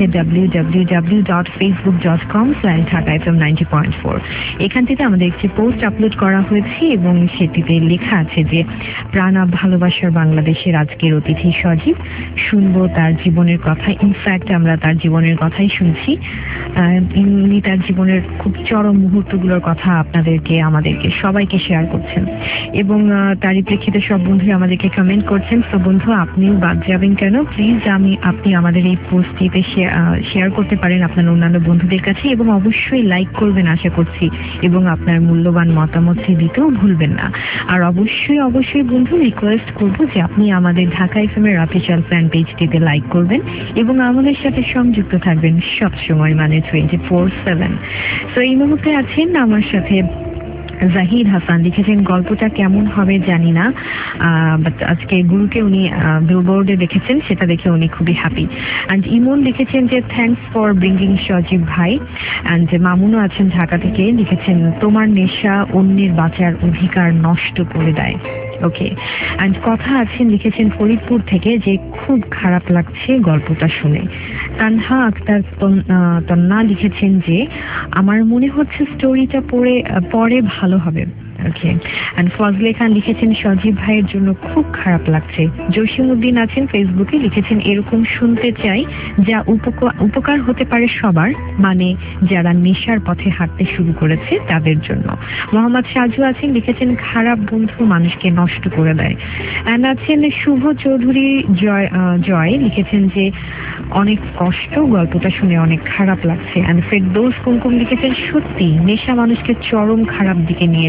www.facebook.com/dhakafm90.4। এখানটিতে আমাদের একটি পোস্ট আপলোড করা হয়েছে এবং সেটিতে লেখা আছে যে প্রাণা ভালোবাসার বাংলাদেশের আজকের অতিথি সজীব, শুনবো তার জীবনের কথা। ইনফ্যাক্ট আমরা তার জীবনের কথাই শুনছি। উনি তার জীবনের খুব চরম মুহূর্তগুলোর কথা আমাদেরকে সবাইকে শেয়ার করছেন এবং তারই প্রেক্ষিতে সব বন্ধু আমাদেরকে কমেন্ট করছেন। তো বন্ধু, আপনিও বাদ যাবেন কেন? প্লিজ আপনি আমাদের এই পোস্টটিতে শেয়ার করতে পারেন আপনার অন্যান্য বন্ধুদের কাছে এবং অবশ্যই লাইক করবেন আশা করছি, এবং আপনার মূল্যবান মতামত দিতেও ভুলবেন না। আর অবশ্যই বন্ধু রিকোয়েস্ট করবো যে আপনি আমাদের ঢাকা FM এর অফিসিয়াল ফ্যান পেজটিতে লাইক করবেন এবং আমাদের সাথে সংযুক্ত থাকবেন সবসময়, মানে 24/7। তো এই মুহূর্তে আছেন আমার সাথে জাহিদ হাসান। লিখেছেন গল্পটা কেমন হবে জানি না, বাট আজকে গুরুকে উনি বিলবোর্ডে দেখেছেন, সেটা দেখে উনি খুবই হ্যাপি। অ্যান্ড ইমন লিখেছেন যে থ্যাঙ্কস ফর ব্রিঙ্গিং সজীব ভাই। অ্যান্ড মামুনও আছেন ঢাকা থেকে, লিখেছেন তোমার নেশা অন্যের বাঁচার অধিকার নষ্ট করে দেয়। ওকে। অ্যান্ড কথা আছেন লিখেছেন ফরিদপুর থেকে যে খুব খারাপ লাগছে গল্পটা শুনে। তানহা আক্তার তন্না লিখেছেন যে আমার মনে হচ্ছে স্টোরিটা পরে ভালো হবে। ওকে। অ্যান্ড ফজলে খান লিখেছেন সজীব ভাইয়ের জন্য খুব খারাপ লাগছে। জসিমউদ্দিন আছেন ফেসবুকে, লিখেছেন এরকম শুনতে চাই যা উপকার হতে পারে সবার, মানে যারা নেশার পথে হাঁটতে শুরু করেছে তাদের জন্য। মোহাম্মদ সাজু আছেন, লিখেছেন খারাপ বন্ধু মানুষকে নষ্ট করে দেয়। অ্যান্ড আছেন শুভ চৌধুরী জয় লিখেছেন যে অনেক কষ্ট, গল্পটা শুনে অনেক খারাপ লাগছে। অ্যান্ড ফেরদৌস কুমকুম লিখেছেন সত্যি নেশা মানুষকে চরম খারাপ দিকে নিয়ে যায়।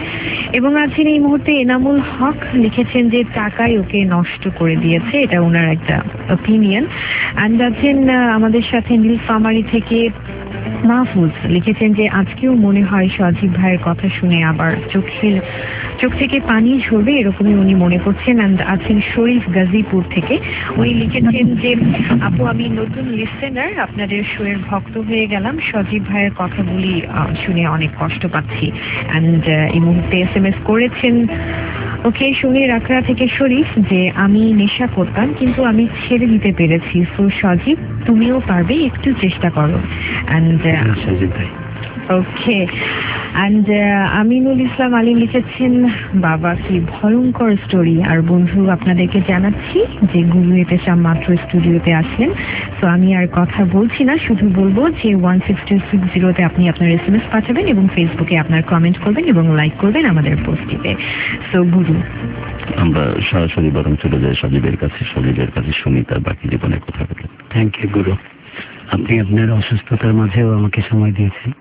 এবং আছেন এই মুহূর্তে এনামুল হক, লিখেছেন যে টাকাই ওকে নষ্ট করে দিয়েছে, এটা ওনার একটা অপিনিয়ন। অ্যান্ড আছেন আমাদের সাথে নীলফামারী থেকে মাহফুজ, লিখেছেন যে আজকেও মনে হয় সজীব ভাইয়ের কথা শুনে আবার চোখ থেকে পানি ঝরবে, এরকমই উনি মনে করছেন। অ্যান্ড আছেন শরীফ গাজীপুর থেকে, উনি লিখেছেন যে আপু আমি নতুন লিসেনার, আপনাদের শোয়ের ভক্ত হয়ে গেলাম, সজীব ভাইয়ের কথাগুলি শুনে অনেক কষ্ট পাচ্ছি। অ্যান্ড এই মুহূর্তে SMS করেছেন ওকে শরীর আকড়া থেকে শরীফ যে আমি নেশা করতাম কিন্তু আমি ছেড়ে দিতে পেরেছি, সো সজীব তুমিও পারবে, একটু চেষ্টা করো। অ্যান্ড সজীব ভাই ওকে। অ্যান্ড আমিনুল ইসলাম আলী লিখেছেন বাবা কি ভয়ঙ্কর স্টোরি, আর বন্ধু আপনাদেরকে জানাচ্ছি যে গুরু এতেশাম মাত্র স্টুডিওতে আসলেন, তো আমি আর কথা বলছি না, শুধু বলবো যে 16260 আপনি আপনার SMS পাঠাবেন এবং ফেসবুকে আপনার কমেন্ট করবেন এবং লাইক করবেন আমাদের পোস্টটিতে। সো গুরু আমরা সরাসরি বরং চলে যাই সজীবের কাছে শুনি তার বাকি জীবনের কথা বলে। থ্যাংক ইউ গুরু, আপনি আপনার অসুস্থতার মাঝেও আমাকে সময় দিয়েছেন।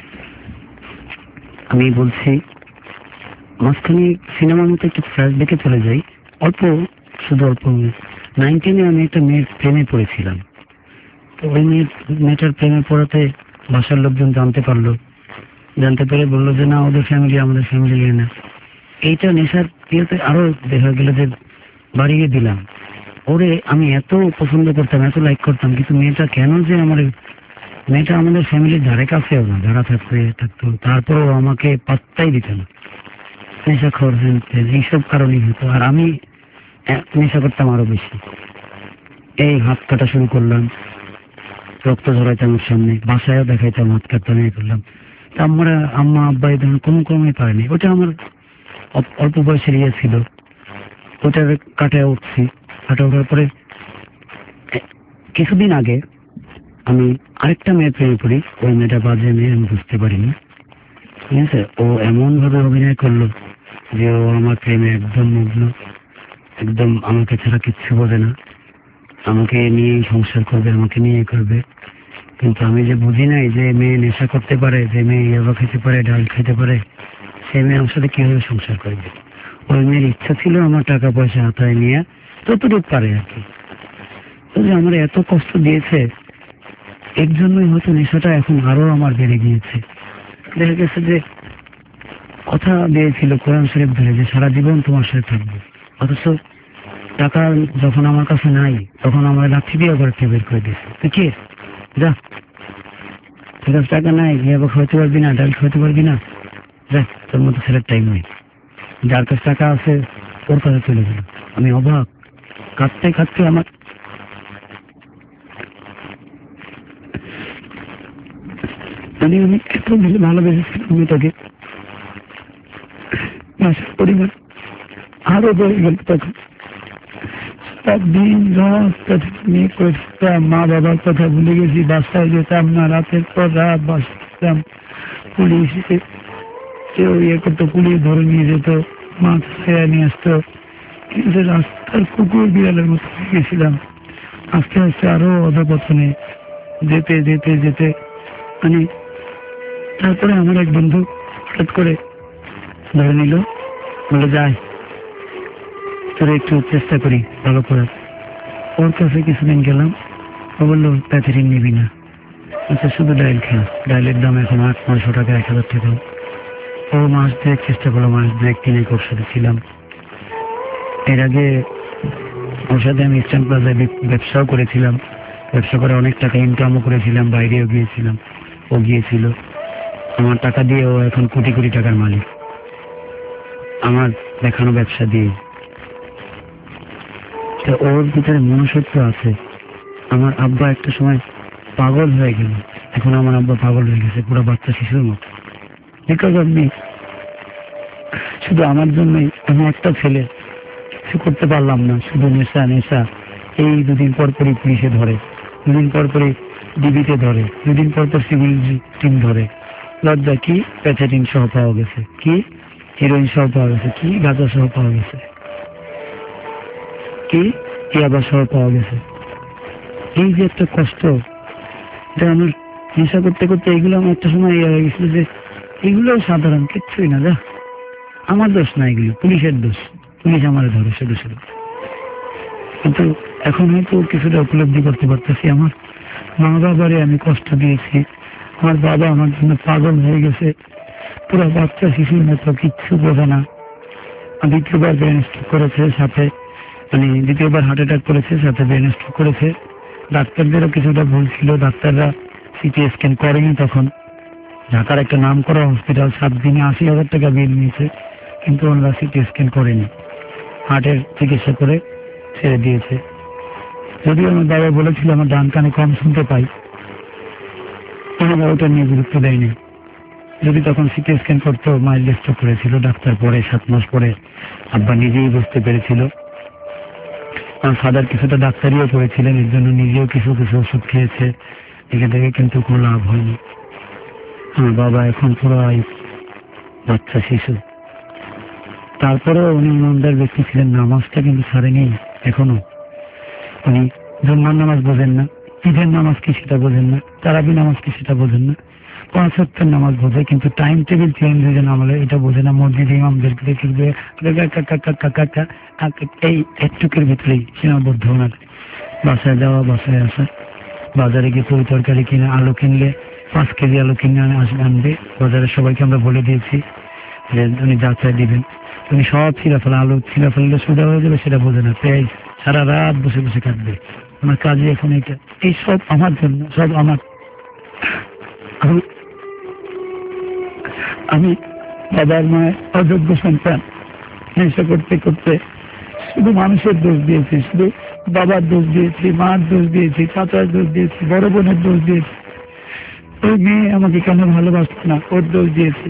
আমি বলছি মাঝখানে সিনেমার মতো একটু ফ্ল্যাশ দেখে চলে যাই, শুধু অল্প 19 আমি একটা মেয়ের প্রেমে পড়েছিলাম। তো ওই মেয়েটার প্রেমে পড়াতে বাসার লোকজন জানতে পেরে বললো যে না ওদের ফ্যামিলি আমাদের ফ্যামিলি না। এইটা নেশার ইয়েতে আরো দেখা গেল যে বাড়িয়ে দিলাম। ওরে আমি এত পছন্দ করতাম, এত লাইক করতাম, কিন্তু মেয়েটা কেন যে মেয়েটা আমাদের ফ্যামিলির ধারে কাছেও না, ধারা থাকতো, তারপরেও আমাকে পাত্তাই দিত না। নেশাখোর এইসব কারণেই হতো। আর আমি নেশা করতাম আরো বেশি। এই হাত কাটা শুরু করলাম, রক্ত ঝরাইতাম ওর সামনে, বাসায়ও দেখাইতাম হাত কাটতাম, করলাম। তা আম্মা আব্বা এই ধরনের কোনো ক্রমে পারেনি। ওটা আমার অল্প বয়সের ইয়ে ছিল, ওটা কাটায় ওঠার পরে কিছুদিন আগে আমি আরেকটা মেয়ের প্রেমে পড়ি। ওই মেয়েটা বাজে মেয়ে, আমি বুঝতে পারিনি, ঠিক আছে। ও এমন ভাবে অভিনয় করলো যে ও আমার প্রেমে একদম মগ্ন, একদম আমাকে ছাড়া কিচ্ছু বোঝে না, আমাকে নিয়েই সংসার করবে, আমাকে নিয়ে করবে। কিন্তু আমি যে বুঝি নাই যে মেয়ে নেশা করতে পারে, যে মেয়ে ইয়াবা খেতে পারে, ডাল খেতে পারে, সে মেয়ে আমার সাথে কিভাবে সংসার করবে। ওই মেয়ের ইচ্ছা ছিল আমার টাকা পয়সা হাতায় নিয়ে যতটুকু পারে আর কি। তো যে আমার এত কষ্ট দিয়েছে, এর জন্যই হয়তো নেশাটা এখন আরো আমার বেড়ে গিয়েছে। দেখা গেছে যে কথা দিয়েছিল কোরআন শরীফ ধরে যে সারা জীবন তোমার সাথে থাকবো, অথচ টাকা যখন আমার কাছে নাই তখন আমার লাঠি দিয়ে ঘর থেকে বের করে দিয়েছে। তুই কে যা, তোর কাছে টাকা নাই, ইয়াবা খাওয়াতে পারবি না, ডাল খাওয়াতে পারবি না, যা, তোর মতো ছেলের টাইম নেই। যার কাছে টাকা আছে ওর কাছে চলে গেল। আমি অবাক, কাঁদতে আমার আমি এত ভালোবেসেছিলাম মেয়েটাকে, পরিবার আরো বেড়ে গেল। তখন দিন রাত নিয়ে করতাম, মা বাবার কথা ভুলে গেছি, বাসায় যেতাম না, রাতের পর রাত বাসাতাম। পুলিশ কেউ ইয়ে করতো, পুলিশ ধরে নিয়ে যেত, মাছ ফেরা নিয়ে আসতো। কিন্তু রাস্তার কুকুর বিড়ালের মতো হয়ে গেছিলাম। আস্তে আস্তে আরো অধপতনে যেতে মানে তারপরে আমার এক বন্ধু হঠাৎ করে ধরে নিল, বলে যায় তোরা একটু চেষ্টা করি ভালো করার। ওর কাছে কিছুদিন গেলাম, ও বললো প্যাথেরিন নিবি না, আচ্ছা শুধু ডাইল খা, ডাইলের দাম এখন 800-900 টাকা, 1000 টাকা। ও মাস দেখ চেষ্টা করলো, মাস দেখ 3 ওর সাথে ছিলাম। এর আগে ওর সাথে আমি ইস্টার্ন প্লাজায় ব্যবসাও করেছিলাম, ব্যবসা করে অনেক টাকা ইনকামও করেছিলাম, বাইরেও গিয়েছিলাম, ও গিয়েছিল। আমার টাকা দিয়ে ও এখন কোটি কোটি টাকার মালিক, আমার দেখানো ব্যবসা দিয়ে। তো ওর ভিতরে মনুষ্যত্ব আছে। আমার আব্বা একটা সময় পাগল হয়ে গেল, এখন আমার আব্বা পাগল হয়ে গেছে পুরো বাচ্চা শিশুর মতো। বিকজ অফ মি, শুধু আমার জন্যই। আমি একটা ছেলে, কিছু করতে পারলাম না, শুধু নেশা। এই 2 দিন পর পরই পুলিশে ধরে, 2 দিন পর পরই ডিবিতে ধরে, 2 দিন পর পর সিভিল টিম ধরে। লজ্জা কি, প্যাথেটিন সহ পাওয়া গেছে, কি হিরোইন সহ পাওয়া গেছে, কি গাঁজা সহ পাওয়া গেছে, কি ইয়াবা সহ পাওয়া গেছে। এই যে একটা কষ্ট, এটা আমার নেশা করতে করতে এগুলো আমার একটা সময় ইয়ে হয়ে গেছিল যে এগুলো সাধারণ কিচ্ছুই না, যা আমার দোষ না, এগুলো পুলিশের দোষ, পুলিশ আমার ধরে শুধু শুধু। কিন্তু এখন হয়তো কিছুটা উপলব্ধি করতে পারতেছি আমার মা বাবারে আমি কষ্ট দিয়েছি, আমার বাবা আমার জন্য পাগল হয়ে গেছে, পুরো বাচ্চা শিশুর মতো কিচ্ছু বোঝে না। দ্বিতীয়বার ব্রেন স্ট্রোক করেছে, সাথে দ্বিতীয়বার হার্ট অ্যাটাক করেছে, সাথে ব্রেন স্ট্রোক করেছে। ডাক্তারদেরও কিছুটা ভুল ছিল, ডাক্তাররা সিটি স্ক্যান করেনি তখন। ঢাকার একটা নাম করা হসপিটাল 7 দিনে 80,000 টাকা বিল নিয়েছে, কিন্তু ওনারা সিটি স্ক্যান করেনি, হার্টের চিকিৎসা করে ছেড়ে দিয়েছে। যদিও আমার বাবা বলেছিল আমার ডান কানে কম শুনতে পাই, ওনারা ওটা নিয়ে গুরুত্ব দেয়নি। যদি তখন সিটি স্ক্যান করতো, মাইল্ড স্ট্রোক করেছিল, ডাক্তার পরে 7 মাস পরে আব্বা নিজেই বুঝতে পেরেছিল। আমার ফাদার কিছুটা ডাক্তারিও করেছিলেন, এর জন্য নিজেও কিছু কিছু ওষুধ খেয়েছে, এখান থেকে কিন্তু কোনো লাভ হয়নি। আমার বাবা এখন পুরো বাচ্চা শিশু। তারপরেও উনি ইমানদার ব্যক্তি ছিলেন, নামাজটা কিন্তু ছাড়েনি এখনো। উনি জুম্মার নামাজ বোঝেন না, ঈদের নামাজ কি সেটা বোঝেন না, তারাবি নামাজ কি সেটা বোঝেন না, 5 ওয়াক্তের নামাজ বোঝে, কিন্তু টাইম টেবিল চেঞ্জ হয়ে যেন আমলে এটা বোঝে না। মসজিদ ইমামদেরকে দেখবে এই একটুকের ভিতরেই সীমাবদ্ধ ওনার। বাসায় যাওয়া, বাসায় আসা, বাজারে গিয়ে তরি তরকারি কিনে, আলু কিনলে 5 কেজি আলু কিনে আনবে। বাজারে সবাইকে আমরা বলে দিয়েছি যে উনি যা চাই দিবেন, উনি সব ছিঁড়া ফেলা, আলু ছিঁড়া ফেললে সোজা হয়ে যাবে সেটা বোঝে না, পেঁয়াজ সারা রাত বসে বসে কাটবে। আমার কাজে এখন এটা, এই সব আমার জন্য, সব আমার। আমি বাবার মায়ের অযোগ্য সন্তান, নেশা করতে করতে শুধু মানুষের দোষ দিয়েছি, শুধু বাবার দোষ দিয়েছি, মার দোষ দিয়েছি, চাচার দোষ দিয়েছি, বড় বোনের দোষ দিয়েছি। ওই মেয়ে আমাকে কেন ভালোবাসত না, ওর দোষ দিয়েছি।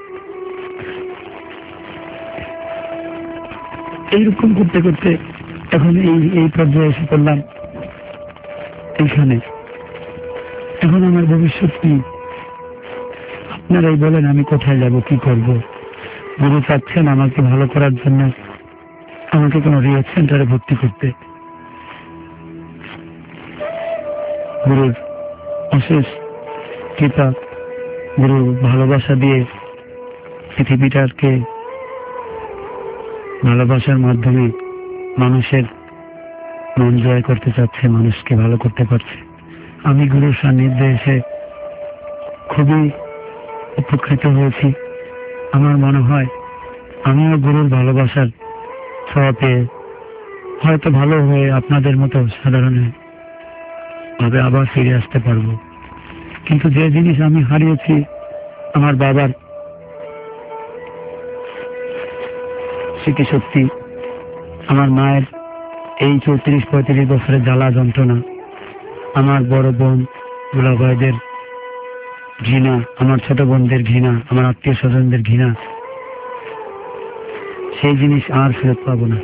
এইরকম করতে করতে এখন এই পর্যায়ে এসে পড়লাম এইখানে। এখন আমার ভবিষ্যৎ কি আপনারাই বলেন, আমি কোথায় যাব, কি করব? গুরু চাচ্ছেন আমাকে ভালো করার জন্য আমাকে কোনো রিহাব সেন্টারে ভর্তি করতে। গুরুর অশেষ কৃপা, গুরু ভালোবাসা দিয়ে পৃথিবীটাকে ভালোবাসার মাধ্যমে মানুষের মন জয় করতে চাচ্ছে, মানুষকে ভালো করতে পারছে। আমি গুরুর সান্নিধ্যে এসে খুবই উপকৃত হয়েছি। আমার মনে হয় আমিও গুরুর ভালোবাসার ছোঁয়া পেয়ে হয়তো ভালো হয়ে আপনাদের মতো সাধারণ ভাবে আবার ফিরে আসতে পারবো। কিন্তু যে জিনিস আমি হারিয়েছি, আমার বাবার স্মৃতিশক্তি, আমার মায়ের এই 34-35 বছরের জ্বালা যন্ত্রণা, আমার বড় বোন দুলাভাইদের ঘৃণা, আমার ছোট বোনদের ঘৃণা, আমার আত্মীয় স্বজনদের ঘৃণা, সেই জিনিস আর ফেরত পাবো না।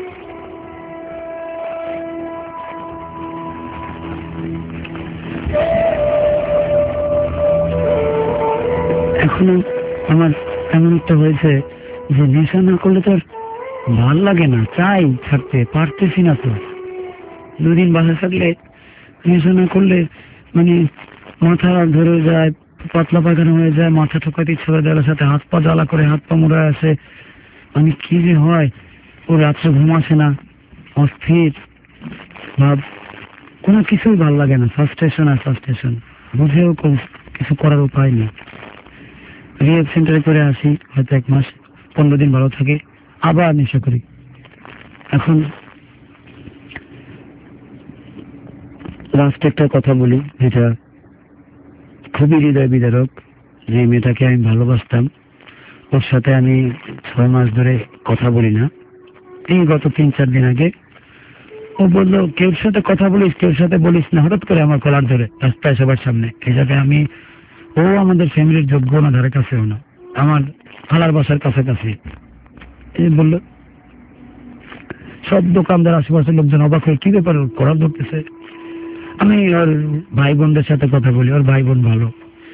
এখনো আমার এমন একটা হয়েছে যে নেশা না করলে তো আর ভাল লাগে না, চাই থাকতে, পারতেছি না তো। 2 দিন বাসায় থাকলে নেশা না করলে মাথা ধরে যায়, পাতলা পায়খানা হয়ে যায়, মাথা ঠোকাতে ইচ্ছা করে, দেওয়ার সাথে হাত পা জ্বালা করে, হাত পা মুড়ে আসে, কি যে হয়। ও রাত্রে ঘুম আসে না, অস্থির ভাব, কোনো কিছুই ভাল লাগে না, ফ্রাস্ট্রেশন আর ফ্রাস্ট্রেশন, বুঝেও কিছু করার উপায় নেই। রিহেব সেন্টারে করে আসি, হয়তো 1 মাস 15 দিন ভালো থাকে, আবার নেশা করি। এখন লাস্ট একটা কথা বলি, যেটা খুবই হৃদয় বিদারক। যে মেয়েটাকে আমি ভালোবাসতাম, ওর সাথে আমি 6 মাস ধরে কথা বলি না। এই গত 3-4 দিন আগে ও বললো, কেউর সাথে কথা বলিস, কেউর সাথে বলিস না। হঠাৎ করে আমার কলার ধরে রাস্তায় সবার সামনে। এই জায়গায় ও আমাদের ফ্যামিলির যোগ্য না, ধারে কাছেও না, আমার খালার বাসার কাছাকাছি। এই বললো, সব দোকানদার আশেপাশের লোকজন অবাক হয়ে, কি ব্যাপার, কলার ধরতেছে। আমি ওর ভাই বোনদের সাথে কথা বলি, ওর ভাই বোন ভালো,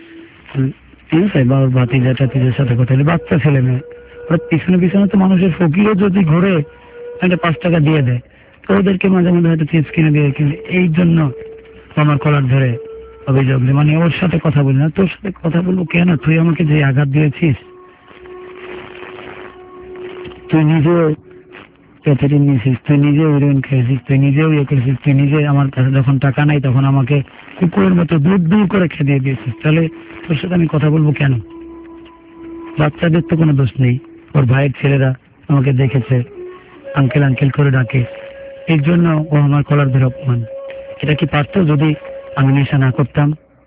বা ওর ভাতিজা টাতিজার সাথে কথা বলি, বাচ্চা ছেলে মেয়ে। ওরা পিছনে পিছনে তো মানুষের ফকিরও যদি ঘোরে, একটা 5 টাকা দিয়ে দেয়, তো ওদেরকে মাঝে মাঝে হয়তো চিপস কিনে দিয়ে, কিন্তু এই জন্য আমার কলার ধরে অভিযোগ, ওর সাথে কথা বলি না। তোর সাথে কথা বলবো কেন? তুই আমাকে যে আঘাত দিয়েছিস, তুই নিজেও ক্যাথেরিন নিয়েছিস, তুই নিজেও হিরোইন খেয়েছিস, তুই নিজেও ইয়ে করেছিস, তুই নিজে আমার কাছে যখন টাকা নাই তখন আমাকে কুকুরের মতো দুধ দুধ করে খেয়ে দিয়েছিস, তাহলে তোর সাথে আমি কথা বলবো কেন? বাচ্চাদের তো কোনো দোষ নেই, ওর ভাইয়ের ছেলেরা আমাকে দেখেছে, আঙ্কেল আঙ্কেল করে ডাকে, এর জন্য ও আমার কলার ধরে অপমান। এটা কি পারতো যদি আমি নেশা না করতাম?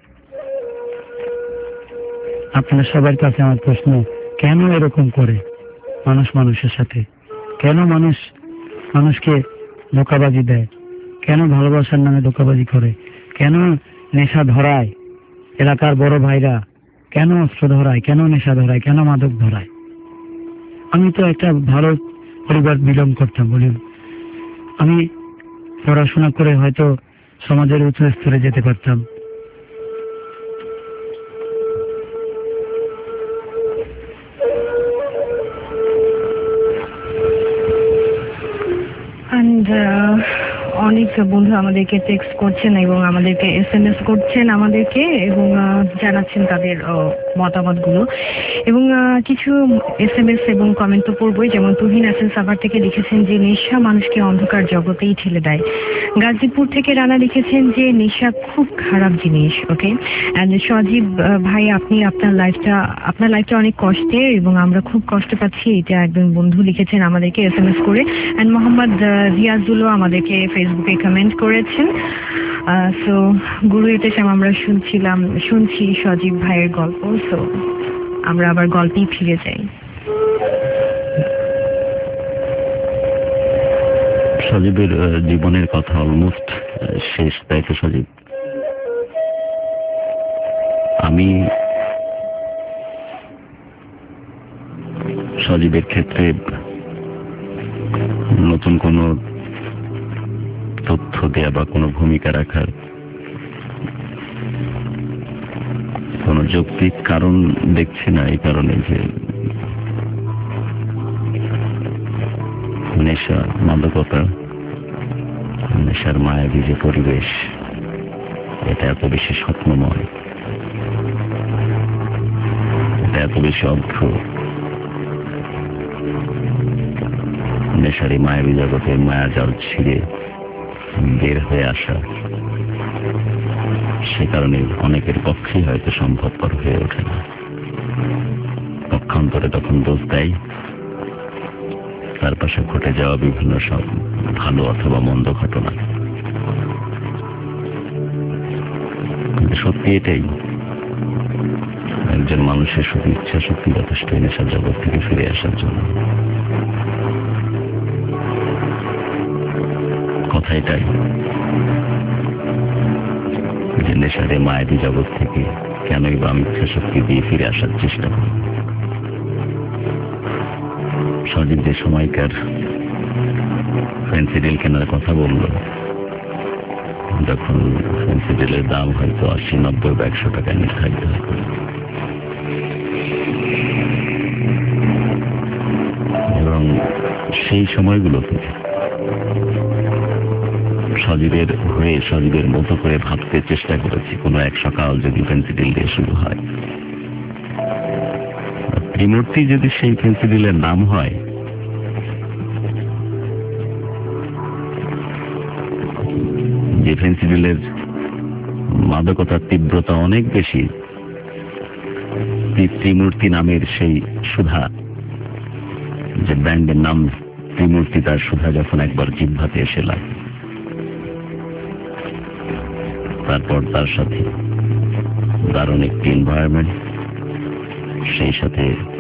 আপনার সবার কাছে আমার প্রশ্ন, কেন এরকম করে মানুষ মানুষের সাথে? কেন মানুষ মানুষকে ধোঁকাবাজি দেয়? কেন ভালোবাসার নামে ধোঁকাবাজি করে? কেন নেশা ধরায় এলাকার বড় ভাইরা? কেন অস্ত্র ধরায়? কেন নেশা ধরায়? কেন মাদক ধরায়? আমি তো একটা ভালো পরিবার বিলং করতাম, বলি আমি পড়াশোনা করে হয়তো সমাজের উচ্চ স্তরে যেতে পারতাম। অ্যান্ড অনেক বন্ধু আমাদেরকে টেক্সট করছেন এবং আমাদেরকে SMS করছেন আমাদেরকে এবং জানাচ্ছেন তাদের মতামতগুলো, এবং কিছু SMS এবং কমেন্ট তো পড়বই। যেমন তুহিন হাসান সাভার থেকে লিখেছেন যে নেশা মানুষকে অন্ধকার জগতেই ঠেলে দেয়। গাজীপুর থেকে রানা লিখেছেন যে নেশা খুব খারাপ জিনিস। ওকে, অ্যান্ড সজীব ভাই, আপনি আপনার লাইফটা অনেক কষ্টের এবং আমরা খুব কষ্ট পাচ্ছি, এটা একজন বন্ধু লিখেছেন আমাদেরকে SMS করে। অ্যান্ড মোহাম্মদ রিয়াজুলও আমাদেরকে ফেসবুকে কমেন্ট করেছেন। সো গুরু এতে আমরা শুনছি সজীব ভাইয়ের গল্প। সো আমরা আবার গল্পেই ফিরে যাই। সজীবের জীবনের কথা অলমোস্ট শেষ, তাই তো সজীব? আমি সজীবের ক্ষেত্রে নতুন কোনো তথ্য দেয়া বা কোনো ভূমিকা রাখার কোনো যৌক্তিক কারণ দেখছি না, এই কারণে যে নেশা, মাদকতা, নেশার মায়াবী যে পরিবেশ, এটা এত বেশি স্বপ্নময়, এটা এত বেশি অদ্ভুত। নেশারি মায়াবী জগতে মায়াজাল ছিঁড়ে বের হয়ে আসা, সে কারণে অনেকের পক্ষেই হয়তো সম্ভবপর হয়ে ওঠে না। পক্ষান্তরে তখন দোষ দেয় তার পাশে ঘটে যাওয়া বিভিন্ন সব ভালো অথবা মন্দ ঘটনা। কিন্তু সত্যি এটাই, একজন মানুষের শুধু ইচ্ছা শক্তি যথেষ্ট নেশার জগৎ থেকে ফিরে আসার জন্য। কথা এটাই যে নেশারে মায়াবী জগৎ থেকে কেনই বা আমি ইচ্ছা শক্তি দিয়ে ফিরে আসার চেষ্টা করি। সজীব যে সময়কার ফেন্সিডিল কেনার কথা বলল, যখন ফেন্সিডিলের দাম হয়তো 80, 90 বা 100 টাকায় নির্ধারিত হতো, এবং সেই সময়গুলোতে সজীবের হয়ে সজীবের মতো করে ভাবতে চেষ্টা করেছি কোনো এক সকাল যদি ফেন্সিডিল দিয়ে শুরু হয়, ত্রিমূর্তি যদি সেই ফেন্সিডিলের নাম হয়, যে ফেন্সিডিলের মাদকতার তীব্রতা অনেক বেশি, ত্রিমূর্তি নামের সেই সুধা, যে ব্যান্ডের নাম ত্রিমূর্তি, তার সুধা যখন একবার জিহ্বাতে এসে লাগে, তারপর তার সাথে দারুণ একটি এনভায়রনমেন্ট, সেই সাথে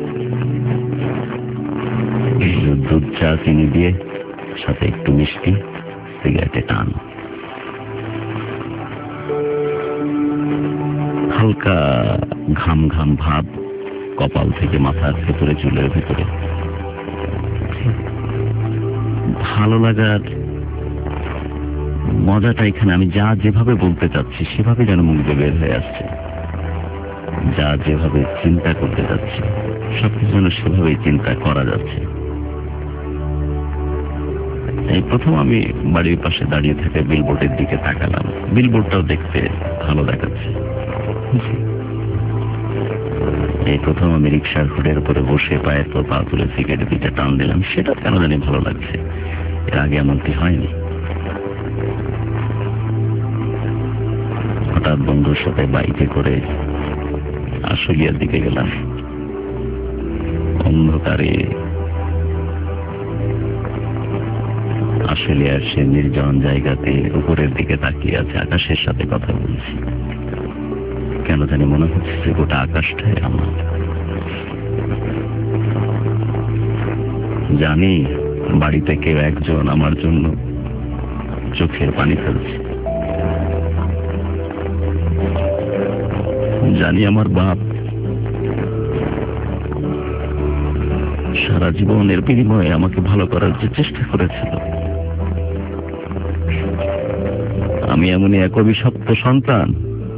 দুধ চা চিনি দিয়ে, সাথে একটু মিষ্টি, সিগারেটে টান, হালকা ঘাম ঘাম ভাব কপাল থেকে মাথার ভেতরে, চুলের ভেতরে, ভালো লাগার মজাটা এখানে আমি যা যেভাবে বলতে চাচ্ছি সেভাবে যেন মুখ দিয়ে বের হয়ে আসছে, যা যেভাবে চিন্তা করতে যাচ্ছি সবকিছু যেন সেভাবেই চিন্তা করা যাচ্ছে। এই প্রথম আমি বাড়ির পাশে দাঁড়িয়ে থেকে বিলবোর্ডের দিকে তাকালাম। বিলবোর্ডটাও দেখতে ভালো দেখাচ্ছে, এই প্রথম আমি রিক্সার হুডের উপরে বসে পায়ের পর পা তুলে সিগারেট দিতে টান দিলাম, সেটা কেন জানি ভালো লাগছে। এর আগে এমনটি হয়নি। হঠাৎ বন্ধুর সাথে বাইকে করে আশুলিয়ার দিকে গেলাম। অন্ধকারে আশুলিয়ার সে নির্জন জায়গাতে উপরের দিকে তাকিয়ে আছে, আকাশের সাথে কথা বলছি। কেন জানি মনে হচ্ছে যে গোটা আকাশটাই আমার। জানি বাড়িতে কেউ একজন আমার জন্য চোখের পানি ফেলছে। জানি আমার বাপ সারা জীবনের বিনিময়ে আমাকে ভালো করার যে চেষ্টা করেছিল। আমি এমনই এক অভিশপ্ত সন্তান।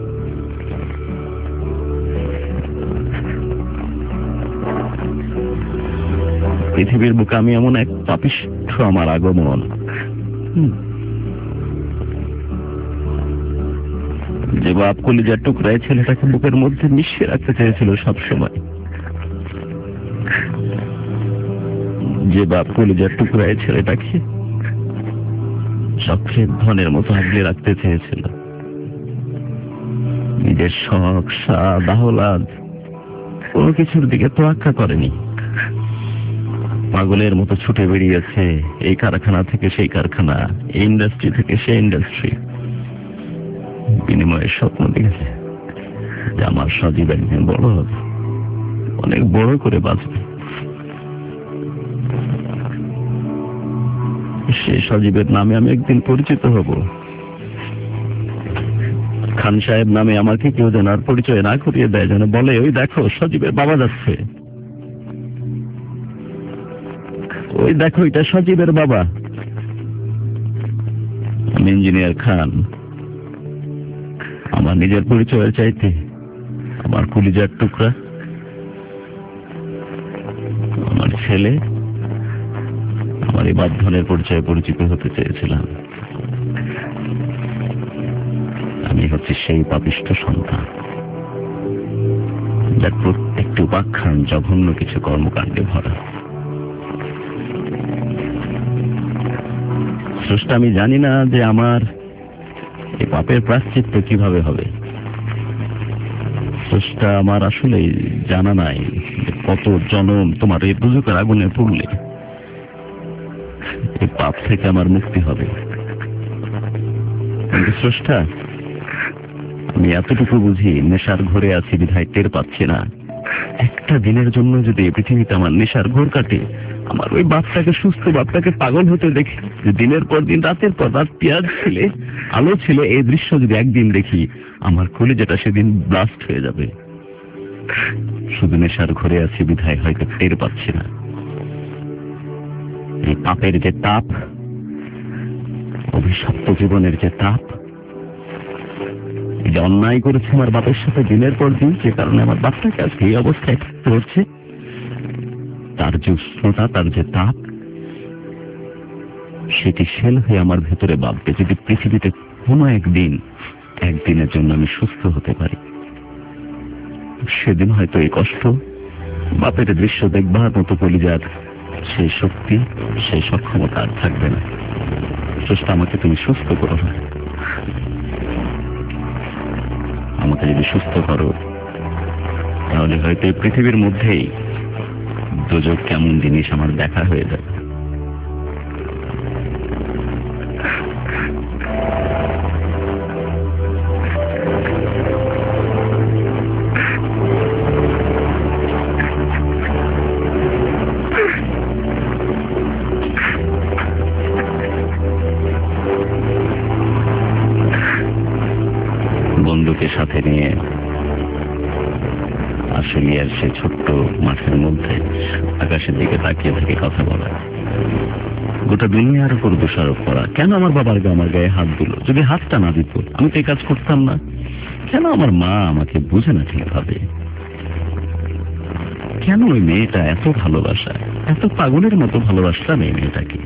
পৃথিবীর বুকে আমি এমন এক পাপিষ্ঠ আমার আগমন। যে বাপ কলিজার টুকরায় ছেলেটাকে বুকের মধ্যে মিশিয়ে রাখতে চেয়েছিল সবসময়, যে বাপ কলিজার টুকরায় ছেলেটাকে চক্রের ধনের মতো আগলে রাখতে চেয়েছিল, নিজের শখ স্বাদ আহ্লাদ কোনো কিছুর দিকে তোয়াক্কা করেনি। পাগলের মতো ছুটে বেরিয়েছে এই কারখানা থেকে সেই কারখানা, এই ইন্ডাস্ট্রি থেকে সেই ইন্ডাস্ট্রি। বিনিময়ে স্বপ্ন দেখেছে যে আমার সজীব একদিন বড় হবে, অনেক বড় করে বাঁচবে। সেই সজীবের নামে আমি একদিন পরিচিত হব। খান সাহেব নামে আমাকে কেউ যেন আর পরিচয় না করিয়ে দেয়, যেন বলে ওই দেখো সজীবের বাবা যাচ্ছে, ওই দেখো এটা সজীবের বাবা। আমি ইঞ্জিনিয়ার খান। আমার নিজের পরিচয়ের চাইতে আমার কলিজার টুকরা, আমার ছেলে, আমার এই বাধ্যনের পরিচয়ে পরিচিত হতে চেয়েছিলাম। আমি হচ্ছে সেই পাপিষ্ঠ সন্তান যার প্রত্যেকটি উপাখ্যান জঘন্য কিছু কর্মকাণ্ডে ভরা। স্রষ্টা, আমি জানি না যে আমার এই পাপের প্রায়শ্চিত্ত কিভাবে হবে। স্রষ্টা, আমার আসলে জানা নাই যে কত জনম তোমার এই দুজকের আগুনে পুড়লে এই পাপ থেকে আমার মুক্তি হবে। কিন্তু স্রষ্টা, আমি এতটুকু বুঝি, নেশার ঘরে আছি বিধায় টের পাচ্ছি না। একটা দিনের জন্য যদি এই পৃথিবীতে আমার নেশার ঘোর কাটে, আমার ওই বাপটাকে, সুস্থ বাপটাকে পাগল হতে দেখি, যে দিনের পর দিন রাতের পর রাত পেঁয়াজ ছিলে আলো ছিল, এই দৃশ্য যদি একদিন দেখি, আমার কলিজাটা সেদিন ব্লাস্ট হয়ে যাবে। শুধু নেশার ঘরে আছি বিধায় হয়তো টের পাচ্ছি না। এই পাপের যে তাপ, অভিশপ্ত জীবনের যে তাপ, যে অন্যায় করেছে আমার বাপের সাথে দিনের পর দিন, যে কারণে আমার বাপটাকে আজকে এই অবস্থায় পড়ছে, তার যে উষ্ণতা, তার যে তাপ, সেটি সেল হয়ে আমার ভেতরে বাপকে যদি পৃথিবীতে কোনো একদিনের জন্য আমি সুস্থ হতে পারি, সেদিন হয়তো এই কষ্ট, বাপের দৃশ্য দেখবার মতো কলিজার সেই শক্তি, সেই সক্ষমতা আর থাকবে না। স্রষ্টা, আমাকে তুমি সুস্থ করো না। আমাকে যদি সুস্থ করো, তাহলে হয়তো এই পৃথিবীর মধ্যেই দোজক কেমন জিনিস আমার দেখা হয়ে যাবে। বন্ধুকে সাথে নিয়ে আশুলিয়ার সে ছোট্ট মাঠের মধ্যে আকাশের দিকে তাকিয়ে থেকে কথা বলা, গোটা দুনিয়ার উপর দোষারোপ করা। কেন আমার বাবার আমার গায়ে হাত দিল? যদি হাতটা না দিত আমি তো এই কাজ করতাম না। কেন আমার মা আমাকে বুঝে না ঠিকভাবে? কেন ওই মেয়েটা এত ভালোবাসা, এত পাগলের মতো ভালোবাসলাম এই মেয়েটাকে,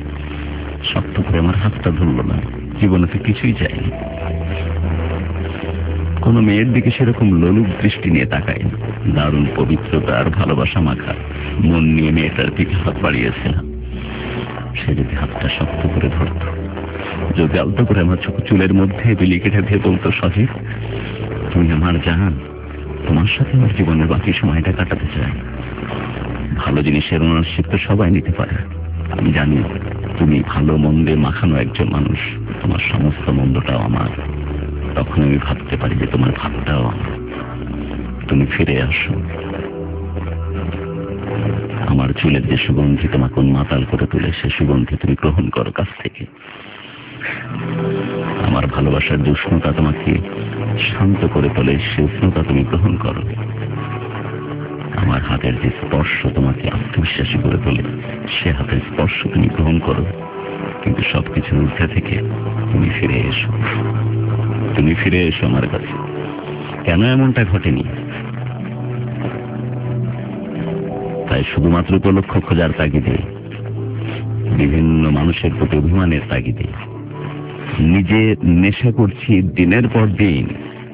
শক্ত করে আমার হাতটা ধরল না। জীবনে তো কিছুই চাইনি। কোনো মেয়ের দিকে সেরকম লোলুপ দৃষ্টি নিয়ে তাকাই। দারুণ পবিত্রতা আর ভালোবাসা মাখা মন নিয়ে মেয়েটার দিকে হাত বাড়িয়েছিলাম। সে যদি হাতটা শক্ত করে ধরত, যদি আলতো করে আমার চুলের মধ্যে বিলি কেটে দিয়ে বলতো, সজীব তুমি আমার জান, তোমার সাথে আমার জীবনের বাকি সময়টা কাটাতে চাই। ভালো জিনিসের ওনারশিপ তো সবাই নিতে পারে। আমি জানি তুমি ভালো মন্দে মাখানো একজন মানুষ, তোমার সমস্ত মন্দটাও আমার। তখন আমি ভাবতে পারি যে তোমার ভাবটাও আমার। তুমি ফিরে আসো। আমার চুলের যে সুগন্ধি তোমাকে মাতাল করে তুলে, সে সুগন্ধি তুমি গ্রহণ করো কাছ থেকে। আমার ভালোবাসার যে উষ্ণতা তোমাকে শান্ত করে তোলে, সে উষ্ণতা তুমি গ্রহণ করো। আমার হাতের যে স্পর্শ তোমাকে আত্মবিশ্বাসী করে তোলে, সে হাতের স্পর্শ তুমি গ্রহণ করো। কিন্তু সবকিছুর ঊর্ধ্বে থেকে তুমি ফিরে এসো। তুমি ফিরে এসো আমার কাছে। কেন এমনটা ঘটেনি? তাই শুধুমাত্র উপলক্ষ খোঁজার তাগিদে, বিভিন্ন মানুষের প্রতি অভিমানের তাগিদে নিজে নেশা করছি দিনের পর দিন।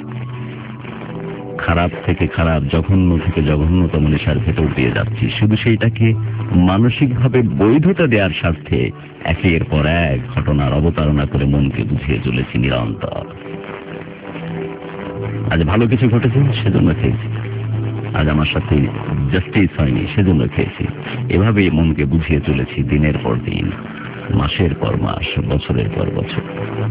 খারাপ থেকে খারাপ, জঘন্য থেকে জঘন্যতম নেশার ভেতর দিয়ে যাচ্ছি, শুধু সেইটাকে মানসিকভাবে বৈধতা দেওয়ার স্বার্থে একের পর এক ঘটনার অবতারণা করে মনকে বুঝিয়ে চলেছি নিরন্তর। আজ ভালো কিছু ঘটেছে সেজন্য খেয়েছি, আজ আমার সাথে জাস্টিস হয়নি সেজন্য খেয়েছি। এভাবে মনকে বুঝিয়ে চলেছি দিনের পর দিন, মাসের পর মাস, বছরের পর বছর।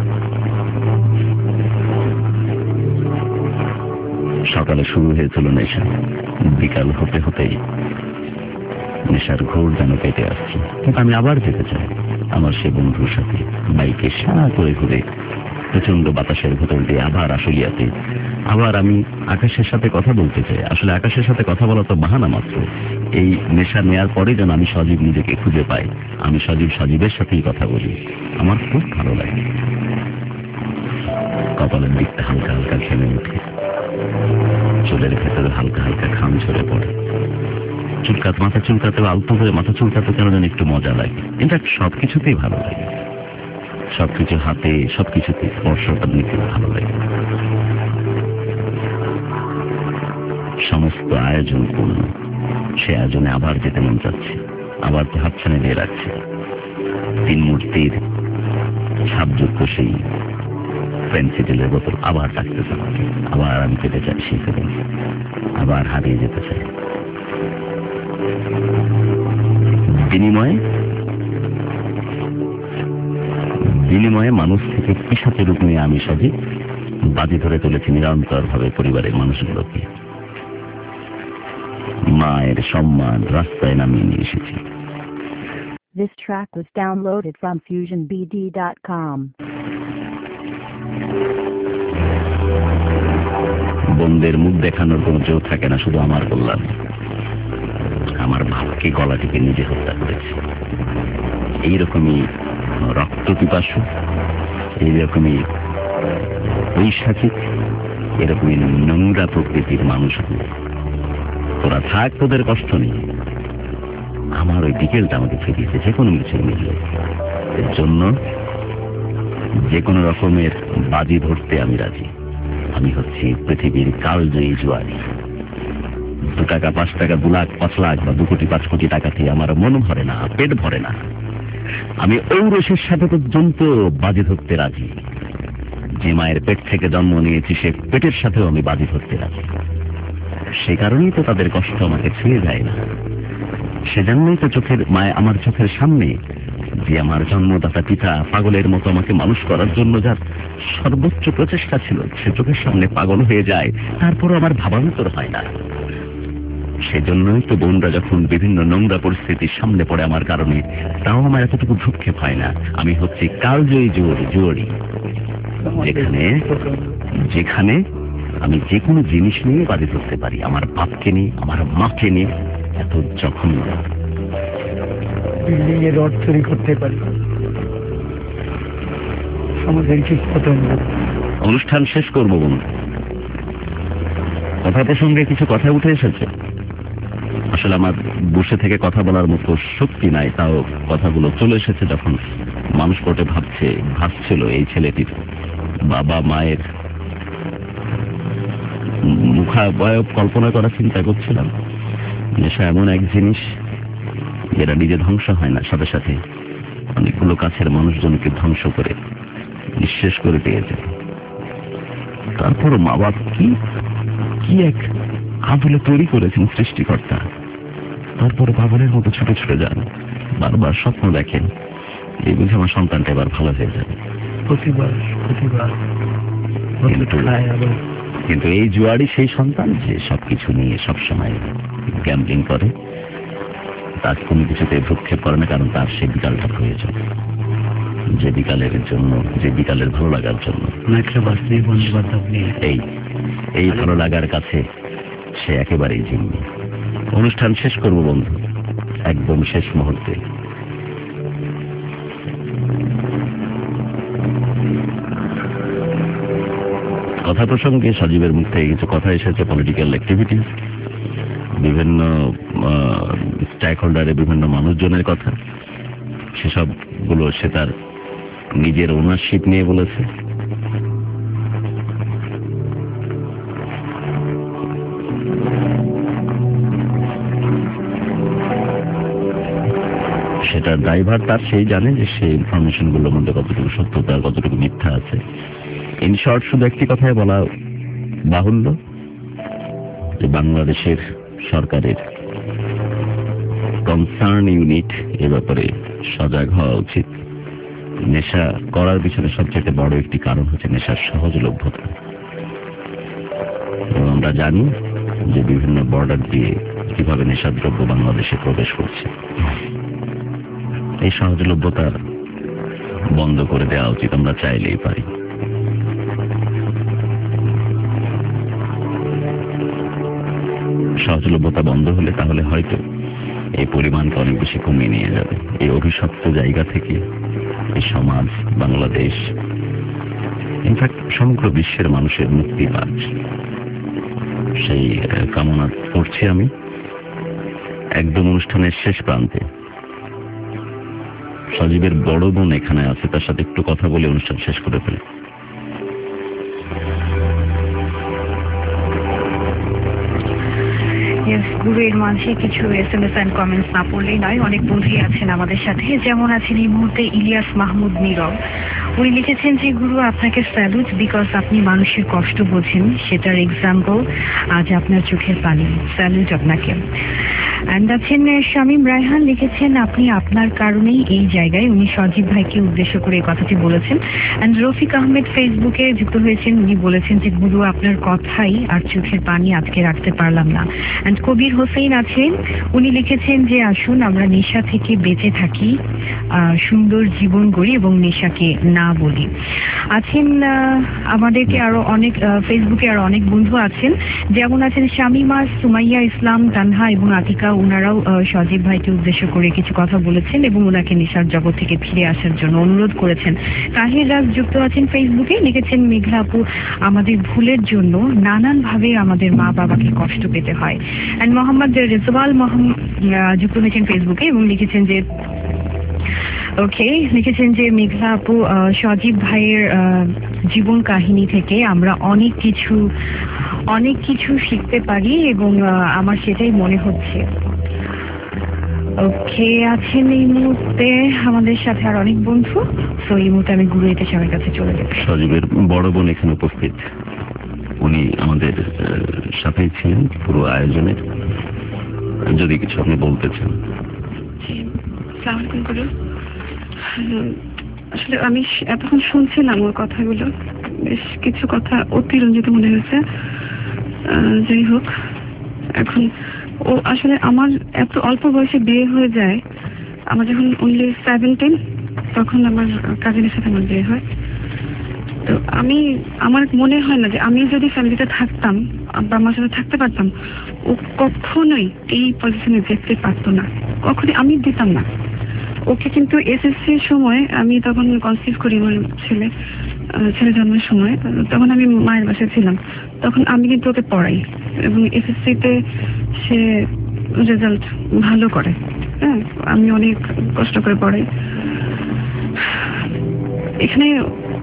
সকালে শুরু হয়েছিল নেশা, বিকাল হতে হতেই নেশার ঘোর যেন কেটে আসছে। কিন্তু আমি আবার যেতে চাই আমার সে বন্ধুর সাথে, বাইকে সারা করে ঘুরে প্রচন্ড বাতাসের ভেতর দিয়ে আবার আশুলিয়াতে। আবার আমি আকাশের সাথে কথা বলতে চাই। আসলে আকাশের সাথে কথা বলা তো বাহানা মাত্র। এই নেশা নেয়ার পরে যেন আমি সজীব নিজেকে খুঁজে পাই, আমি সজীবের সাথেই কথা বলি। আমার খুব ভালো লাগে। কপালের দিকটা হালকা হালকা ঘেমে ওঠে, চুলের ভেতরে হালকা হালকা ঘাম ঝরে পড়ে। মাথা চুলকাতে, আলতো করে মাথা চুলকাতে কেন যেন একটু মজা লাগে। ইনফ্যাক্ট সবকিছুতেই ভালো লাগে, সবকিছু হাতে, সবকিছুতে স্পর্শটা নিতে ভালো লাগে। সমস্ত আয়োজন পূর্ণ, সে আয়োজনে আবার যেতে মন চাচ্ছে, আবার তো হাতছানি দিয়ে রাখছে। তিন মূর্তির ছাপযুক্ত সেই পেন্সিলের বোতল আবার ডাকতেছে আমাকে। আবার আমি পেতে চাই সেই ফিলিংস, আবার হারিয়ে যেতে চাই। বিনিময়ে মানুষ থেকে পিসাচের রূপ নিয়ে আমি সজীব বাজি ধরে তুলেছি নিরন্তর ভাবে পরিবারের মানুষগুলোকে। মায়ের সম্মান রাস্তায় নামিয়ে নিয়ে এসেছি। This track was downloaded from FusionBD.com. বোনদের মুখ দেখানোর কোনো জোর থাকে না, শুধু আমার কল্যাণ। আমার ভাবকে গলা টিপে নিজে হত্যা করেছে। এইরকমই রক্ত পিপাসু, এইরকমই বৈশাখী, এরকমই নোংরা প্রকৃতির মানুষগুলো। তোরা থাক, তোদের কষ্ট নেই। আমার ওই বিকেলটা আমাকে ফিরিয়েছে যে কোনো কিছু মিললে। এর জন্য যে কোনো রকমের বাজি ধরতে আমি রাজি। আমি হচ্ছি পৃথিবীর কালজয়ী জুয়ারি। 2 টাকা 5 টাকা 2 লাখ 5 লাখ বা 2 কোটি 5 কোটি টাকাতে আমার মন ভরে না, পেট ভরে না। আমি ঔরসের সাথে পর্যন্ত বাজি ধরতে রাজি। যে মায়ের পেট থেকে জন্ম নিয়েছি সে পেটের সাথেও আমি বাজি ধরতে রাজি। সে কারণেই তো তাদের কষ্ট আমাকে ছুঁয়ে যায় না। সেজন্যই তো আমার চোখের সামনে যে আমার জন্মদাতা পিতা পাগলের মতো আমাকে মানুষ করার জন্য যার সর্বোচ্চ প্রচেষ্টা ছিল, সে চোখের সামনে পাগল হয়ে যায়, তারপরও আমার ভাবান্তর হয় না। সেজন্যই তো বোনরা যখন বিভিন্ন নোংরা পরিস্থিতির সামনে পড়ে আমার কারণে, তাও আমার এতটুকু ভ্রুক্ষেপ হয় না। আমি হচ্ছি কালজয়ী জুয়ারি, যেখানে আমি যে কোনো জিনিস নিয়ে বাজি ধরতে পারি। আমার বাপকে নিয়ে, আমার মাকে নিয়ে, এত জঘন্য। বিল্ডিং এর রড চুরি করতে পারি, আমাদের ঠিক পছন্দ। অনুষ্ঠান শেষ করবো বন্ধু। কথা প্রসঙ্গে কিছু কথা উঠে এসেছে। আসলে আমার বসে থেকে কথা বলার মতো শক্তি নাই, তাও কথাগুলো চলে এসেছে যখন মানুষ পটে ভাবছিল এই ছেলেটির বাবা মায়ের মুখাবয়ব কল্পনা করা চিন্তা করছিলাম। নেশা এমন এক জিনিস যেটা নিজে ধ্বংস হয় না, সাথে সাথে অনেকগুলো কাছের মানুষজনকে ধ্বংস করে নিঃশেষ করে দিয়ে যায়। তারপর মা বাপ কি এক আদলে তৈরি করেছেন সৃষ্টিকর্তা। তারপর পাগলের মতো ছুটে ছুটে যান, বারবার স্বপ্ন দেখেন এই বুঝে আমার সন্তানটা এবার ভালো হয়ে যাবে। কিন্তু এই জুয়ারি সেই সন্তান যে সবকিছু নিয়ে সবসময় গ্যাম্বলিং করে, তার কোনো কিছুতে ভ্রুক্ষেপ করে না, কারণ তার সেই বিকালটা প্রয়োজন, যে বিকালের জন্য, যে বিকালের ভালো লাগার জন্য, এই ভালো লাগার কাছে সে একেবারেই জিম্মি। অনুষ্ঠান শেষ করবো বন্ধু, একদম শেষ মুহূর্তে। কথা প্রসঙ্গে সজীবের মুখ থেকে কিছু কথা এসেছে, পলিটিক্যাল অ্যাক্টিভিটিস, বিভিন্ন স্টেক হোল্ডারের বিভিন্ন মানুষজনের কথা, সেসবগুলো সে তার নিজের ওনারশিপ নিয়ে বলেছে। সেটার ড্রাইভার তার, সেই জানে যে সেই ইনফরমেশনগুলোর মধ্যে কতটুকু সত্যতা আর কতটুকু মিথ্যা আছে। ইন শর্ট শুধু একটি কথাই বলা বাহুল্য যে বাংলাদেশের সরকারের কনসার্ন ইউনিট এ ব্যাপারে সজাগ হওয়া উচিত। নেশা করার পিছনে সবচেয়ে বড় একটি কারণ হচ্ছে নেশার সহজলভ্যতা। এবং আমরা জানি যে বিভিন্ন বর্ডার দিয়ে কিভাবে নেশাদ্রব্য বাংলাদেশে প্রবেশ করছে। এই সহজলভ্যতা বন্ধ করে দেওয়া উচিত, আমরা চাইলেই পারি। সহজলভ্যতা বন্ধ হলে তাহলে হয়তো এই পরিমাণকে অনেক বেশি কমিয়ে নিয়ে যাবে। এই অভিশপ্ত জায়গা থেকে এই সমাজ, বাংলাদেশ, ইনফ্যাক্ট সমগ্র বিশ্বের মানুষের মুক্তি পাক, সেই কামনা করছি আমি। একদম অনুষ্ঠানের শেষ প্রান্তে সজীবের বড় বোন এখানে আছে, তার সাথে একটু কথা বলে অনুষ্ঠান শেষ করে ফেলে। গুরুর মাঝে কিছু SMS এন্ড কমেন্টস না পড়লেই নয়, অনেক বন্ধুই আছেন আমাদের সাথে। যেমন আছেন এই মুহূর্তে ইলিয়াস মাহমুদ নীরব। উনি লিখেছেন যে গুরু আপনাকে স্যালুট, বিকজ আপনি মানুষের কষ্ট বোঝেন, সেটার এক্সাম্পল আজ আপনার চোখের পানি। স্যালুট আপনাকে। অ্যান্ড আছেন শামীম রায়হান, লিখেছেন আপনি আপনার কারণেই এই জায়গায়। উনি সজীব ভাইকে উদ্দেশ্য করে এই কথাটি বলেছেন। অ্যান্ড রফিক আহমেদ ফেসবুকে যুক্ত হয়েছেন, উনি বলেছেন যে গুরু আপনার কথাই আর চোখের পানি আজকে রাখতে পারলাম না। অ্যান্ড কবির হোসেন আছেন, উনি লিখেছেন যে আসুন আমরা নেশা থেকে বেঁচে থাকি, সুন্দর জীবন গড়ি এবং নেশাকে না বলি। আছেন আমাদেরকে আরো অনেক, ফেসবুকে আরো অনেক বন্ধু আছেন, যেমন আছেন শামিমা, সুমাইয়া ইসলাম, তানহা এবং আতিকা। ওনারাও সজীব ভাইকে উদ্দেশ্য করে কিছু কথা বলেছেন এবং ওনাকে নেশার জগৎ থেকে ফিরে আসার জন্য অনুরোধ করেছেন। তাহির রাজ যুক্ত আছেন ফেসবুকে, লিখেছেন মেঘলা আপু, আমাদের ভুলের জন্য নানানভাবে আমাদের মা বাবাকে কষ্ট পেতে হয়। অ্যান্ড মোহাম্মদ রেজওয়াল যুক্ত হয়েছেন ফেসবুকে এবং লিখেছেন যে লিখেছেন যে মেঘলা আপু, সজীব ভাইয়ের জীবন কাহিনী থেকে আমরা অনেক কিছু শিখতে পারি এবং আমার সেটাই মনে হচ্ছে। আছেন এই মুহূর্তে আমাদের সাথে আর অনেক বন্ধু। তো এই মুহূর্তে আমি গুরু এতে সবার কাছে চলে যাব। সজীবের বড় বোন এখানে উপস্থিত, উনি আমাদের সাথেই ছিলেন পুরো আয়োজনের। যদি কিছু আপনি বলতে চান। আসলে আমি এতক্ষণ শুনছিলাম ওর কথাগুলো, বেশ কিছু কথা অতিরঞ্জিত মনে হয়েছে। যাই হোক, এখন ও আসলে আমার এত অল্প বয়সে বিয়ে হয়ে যায়। আমার যখন অনলি 17, তখন আমার কাজিনের সাথে আমার বিয়ে হয়। তো আমার মনে হয় না যে আমি যদি ফ্যামিলিতে থাকতাম বা আমার সাথে থাকতে পারতাম, ও কখনোই এই পজিশনে যেতে পারতো না, কখনোই আমি দিতাম না ওকে। কিন্তু এসএসসির সময় আমি তখন কনসিভ করি আমার ছেলে জন্মের সময়, তখন আমি মায়ের বাসায় ছিলাম। তখন আমি কিন্তু ওকে পড়াই এবং এসএসসিতে সে রেজাল্ট ভালো করে। হ্যাঁ, আমি অনেক কষ্ট করে পড়াই। এখানে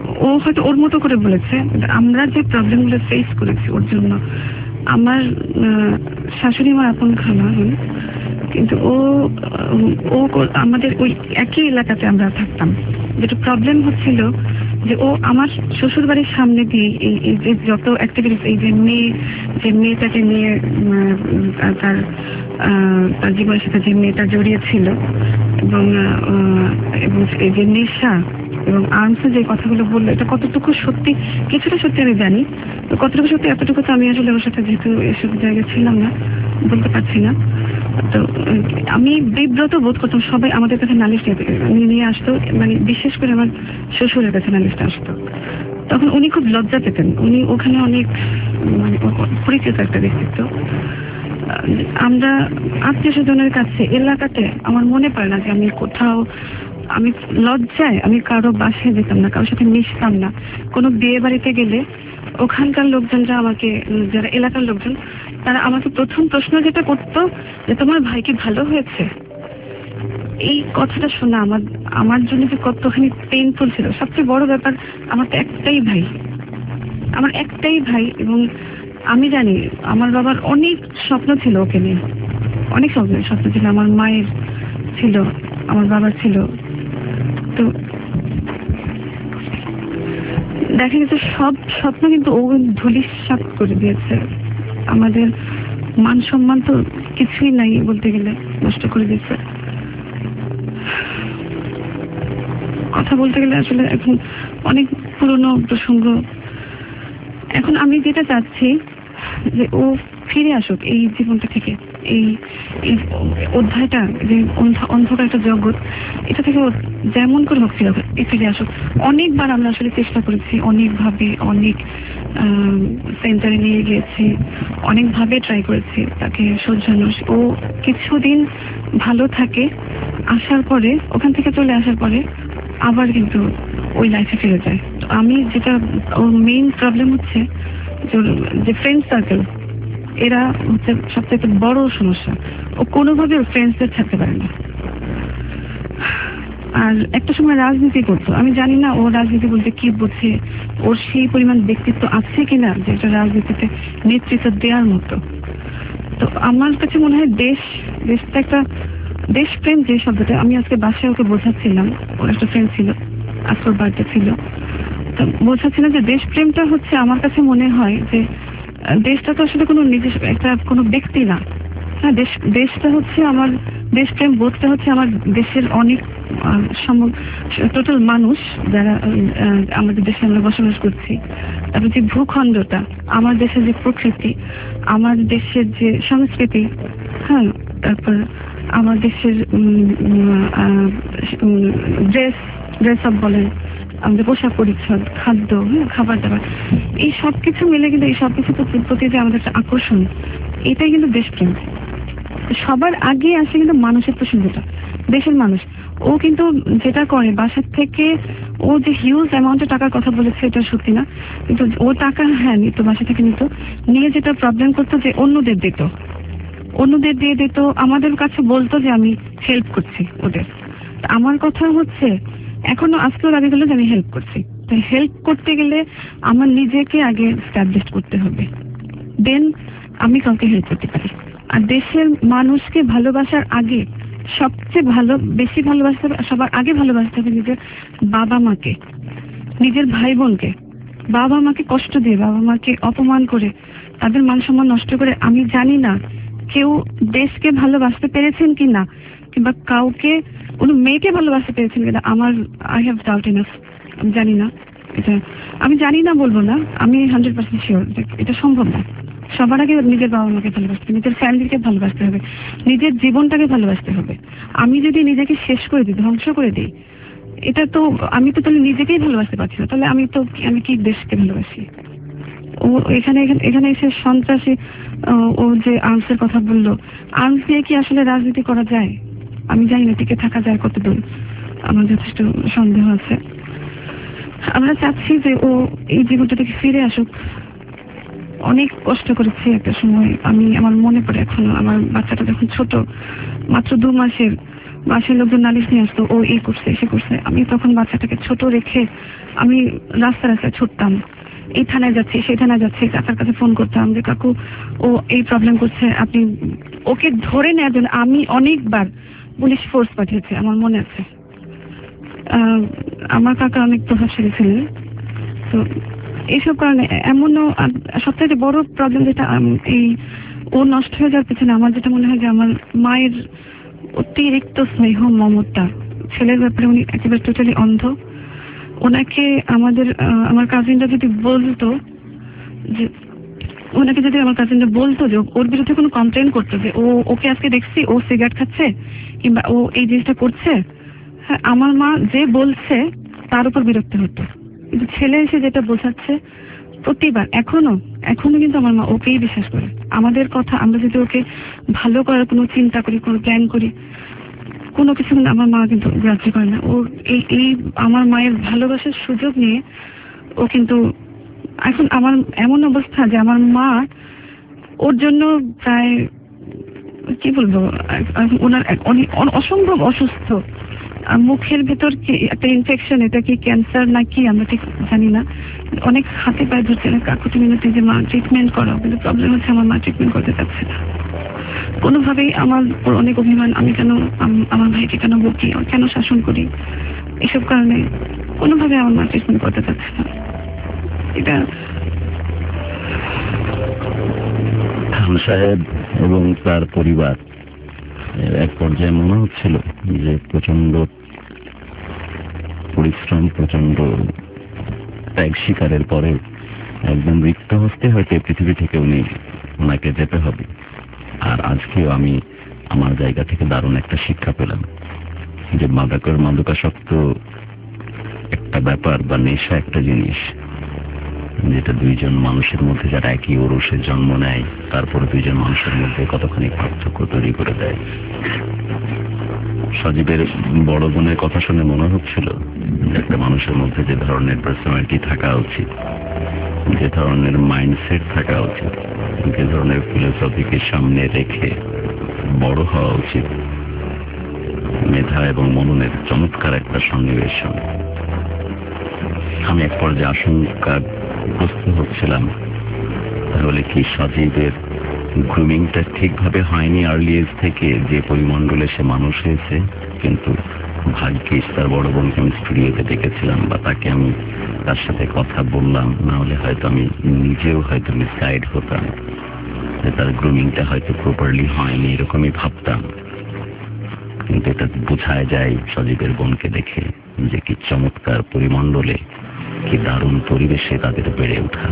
ও হয়তো ওর মতো করে বলেছে, আমরা যে প্রবলেমগুলো ফেস করেছি ওর জন্য, আমার শাশুড়ি আমার আপন খালা, কিন্তু ও আমাদের ওই একই এলাকাতে আমরা থাকতাম। যেটা প্রবলেম হচ্ছিল যে ও আমার শ্বশুর বাড়ির সামনে দিয়ে এই যে যত অ্যাক্টিভিটিস, এই যে মেয়েটাকে নিয়ে তার জীবনের সাথে যে মেয়েটা জড়িয়ে ছিল, এবং এই যে নেশা এবং আর্মসে যে কথাগুলো বললো, এটা কতটুকু সত্যি, কিছুটা সত্যি আমি জানি, তো কতটুকু সত্যি এতটুকু তো আমি আসলে ওর সাথে যেহেতু এসব জায়গায় ছিলাম না, বলতে পারছি না। তো আমি বিব্রত বোধ করতাম, সবাই আমাদের কাছে নালিশ নিয়ে আসতো, মানে বিশেষ করে আমার শ্বশুরের কাছে নালিশটা আসতো। তখন উনি খুব লজ্জা পেতেন, উনি ওখানে অনেক মানে পরিচিত একটা ব্যক্তিত্ব। আমরা আত্মীয় স্বজনের কাছে এলাকাতে আমার মনে পড়ে না যে আমি কোথাও, আমি লজ্জায় আমি কারো বাসায় যেতাম না, কারোর সাথে মিশতাম না। কোনো বিয়ে বাড়িতে গেলে ওখানকার লোকজনরা আমাকে, যারা এলাকার লোকজন, তারা আমাকে প্রথম প্রশ্ন যেটা করতো যে তোমার ভাই কি ভালো হয়েছে। এই কথাটা শোনা আমার জন্য যে কতখানি পেইনফুল ছিল। সবচেয়ে বড় ব্যাপার, আমার তো একটাই ভাই, এবং আমি জানি আমার বাবার অনেক স্বপ্ন ছিল ওকে নিয়ে, অনেক স্বপ্ন ছিল, আমার মায়ের ছিল, আমার বাবার ছিল। তো দেখা গেছে সব স্বপ্ন কিন্তু ও ধূলিসাৎ করে দিয়েছে। আমাদের মান সম্মান তো কিছুই নাই বলতে গেলে, নষ্ট করে দিয়েছে। কথা বলতে গেলে আসলে এখন অনেক পুরনো প্রসঙ্গ। এখন আমি যেটা চাচ্ছি যে ও ফিরে আসুক এই জীবনটা থেকে, এই অধ্যায়টা, যে অন্ধকার একটা জগৎ, এটা থেকে ও যেমন করে হোক ফিরে আসুক। অনেকবার আমরা আসলে চেষ্টা করেছি, অনেকভাবে, অনেক সেন্টারে নিয়ে গিয়েছি, অনেকভাবে ট্রাই করেছি তাকে শোধরানোর। ও কিছুদিন ভালো থাকে, আসার পরে, ওখান থেকে চলে আসার পরে আবার কিন্তু ওই লাইফে ফিরে যায়। তো আমি যেটা, ওর মেইন প্রবলেম হচ্ছে যে ফ্রেন্ড সার্কেল, এরা হচ্ছে সবথেকে বড় সমস্যা। ও কোনোভাবে ওর ফ্রেন্ডসদের থাকতে পারে না। আর একটা সময় রাজনীতি করতো, আমি জানি না ও রাজনীতি বলতে কি বোঝে, ওর সেই পরিমাণ ব্যক্তিত্ব আছে কিনা যে এটা রাজনীতিতে নেতৃত্ব দেওয়ার মতো। তো আমার কাছে মনে হয় দেশটা একটা দেশপ্রেম, যে শব্দটা আমি আজকে বাসায় ওকে বোঝাচ্ছিলাম, ওর একটা ফ্রেন্ড ছিল, আজকের বার্থডে ছিল, তো বোঝাচ্ছিলাম যে দেশপ্রেমটা হচ্ছে, আমার কাছে মনে হয় যে দেশটা তো আসলে কোনো নিজস্ব একটা কোনো ব্যক্তি না। হ্যাঁ, দেশটা হচ্ছে আমার, দেশপ্রেম বোধটা হচ্ছে আমার দেশের অনেক টোটাল মানুষ যারা আমাদের দেশে আমরা বসবাস করছি, তারপর যে ভূখণ্ডটা, আমার দেশের যে প্রকৃতি, আমার দেশের যে সংস্কৃতি, হ্যাঁ, তারপর আমার দেশের ড্রেস আপ বলেন, আমাদের পোশাক পরিচ্ছদ, খাদ্য, খাবার দাবার, এই সব কিছু মিলে কিন্তু এই সব কিছু প্রতি যে আমাদের একটা আকর্ষণ, এটাই কিন্তু দেশপ্রেম। সবার আগে আসে কিন্তু মানুষের প্রসঙ্গটা, দেশের মানুষ। ও কিন্তু যেটা করে, বাসার থেকে ও যে হিউজ অ্যামাউন্টের টাকার কথা বলেছে এটা সত্যি না, কিন্তু ও টাকা হ্যাঁ নিত, বাসা থেকে নিয়ে যেটা প্রবলেম করতো যে অন্যদের দিয়ে দিত, আমাদের কাছে বলতো যে আমি হেল্প করছি ওদের। আমার কথা হচ্ছে, এখনো আজকেও দাবি করলো যে আমি হেল্প করছি। তাই হেল্প করতে গেলে আমার নিজেকে আগে স্ট্যাবলিশ করতে হবে, দেন আমি কাউকে হেল্প করতে পারি। আর দেশের মানুষকে ভালোবাসার আগে সবচেয়ে বেশি ভালোবাসতে হবে, সবার আগে ভালোবাসতে হবে নিজের বাবা মাকে, নিজের ভাই বোনকে। বাবা মাকে কষ্ট দিয়ে, বাবা মাকে অপমান করে, তাদের মান সম্মান নষ্ট করে, আমি জানি না কেউ দেশকে ভালোবাসতে পেরেছেন কিনা, কিংবা কাউকে, কোনো মেয়েকে ভালোবাসতে পেরেছেন কিনা। I have doubt enough. আমি জানি না, এটা আমি জানি না বলবো না, আমি 100% শিওর এটা সম্ভব না। সবার আগে নিজের বাবা মাকে ভালোবাসতে, নিজের ফ্যামিলিকে ভালোবাসতে হবে, নিজের জীবনটাকে ভালোবাসতে হবে। আমি যদি নিজেকে শেষ করে দিই, ধ্বংস করে দিই, এটা তো আমি তো তাহলে নিজেকেই ভালোবাসতে পারছি না, তাহলে আমি কি দেশকে ভালোবাসি? ও এখানে এসে সন্ত্রাসী, ও যে আর্মসের কথা বললো, আর্মস দিয়ে কি আসলে রাজনীতি করা যায়? আমি জানি না টিকে থাকা যায় কতদূর, আমার যথেষ্ট সন্দেহ আছে। আমরা চাচ্ছি যে ও এই জীবনটা থেকে ফিরে আসুক। অনেক কষ্ট করেছি একটা সময়, আমার মনে পড়ে এখনো, আমার বাচ্চাটা যখন ছোট, মাত্র 2 মাসের, বাসার লোকজন নালিশ নিয়ে আসতো, ও এই করছে সে করছে। আমি তখন বাচ্চাটাকে ছোট রেখে আমি রাস্তায় ছুটতাম, এই থানায় যাচ্ছি সেই থানায় যাচ্ছি, কাকার কাছে ফোন করতাম যে কাকু ও এই প্রবলেম করছে, আপনি ওকে ধরে নেওয়ার জন্য আমি অনেকবার পুলিশ ফোর্স পাঠিয়েছি, আমার মনে আছে। আমার কাকা অনেক প্রভাবশালী ছিলেন। তো এইসব কারণে এমনও সবথেকে বড় প্রবলেম যেটা এই ও নষ্ট হয়ে যাওয়ার পেছনে আমার যেটা মনে হয় যে আমার মায়ের অতিরিক্ত স্নেহ মমতা। ছেলের ব্যাপারে উনি একেবারে টোটালি অন্ধ। ওনাকে আমার কাজিনরা যদি বলতো যে ওর বিরুদ্ধে কোনো কমপ্লেন করতো যে ওকে আজকে দেখছি ও সিগারেট খাচ্ছে কিংবা ও এই জিনিসটা করছে, হ্যাঁ আমার মা যে বলছে তার উপর বিরক্ত হতো। কিন্তু ছেলে এসে যেটা বোঝাচ্ছে প্রতিবার এখনো কিন্তু আমার মা ওকেই বিশ্বাস করে। আমাদের কথা আমরা যদি ওকে ভালো করার কোনো চিন্তা করি, কোনো প্ল্যান করি, কোনো কিছু কিন্তু আমার মা কিন্তু গ্রাহ্য করে না। ওর এই আমার মায়ের ভালোবাসার সুযোগ নিয়ে ও কিন্তু এখন আমার এমন অবস্থা যে আমার মা ওর জন্য প্রায় কি বলবো, ওনার অসম্ভব অসুস্থ। মুখের ভেতর কি একটা ইনফেকশন, এটা কি ক্যান্সার নাকি আমরা ঠিক জানি না। অনেক হাতে পায়ে ধরছে না, কাকুতি মিনতি যে মা ট্রিটমেন্ট করো, কিন্তু প্রবলেম হচ্ছে আমার মা ট্রিটমেন্ট করতে চাচ্ছে না কোনোভাবেই। আমার অনেক অভিমান, আমি কেন আমার ভাইকে কেন বকি, কেন শাসন করি, এসব কারণে কোনোভাবে আমার মা ট্রিটমেন্ট করতে চাচ্ছে না। এটা খান সাহেব এবং তার পরিবার এক পর্যায়ে মনে হচ্ছিল যে প্রচন্ড পরিশ্রম, প্রচন্ড ত্যাগ শিকারের পরে একদম রিক্ত হস্তে হয়তো পৃথিবী থেকে ওনাকে যেতে হবে। আর আজকেও আমি আমার জায়গা থেকে দারুণ একটা শিক্ষা পেলাম যে মাদকাসক্ত একটা ব্যাপার বা নেশা একটা জিনিস যেটা দুইজন মানুষের মধ্যে যারা একই ওরসে জন্ম নেয় তারপরে দুইজন মানুষের মধ্যে কতখানি পার্থক্য তৈরি করে দেয়। সজীবের বড় বোনের কথা শুনে মনে হচ্ছিল যে একটা মানুষের মধ্যে যে ধরনের পার্সোনালিটি থাকা উচিত, যে ধরনের মাইন্ডসেট থাকা উচিত, যে ধরনের ফিলোসফিকে সামনে রেখে বড় হওয়া উচিত, মেধা এবং মননের চমৎকার একটা সন্নিবেশন। আমি এক পর্যায়ে আশঙ্কাগ্রস্ত হচ্ছিলাম, তাহলে কি সজীবের গ্রুমিংটা ঠিকভাবে হয়নি আর্লি এজ থেকে, যে পরিমণ্ডলে সে মানুষ হয়েছে। কিন্তু ভাগ্যিস তার বড় বোনকে আমি স্টুডিওতে ডেকেছিলাম বা তাকে আমি তার সাথে কথা বললাম, না হলে হয়তো আমি নিজেও হয়তো মিসগাইড হতাম, যে তার গ্রুমিংটা হয়তো প্রপারলি হয়নি এরকমই ভাবতাম। কিন্তু এটা বোঝায় যায় সজীবের বোনকে দেখে যে কি চমৎকার পরিমণ্ডলে, কি দারুণ পরিবেশে তাদের বেড়ে ওঠা।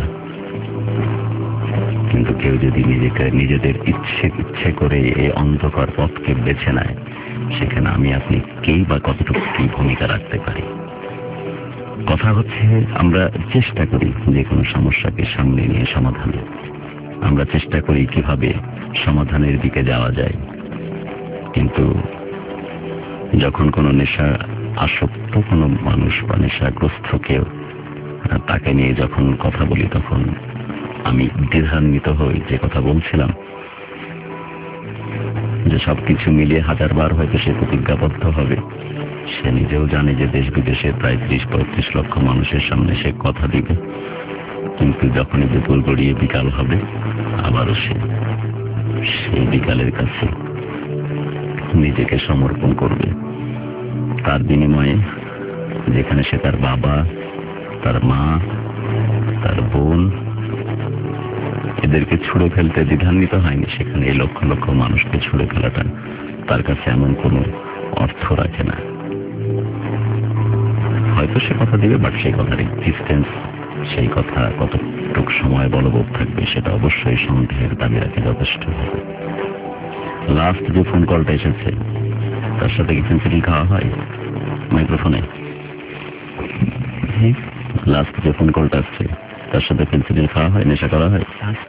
কিন্তু কেউ যদি নিজেদের ইচ্ছে করে এই অন্ধকার পথকে বেছে নেয়, সেখানে আমি আপনি কেই বা কতটুকু কি ভূমিকা রাখতে পারি। কথা হচ্ছে আমরা চেষ্টা করি যে কোনো সমস্যাকে সামনে নিয়ে সমাধানে, আমরা চেষ্টা করি কিভাবে সমাধানের দিকে যাওয়া যায়। কিন্তু যখন কোনো নেশা আসক্ত কোনো মানুষ বা নেশাগ্রস্ত কেউ, তাকে নিয়ে যখন কথা বলি তখন আমি দ্বিধান্বিত হই। যে কথা বলছিলাম যে সবকিছু মিলিয়ে 1000 বার হয়তো সে প্রতিজ্ঞাবদ্ধ হবে, সে নিজেও জানে যে দেশ বিদেশে প্রায় 30-35 লক্ষ মানুষের সামনে সে কথা দিবে, কিন্তু যখনই দুপুর গড়িয়ে বিকাল হবে আবারও সেই বিকালের কাছে নিজেকে সমর্পণ করবে। তার বিনিময়ে যেখানে সে তার বাবা, তার মা, তার বোন এদেরকে ছুঁড়ে ফেলতে দ্বিধান্বিত হয়নি, সেখানে এই লক্ষ লক্ষ মানুষকে ছুঁড়ে ফেলাটা তার কাছে এমন কোনো অর্থ রাখে না। হয়তো সে কথা দিবে, বাট সেই কথার এক্সিস্টেন্স, সেই কথা কতটুকু সময় বলবৎ থাকবে সেটা অবশ্যই সন্দেহের দাবি রাখে যথেষ্ট হবে। লাস্ট যে ফোন কলটা এসেছে তার সাথে কি ফেন্সিডিল খাওয়া হয় মাইক্রোফোনে? লাস্ট যে ফোন কলটা আসছে তার সাথে ফেন্সিডিল খাওয়া হয়, নেশা করা হয়?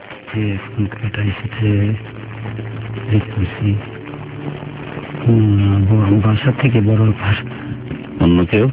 বাসা থেকে বড় অন্য কেউ?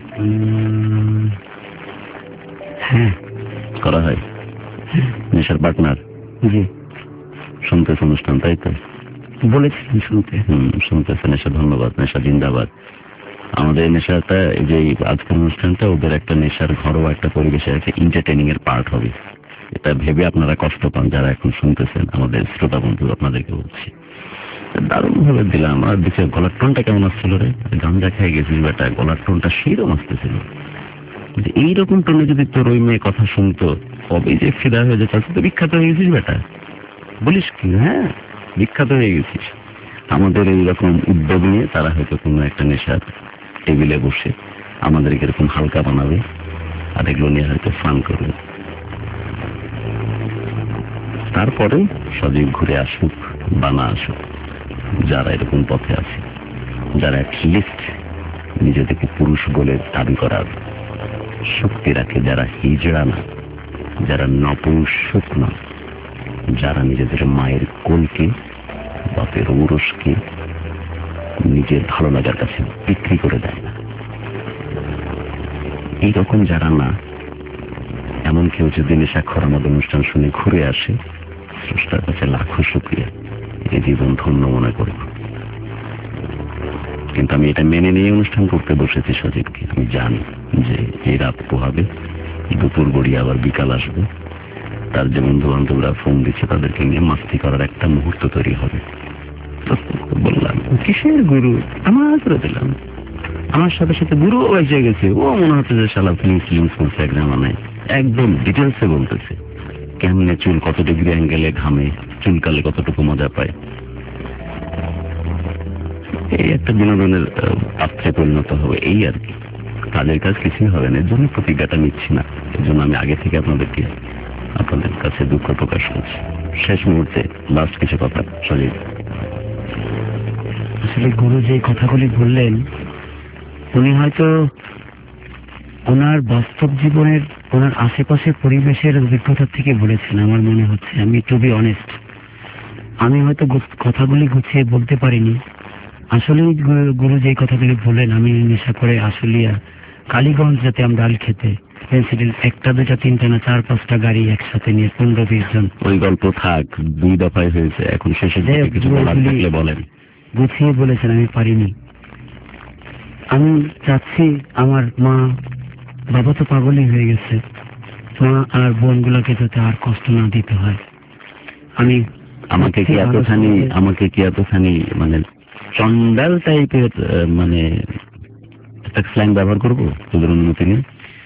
হ্যাঁ করা হয়। নেশার পার্টনার? জি। সন্তোষ অনুষ্ঠান, তাই তো? বলেছিলেন শুনতে। শুনতেছে নেশা, ধন্যবাদ। নেশা জিন্দাবাদ। আমাদের নেশাটা, এই যে আজকের অনুষ্ঠানটা ওদের একটা নেশার ঘরোয়া একটা পরিবেশের একটা এন্টারটেইনিং এর পার্ট হবে, এটা ভেবে আপনারা কষ্ট পান যারা এখন শুনতেছেন, আমাদের শ্রোতা বন্ধু আপনাদেরকে বলছি। দারুণ ভাবে দিলাম। আর দেখে গলার টোনটা কেমন আসছিল রে, গাঞ্জা খেয়ে গেছিস বেটা, গলার টোনটা সেরকম আসতেছিল। এইরকম টোনে যদি তোর ওই মেয়ে কথা শুনতো, কবে যে ফিদা হয়ে যেত। তো বিখ্যাত হয়ে গেছিস বেটা, বলিস কি? হ্যাঁ, বিখ্যাত হয়ে গেছিস। আমাদের এইরকম উদ্যোগ নিয়ে তারা হয়তো কোনো একটা নেশার টেবিলে বসে আমাদেরকে এরকম হালকা বানাবে, আর এগুলো নিয়ে হয়তো ফান করবে। তারপরে সজীব ঘুরে আসুক বা না আসুক, যারা এরকম পথে আছে, যারা অ্যাটলিস্ট নিজেদেরকে পুরুষ বলে দাবি করার শক্তি রাখে, যারা হিজড়া না, যারা নপুংসক না, যারা নিজেদের মায়ের কোলকে, বাপের ঔরসকে নিজের ভালো লাগার কাছে বিক্রি করে দেয় না, এইরকম যারা না, এমন কেউ যদি নেশাখোর আমাদের অনুষ্ঠান শুনে ঘুরে আসে, স্রষ্টার কাছে লাখো শুকরিয়া, এই জীবন ধন্য মনে করব। কিন্তু আমি এটা মেনে নিয়ে অনুষ্ঠান করতে বসেছি সজীবকে। আমি জানি যে এই রাত পোহাবে, দুপুর গড়িয়ে আবার বিকাল আসবে, তার যে বন্ধু বান্ধবরা ফোন দিচ্ছে তাদেরকে নিয়ে মাস্তি করার একটা মুহূর্ত তৈরি হবে। বললাম কিসের গুরু, আমার করে দিলাম। আমার সাথে সাথে গুরু এসে গেছে, ও মনে হচ্ছে যে শালা ফিলিংস করছে একদম, মানে একদম ডিটেলসে বলতেছে কেমনে চুল কত ডিগ্রি অ্যাঙ্গেলে ঘামে, চুলকালে কতটুকু মজা পায়। এই একটা বিনোদনের পাত্রে পরিণত হবে, এই আর কি। কাজের কাজ কিছুই হবে না, এর জন্য প্রতিজ্ঞাটা নিচ্ছি না। এর জন্য আমি আগে থেকে আপনাদের কাছে দুঃখ প্রকাশ করছি। শেষ মুহূর্তে লাস্ট কিছু কথা সজীব। আসলে গুরু যে কথাগুলি বললেন, উনি হয়তো ওনার বাস্তব জীবনের, ওনার আশেপাশের পরিবেশের অভিজ্ঞতা থেকে বলেছেন আমার মনে হচ্ছে। আমি টু বি অনেস্ট, আমি হয়তো কথাগুলি গুছিয়ে বলতে পারিনি। আসলে গুরু যে কথাগুলি বললেন, আমি নেশা করে আশুলিয়া কালীগঞ্জ যাতে আমরা ডাল খেতে পেন্সিল একটা দুটা তিনটা না 4-5টা গাড়ি একসাথে নিয়ে 15-20 জন। ওই গল্প থাক, 2 দফায় হয়েছে, এখন শেষে কিছু বলার থাকলে বলেন। গুছিয়ে বলেছেন, আমি পারিনি। আমি চাচ্ছি আমার মা বাবা তো পাগলই হয়ে গেছে, মা আর বোনগুলোকে যাতে আর কষ্ট না দিতে হয়। আমি আমাকে কি এতখানি মানে চন্ডাল টাইপের মানে একটা স্ল্যাং ব্যবহার করবো তোদের অনুমতি নিয়ে?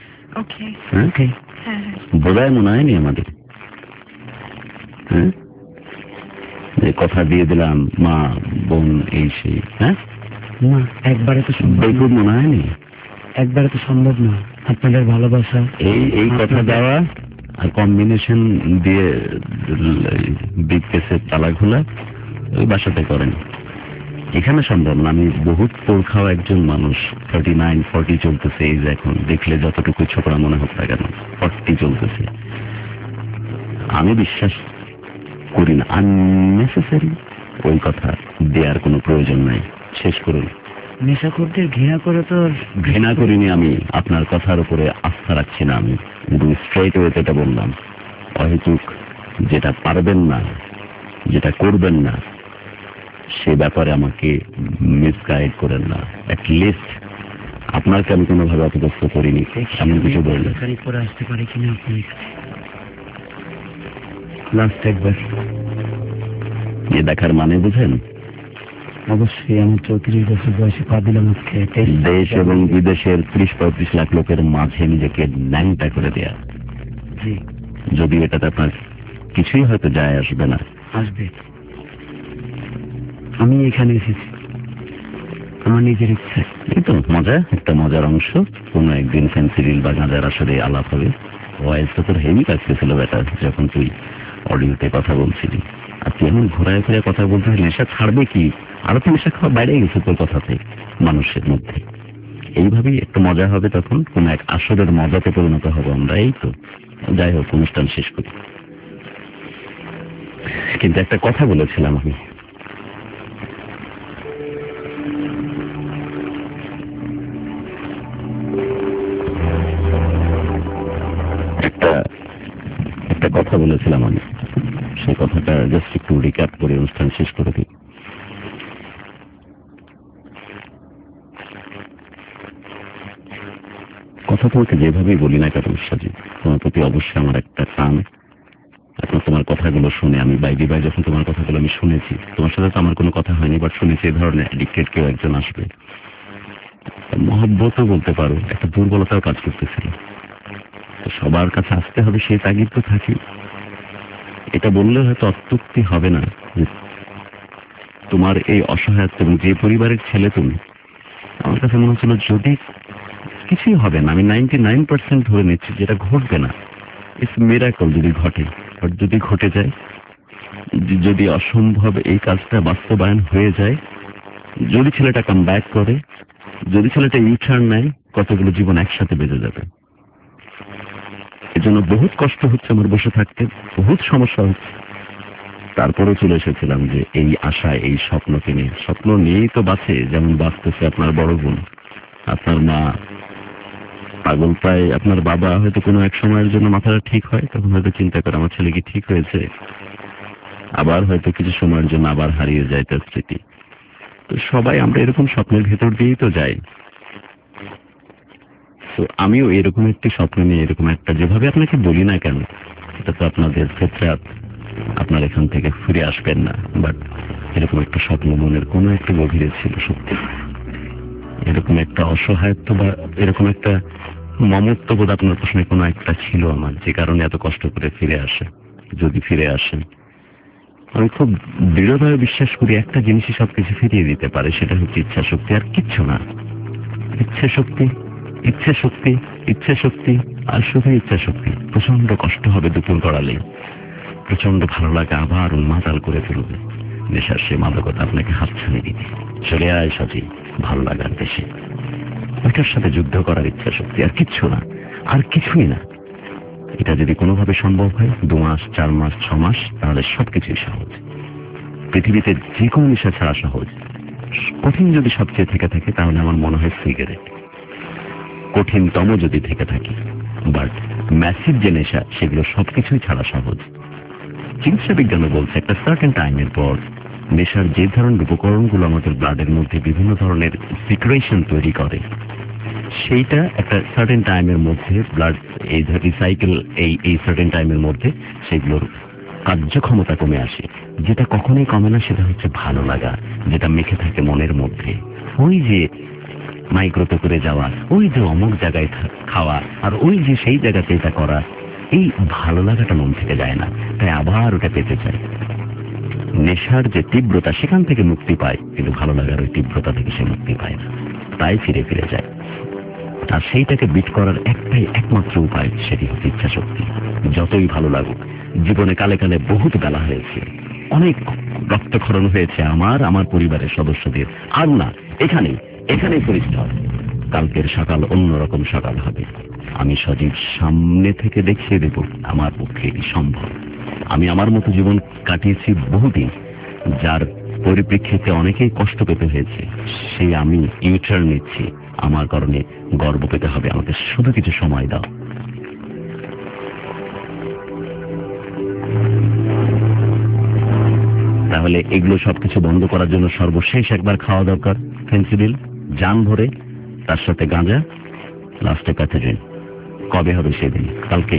বোঝায় মনে হয়নি আমাদের? হ্যাঁ, যে কথা দিয়ে দিলাম মা বোন এই সেই। হ্যাঁ না, একবারে তো সম্ভব মনে হয়নি, একবারে তো সম্ভব না। আপনাদের ভালোবাসা, এই কথা দেওয়া আর কম্বিনেশন দিয়ে বিগ কেসের তালা খোলা, ওই বাসাতে করেন। এখানে সম্ভব না। আমি বহুত পোল খাওয়া একজন মানুষ, 39-40 চলতেছে এই যে, এখন দেখলে যতটুকু ছোকরা মনে হোক না কেন 40 চলতেছে। আমি বিশ্বাস করি না আননেসেসারি ওই কথা দেওয়ার কোনো প্রয়োজন নাই। শেষ করুন। নেশাখোরদের ঘৃণা করে তো ঘৃণা করিনি আমি, আপনার কথার উপরে আস্থা রাখছি না আমি, কিন্তু স্ট্রেট ওয়েতে এটা বললাম। অহেতুক যেটা পারবেন না, যেটা করবেন না, সে ব্যাপারে আমাকে মিসগাইড করেন না। অ্যাটলিস্ট আপনাকে আমি কোনোভাবে অপদস্থ করিনি, এমন কিছু বললেন। করে আসতে পারি কিনা আপনার লাস্ট একবার এ দেখার মানে বুঝেন? অবশ্যই। আমি 34 বছর বয়সে পা দিলাম আজকে। দেশ এবং বিদেশের 30-35 লাখ লোকের মাঝে নিজেকে ন্যাংটা করে দেয়া। যদি এটাতে আপনার কিছুই হয়তো যায় আসবে না, আসবে। আমি এখানে এসেছি আমার নিজের ইচ্ছা। এই তো মজা, একটা মজার অংশ। কোনো একদিন ফেন্সিডিল বা গাঁজার আসলে আলাপ হবে। ভয়েসটা তোর হেভি কাজতেছিল বেটা যখন তুই অডিওতে কথা বলছিলি। আর তুই এমন ঘোরায় ফিরে কথা বলতে, নেশা ছাড়বে কি? আরো তো নেশা খাওয়া বাইরে গেছে তোর কথাতে মানুষের মধ্যে। এইভাবেই একটু মজা হবে, তখন কোন এক আসরের মজাতে পরিণত হবো আমরা। এই তো, যাই হোক, অনুষ্ঠান শেষ করি। কিন্তু একটা কথা বলেছিলাম আমি, একটা কথা বলেছিলাম আমি, সেই কথাটা জাস্ট একটু রিক্যাপ করে অনুষ্ঠান শেষ করে দিই। কথা তোমাকে যেভাবেই বলি না কেন সাজি, তোমার প্রতি অবশ্যই আমার একটা টান। এখন তোমার কথাগুলো শুনে আমি বাইরে যখন তোমার কথাগুলো আমি শুনেছি, তোমার সাথে তো আমার কোনো কথা হয়নি, বাট শুনেছি এই ধরনের অ্যাডিক্টেড কেউ একজন আসবে। মহব্বতও বলতে পারো, একটা দুর্বলতাও কাজ করতেছিল। তো সবার কাছে আসতে হবে সেই তাগিদ তো থাকি। এটা বললে হয়তো অত্যুক্তি হবে না যে তোমার এই অসহায়ত্ব এবং যে পরিবারের ছেলে তুমি, আমার কাছে মনে হচ্ছিল যদি কিছুই হবে না, আমি 99% ধরে নিচ্ছি যেটা ঘটবে না, ইটস মিরাকল যদি ঘটে। আর যদি ঘটে যায়, যদি অসম্ভব এই কাজটা বাস্তবায়ন হয়ে যায়, যদি ছেলেটা কাম ব্যাক করে, যদি ছেলেটা ইউটার্ন নেয়, কতগুলো জীবন একসাথে বেঁচে যাবে। এজন্য বহুত কষ্ট হচ্ছে আমার বসে থাকতে, বহুত সমস্যা হচ্ছে, তারপরেও চলে এসেছিলাম যে এই আশা, এই স্বপ্নকে নিয়ে। স্বপ্ন নিয়েই তো বাঁচে, যেমন বাঁচতেছে আপনার বড় বোন, আপনার মা পাগল প্রায়, আপনার বাবা হয়তো কোনো এক সময়ের জন্য মাথাটা ঠিক হয়, তখন হয়তো চিন্তা করে আমার ছেলে কি ঠিক হয়েছে, আবার হয়তো কিছু সময়ের জন্য আবার হারিয়ে যায় তার স্মৃতি। তো সবাই আমরা এরকম স্বপ্নের ভেতর দিয়েই তো যাই। তো আমিও এরকম একটি স্বপ্ন নিয়ে, এরকম একটা, যেভাবে আপনাকে বলি না কেন, এটা তো আপনাদের ক্ষেত্রে আপনার এখান থেকে ফিরে আসবেন না, বাট এরকম একটা স্বপ্ন মনের কোনো একটা গভীরে ছিল সত্যি। এরকম একটা অসহায়ত্ব বা এরকম একটা মমত্ববোধ আপনার প্রশ্নে কোনো একটা ছিল আমার, যে কারণে এত কষ্ট করে ফিরে আসে। যদি ফিরে আসেন, আমি খুব দৃঢ়ভাবে বিশ্বাস করি একটা জিনিসই সবকিছু ফিরিয়ে দিতে পারে, সেটা হচ্ছে ইচ্ছা শক্তি, আর কিচ্ছু না। ইচ্ছে শক্তি, ইচ্ছে শক্তি, ইচ্ছে শক্তি, আর শুধু ইচ্ছা শক্তি। প্রচন্ড কষ্ট হবে দুপুর গড়ালে, প্রচন্ড ভালো লাগে, আবার উন্মাতাল করে ফেলবে। নেশার সে মাদকতা আপনাকে হাতছানি দিতে চলে আয় সাজি ভালো লাগার দেশে। ওইটার সাথে যুদ্ধ করার ইচ্ছা শক্তি, আর কিচ্ছু না, আর কিছুই না। এটা যদি কোনোভাবে সম্ভব হয় 2 মাস, 4 মাস, 6 মাস, তাহলে সবকিছুই সহজ। পৃথিবীতে যে কোনো নেশা ছাড়া সহজ। কঠিন যদি সবচেয়ে থেকে থাকে, তাহলে আমার মনে হয় সিগারেট কঠিনতম যদি থেকে থাকে। বাট ম্যাসিভ যে নেশা, সেগুলো সবকিছুই ছাড়া সহজ। চিকিৎসা বিজ্ঞানও বলছে একটা সার্টেন টাইমের পর নেশার যে ধরনের উপকরণগুলো আমাদের ব্লাডের মধ্যে বিভিন্ন ধরনের সিক্রেশন তৈরি করে, সেইটা একটা সার্টেন টাইমের মধ্যে ব্লাড এই রিসাইকেল, এই সার্টেন টাইমের মধ্যে সেগুলোর কার্যক্ষমতা কমে আসে। যেটা কখনোই কমে না সেটা হচ্ছে ভালো লাগা, যেটা মেখে থাকে মনের মধ্যে। ওই যে মাইক্রোতে করে যাওয়া, ওই যে অমুক জায়গায় খাওয়া, আর ওই যে সেই জায়গাতে এটা করা, এই ভালো লাগাটা মন থেকে যায় না, তাই আবার ওটা পেতে চাই। নেশার যে তীব্রতা, সেখান থেকে মুক্তি পায়, কিন্তু ভালো লাগার ওই তীব্রতা থেকে সে মুক্তি পায় না, তাই ফিরে ফিরে যায়। আর সেইটাকে বিট করার একটাই একমাত্র উপায়, সেটি হচ্ছে ইচ্ছা শক্তি। যতই ভালো লাগুক, জীবনে কালে কালে বহুত বেলা হয়েছে, অনেক রক্তক্ষরণ হয়েছে আমার পরিবারের সদস্যদের। আর না, এখানেই পরিষ্কার, কালকের সকাল অন্যরকম সকাল হবে। আমি সজীব সামনে থেকে দেখিয়ে দেব আমার পক্ষে এটি সম্ভব। আমি আমার মতো জীবন কাটিয়েছি বহুদিন, যার পরিপ্রেক্ষিতে অনেকেই কষ্ট পেতে হয়েছে। সেই আমি ইউটার্ন নিচ্ছি, আমার কারণে গর্ব পেতে হবে। আমাকে শুধু কিছু সময় দাও। তাহলে এগুলো সবকিছু বন্ধ করার জন্য সর্বশেষ একবার খাওয়া দরকার ফেন্সিডিল, জান ভরে, তার সাথে গাঁজা, লাস্টে প্যাথোজেন। কবে হবে সেদিন? কালকেই।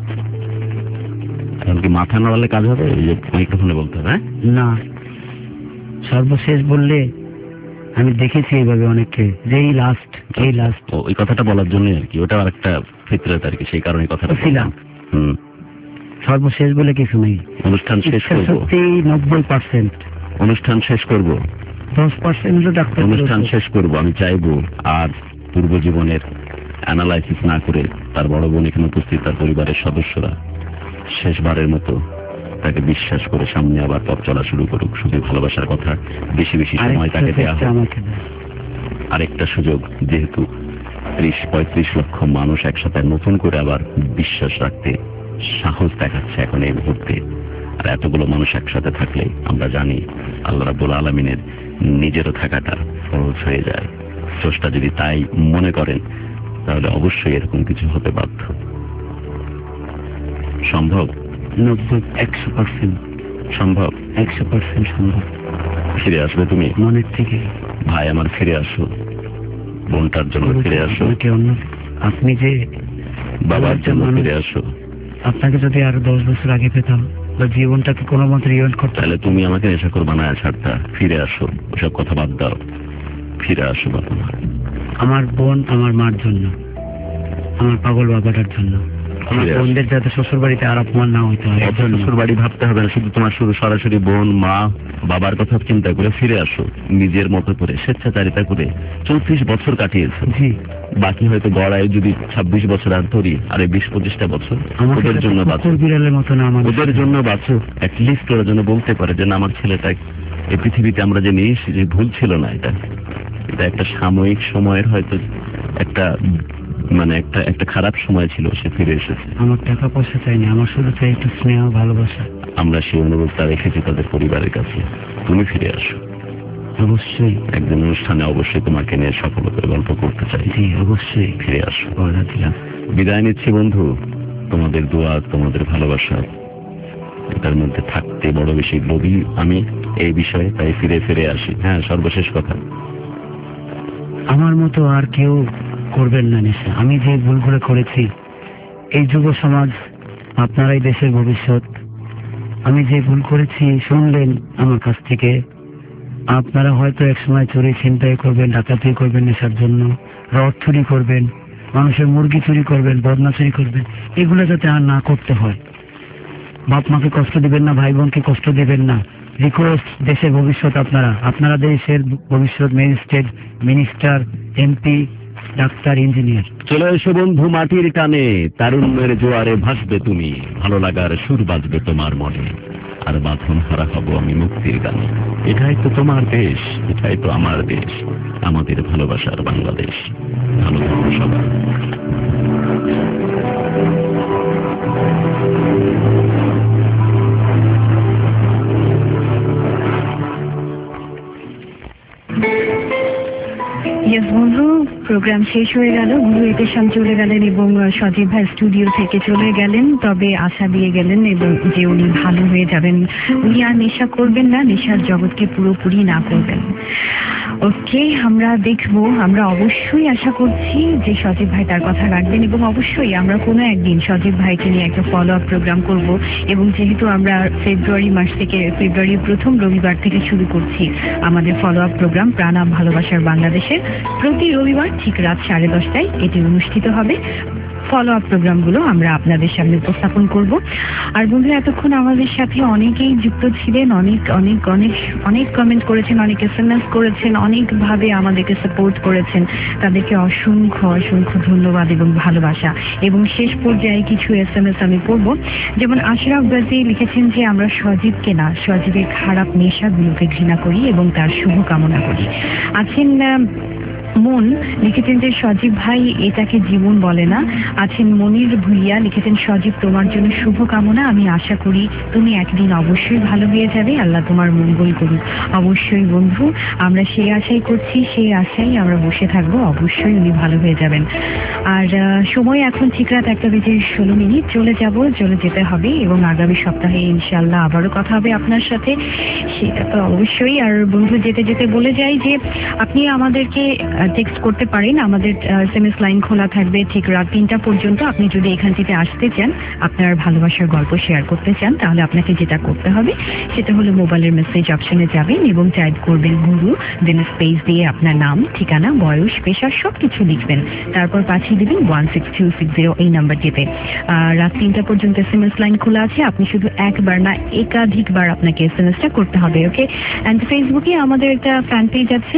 এখন কি মাথা নাড়ালে কাজ হবে? এই যে মাইক্রোফোনে বলতে হবে। না, সর্বশেষ বললে আমি দেখেছি এইভাবে অনেককে, যে এই লাস্ট। ওই কথাটা বলার জন্য আর কি, ওটা আর একটা ফিতরত আর কি, সেই কারণে কথাটা ছিলাম। সর্বশেষ বলে কিছু নেই। অনুষ্ঠান শেষ করব, 90%। অনুষ্ঠান শেষ করব, 10% অনুষ্ঠান শেষ করব। আমি চাইবো আর পূর্ব জীবনের অ্যানালাইসিস না করে তার বড় বোন এখানে উপস্থিত, তার পরিবারের সদস্যরা শেষবারের মতো তাকে বিশ্বাস করে সামনে আবার পথ চলা শুরু করুক। শুধু ভালোবাসার কথা, বেশি বেশি সময় তাকে দেওয়া হোক। আরেকটা সুযোগ, যেহেতু 30-35 লক্ষ মানুষ একসাথে নতুন করে আবার বিশ্বাস রাখতে সাহস দেখাচ্ছে এখন এই মুহূর্তে। আর এতগুলো মানুষ একসাথে থাকলে আমরা জানি আল্লাহ রাব্বুল আলামিনের নিজেরও থাকাটা সহজ হয়ে যায়। স্রষ্টা যদি তাই মনে করেন, তাহলে অবশ্যই এরকম কিছু হতে বাধ্য। সম্ভব 100% সম্ভব, 100% সম্ভব। ফিরে আসবে তুমি মনের থেকে। ভাই আমার, ফিরে আসো, বোনটার জন্য ফিরে আসো। আপনি যে বাবার জন্য ফিরে আসো। আপনাকে যদি আরো 10 বছর আগে পেতাম বা জীবনটাকে কোনো মতে রিওয়েন্ট করতে, তাহলে তুমি আমাকে নেশাখোর বানায় ছাড়তা। ফিরে আসো, ওসব কথা বাদ দাও, ফিরে আসো বাবা মা। আমার বোন আমার মার জন্য, আমার পাগল বাবাটার জন্য, আমার ফিরে আসো। বোনদের যাতে শ্বশুর বাড়িতে আর অপমান না হইতে হয় এর জন্য। শ্বশুর বাড়ি ভাবতে হবে না, শুধু তোমার শুধু সরাসরি বোন মা বাবার কথা চিন্তা করে ফিরে আসো। নিজের মতো করে স্বেচ্ছাচারিতা করে 34 বছর কাটিয়েছো। জি, বাকি হয়তো গড়ায় যদি 26 বছর আর ধরি, আরে 20-25টা বছর আমাকে ওদের জন্য বাঁচো, কুকুর বিড়ালের মতো না আমার ওদের জন্য বাঁচো। অ্যাটলিস্ট ওরা যেন বলতে পারে যে না, আমার ছেলেটা এই পৃথিবীতে আমরা যে নিয়ে এসেছি, যে ভুল ছিল না, এটা একটা সাময়িক সময়ের হয়তো একটা মানে একটা খারাপ সময় ছিল, সে ফিরে এসেছে। আমার টাকা পয়সা চাইনি, আমার শুধু চাই একটু স্নেহ ভালোবাসা। আমরা সেই অনুরোধটা রেখেছি তাদের পরিবারের কাছে। তুমি ফিরে আসো। অবশ্যই একদিন অনুষ্ঠানে অবশ্যই তোমাকে নিয়ে সফলতার গল্প করতে চাই। জি, অবশ্যই ফিরে আসো। কথা দিলাম। বিদায় নিচ্ছি বন্ধু। তোমাদের দোয়া, তোমাদের ভালোবাসা এটার মধ্যে থাকতে বড় বেশি লোভী আমি এই বিষয়ে, তাই ফিরে ফিরে আসি। হ্যাঁ, সর্বশেষ কথা, আমার মতো আর কেউ করবেন না নেশা। আমি যে ভুলগুলো করেছি, এই যুব সমাজ আপনারাই দেশের ভবিষ্যৎ। আমি যে ভুল করেছি শুনলেন আমার কাছ থেকে। আপনারা হয়তো একসময় চুরি ছিনতাই করবেন, ডাকাতি করবেন নেশার জন্য, রড চুরি করবেন, মানুষের মুরগি চুরি করবেন, বদনা চুরি করবেন। এগুলো যাতে আর না করতে হয়। বাপ মাকে কষ্ট দিবেন না, ভাই বোনকে কষ্ট দিবেন না। রিকোয়েস্ট, দেশের ভবিষ্যৎ আপনারা, আপনারা দেশের ভবিষ্যৎ। Magistrate, minister, MP, doctor, engineer. চলে এসো বন্ধু মাটির টানে, তারুণ্যের জোয়ারে ভাসবে তুমি, ভালো লাগার সুর বাজবে তোমার মনে, আর বাঁধন হারা হব আমি মুক্তির গানে। এটাই তো তোমার দেশ, এটাই তো আমার দেশ, আমাদের ভালোবাসার বাংলাদেশ। ভালো থাকো সবাই। ইয়েস বন্ধু, প্রোগ্রাম শেষ হয়ে গেল। গুরু এতেশাম চলে গেলেন এবং সজীব ভাই স্টুডিও থেকে চলে গেলেন, তবে আশা দিয়ে গেলেন এবং যে উনি ভালো হয়ে যাবেন, উনি আর নেশা করবেন না, নেশার জগৎকে পুরোপুরি না করবেন। ওকে, আমরা দেখবো, আমরা অবশ্যই আশা করছি যে সজীব ভাই তার কথা রাখবেন এবং অবশ্যই আমরা কোনো একদিন সজীব ভাইকে নিয়ে একটা ফলো আপ প্রোগ্রাম করব। এবং যেহেতু আমরা ফেব্রুয়ারি মাস থেকে, ফেব্রুয়ারির প্রথম রবিবার থেকে শুরু করছি আমাদের ফলো আপ প্রোগ্রাম প্রাণাম ভালোবাসার বাংলাদেশের, প্রতি রবিবার ঠিক রাত 10:30টায় এটি অনুষ্ঠিত হবে। ফলো আপ প্রোগ্রামগুলো আমরা আপনাদের সামনে উপস্থাপন করব। আর বন্ধুরা, এতক্ষণ আমাদের সাথে অনেকেই যুক্ত ছিলেন, অনেক অনেক অনেক অনেক কমেন্ট করেছেন, অনেক SMS করেছেন, অনেকভাবে আমাদেরকে সাপোর্ট করেছেন। তাদেরকে অসংখ্য অসংখ্য ধন্যবাদ এবং ভালোবাসা। এবং শেষ পর্যায়ে কিছু SMS আমি পড়ব। যেমন আশরাফ গাজী লিখেছেন যে আমরা সজীবকে না, সজীবের খারাপ নেশাগুলোকে ঘৃণা করি এবং তার শুভ কামনা করি। আছেন মন লিখেছেন যে সজীব ভাই এটাকে জীবন বলে না। আছেন মনির ভুইয়া লিখেছেন সজীব তোমার জন্য শুভ কামনা, আমি আশা করি তুমি একদিন অবশ্যই ভালো হয়ে যাবে, আল্লাহ তোমার মঙ্গল করুক। অবশ্যই বন্ধু, আমরা সেই আশাই করছি, সেই আশাই আমরা বসে থাকবো, অবশ্যই উনি ভালো হয়ে যাবেন। আর সময় এখন ঠিক রাত 1:16 চলে যেতে হবে এবং আগামী সপ্তাহে ইনশাআল্লাহ আবারও কথা হবে আপনার সাথে, সেটা তো অবশ্যই। আর বন্ধু, যেতে যেতে বলে যাই যে আপনি আমাদেরকে টেক্সট করতে পারেন, আমাদের SMS লাইন খোলা থাকবে ঠিক রাত 3টা পর্যন্ত। আপনি যদি এখান থেকে আসতে চান, আপনার ভালোবাসার গল্প শেয়ার করতে চান, তাহলে আপনাকে যেটা করতে হবে সেটা হলো মোবাইলের মেসেজ অপশনে যাবেন এবং টাইপ করবেন গুরু, দেন স্পেস দিয়ে আপনার নাম, ঠিকানা, বয়স, পেশা সবকিছু লিখবেন, তারপর পাঠিয়ে দিবেন 16260 এই নাম্বারটিতে। রাত 3টা পর্যন্ত SMS লাইন খোলা আছে, আপনি শুধু একবার না একাধিকবার আপনাকে SMS-টা করতে হবে। ওকে, অ্যান্ড ফেসবুকে আমাদের একটা ফ্যান পেজ আছে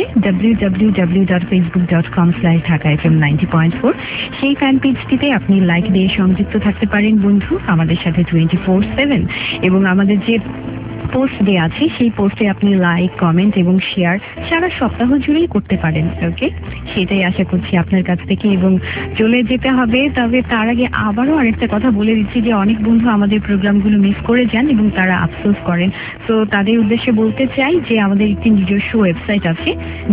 www.facebook.com/dhaka-fm90.4। সেই ফ্যান পেজটিতে আপনি লাইক দিয়ে সংযুক্ত থাকতে পারেন বন্ধু আমাদের সাথে 24/7। এবং আমাদের যে পোস্ট দেওয়া আছে সেই পোস্টে আপনি লাইক, কমেন্ট এবং শেয়ার সারা সপ্তাহ জুড়েই করতে পারেন। ওকে, সেটাই আশা করছি আপনার কাছ থেকে। এবং চলে যেতে হবে, তবে তার আগে আবারও আরেকটা কথা বলে দিচ্ছি যে অনেক বন্ধু আমাদের প্রোগ্রামগুলো মিস করে যান এবং তারা আফসোস করেন। তো তাদের উদ্দেশ্যে বলতে চাই যে আমাদের একটি নিজস্ব ওয়েবসাইট আছে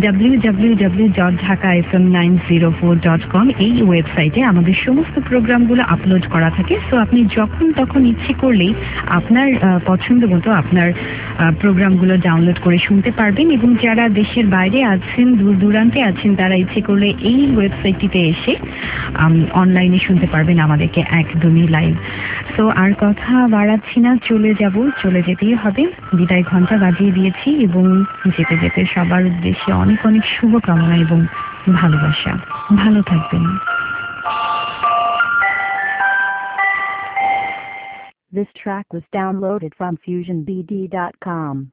www.dhaka-fm904.com। এই ওয়েবসাইটে আমাদের সমস্ত প্রোগ্রামগুলো আপলোড করা থাকে। সো আপনি যখন তখন ইচ্ছে করলেই আপনার পছন্দ মতো আপনার আপনার প্রোগ্রামগুলো ডাউনলোড করে শুনতে পারবেন, এবং যারা দেশের বাইরে আছেন, দূর দূরান্তে আছেন, তারা ইচ্ছে করলে এই ওয়েবসাইটটিতে এসে অনলাইনে শুনতে পারবেন আমাদেরকে একদমই লাইভ। তো আর কথা বাড়াচ্ছি না, চলে যেতেই হবে। বিদায় ঘন্টা বাজিয়ে দিয়েছি, এবং যেতে যেতে সবার উদ্দেশ্যে অনেক অনেক শুভকামনা এবং ভালোবাসা। ভালো থাকবেন। This track was downloaded from FusionBD.com.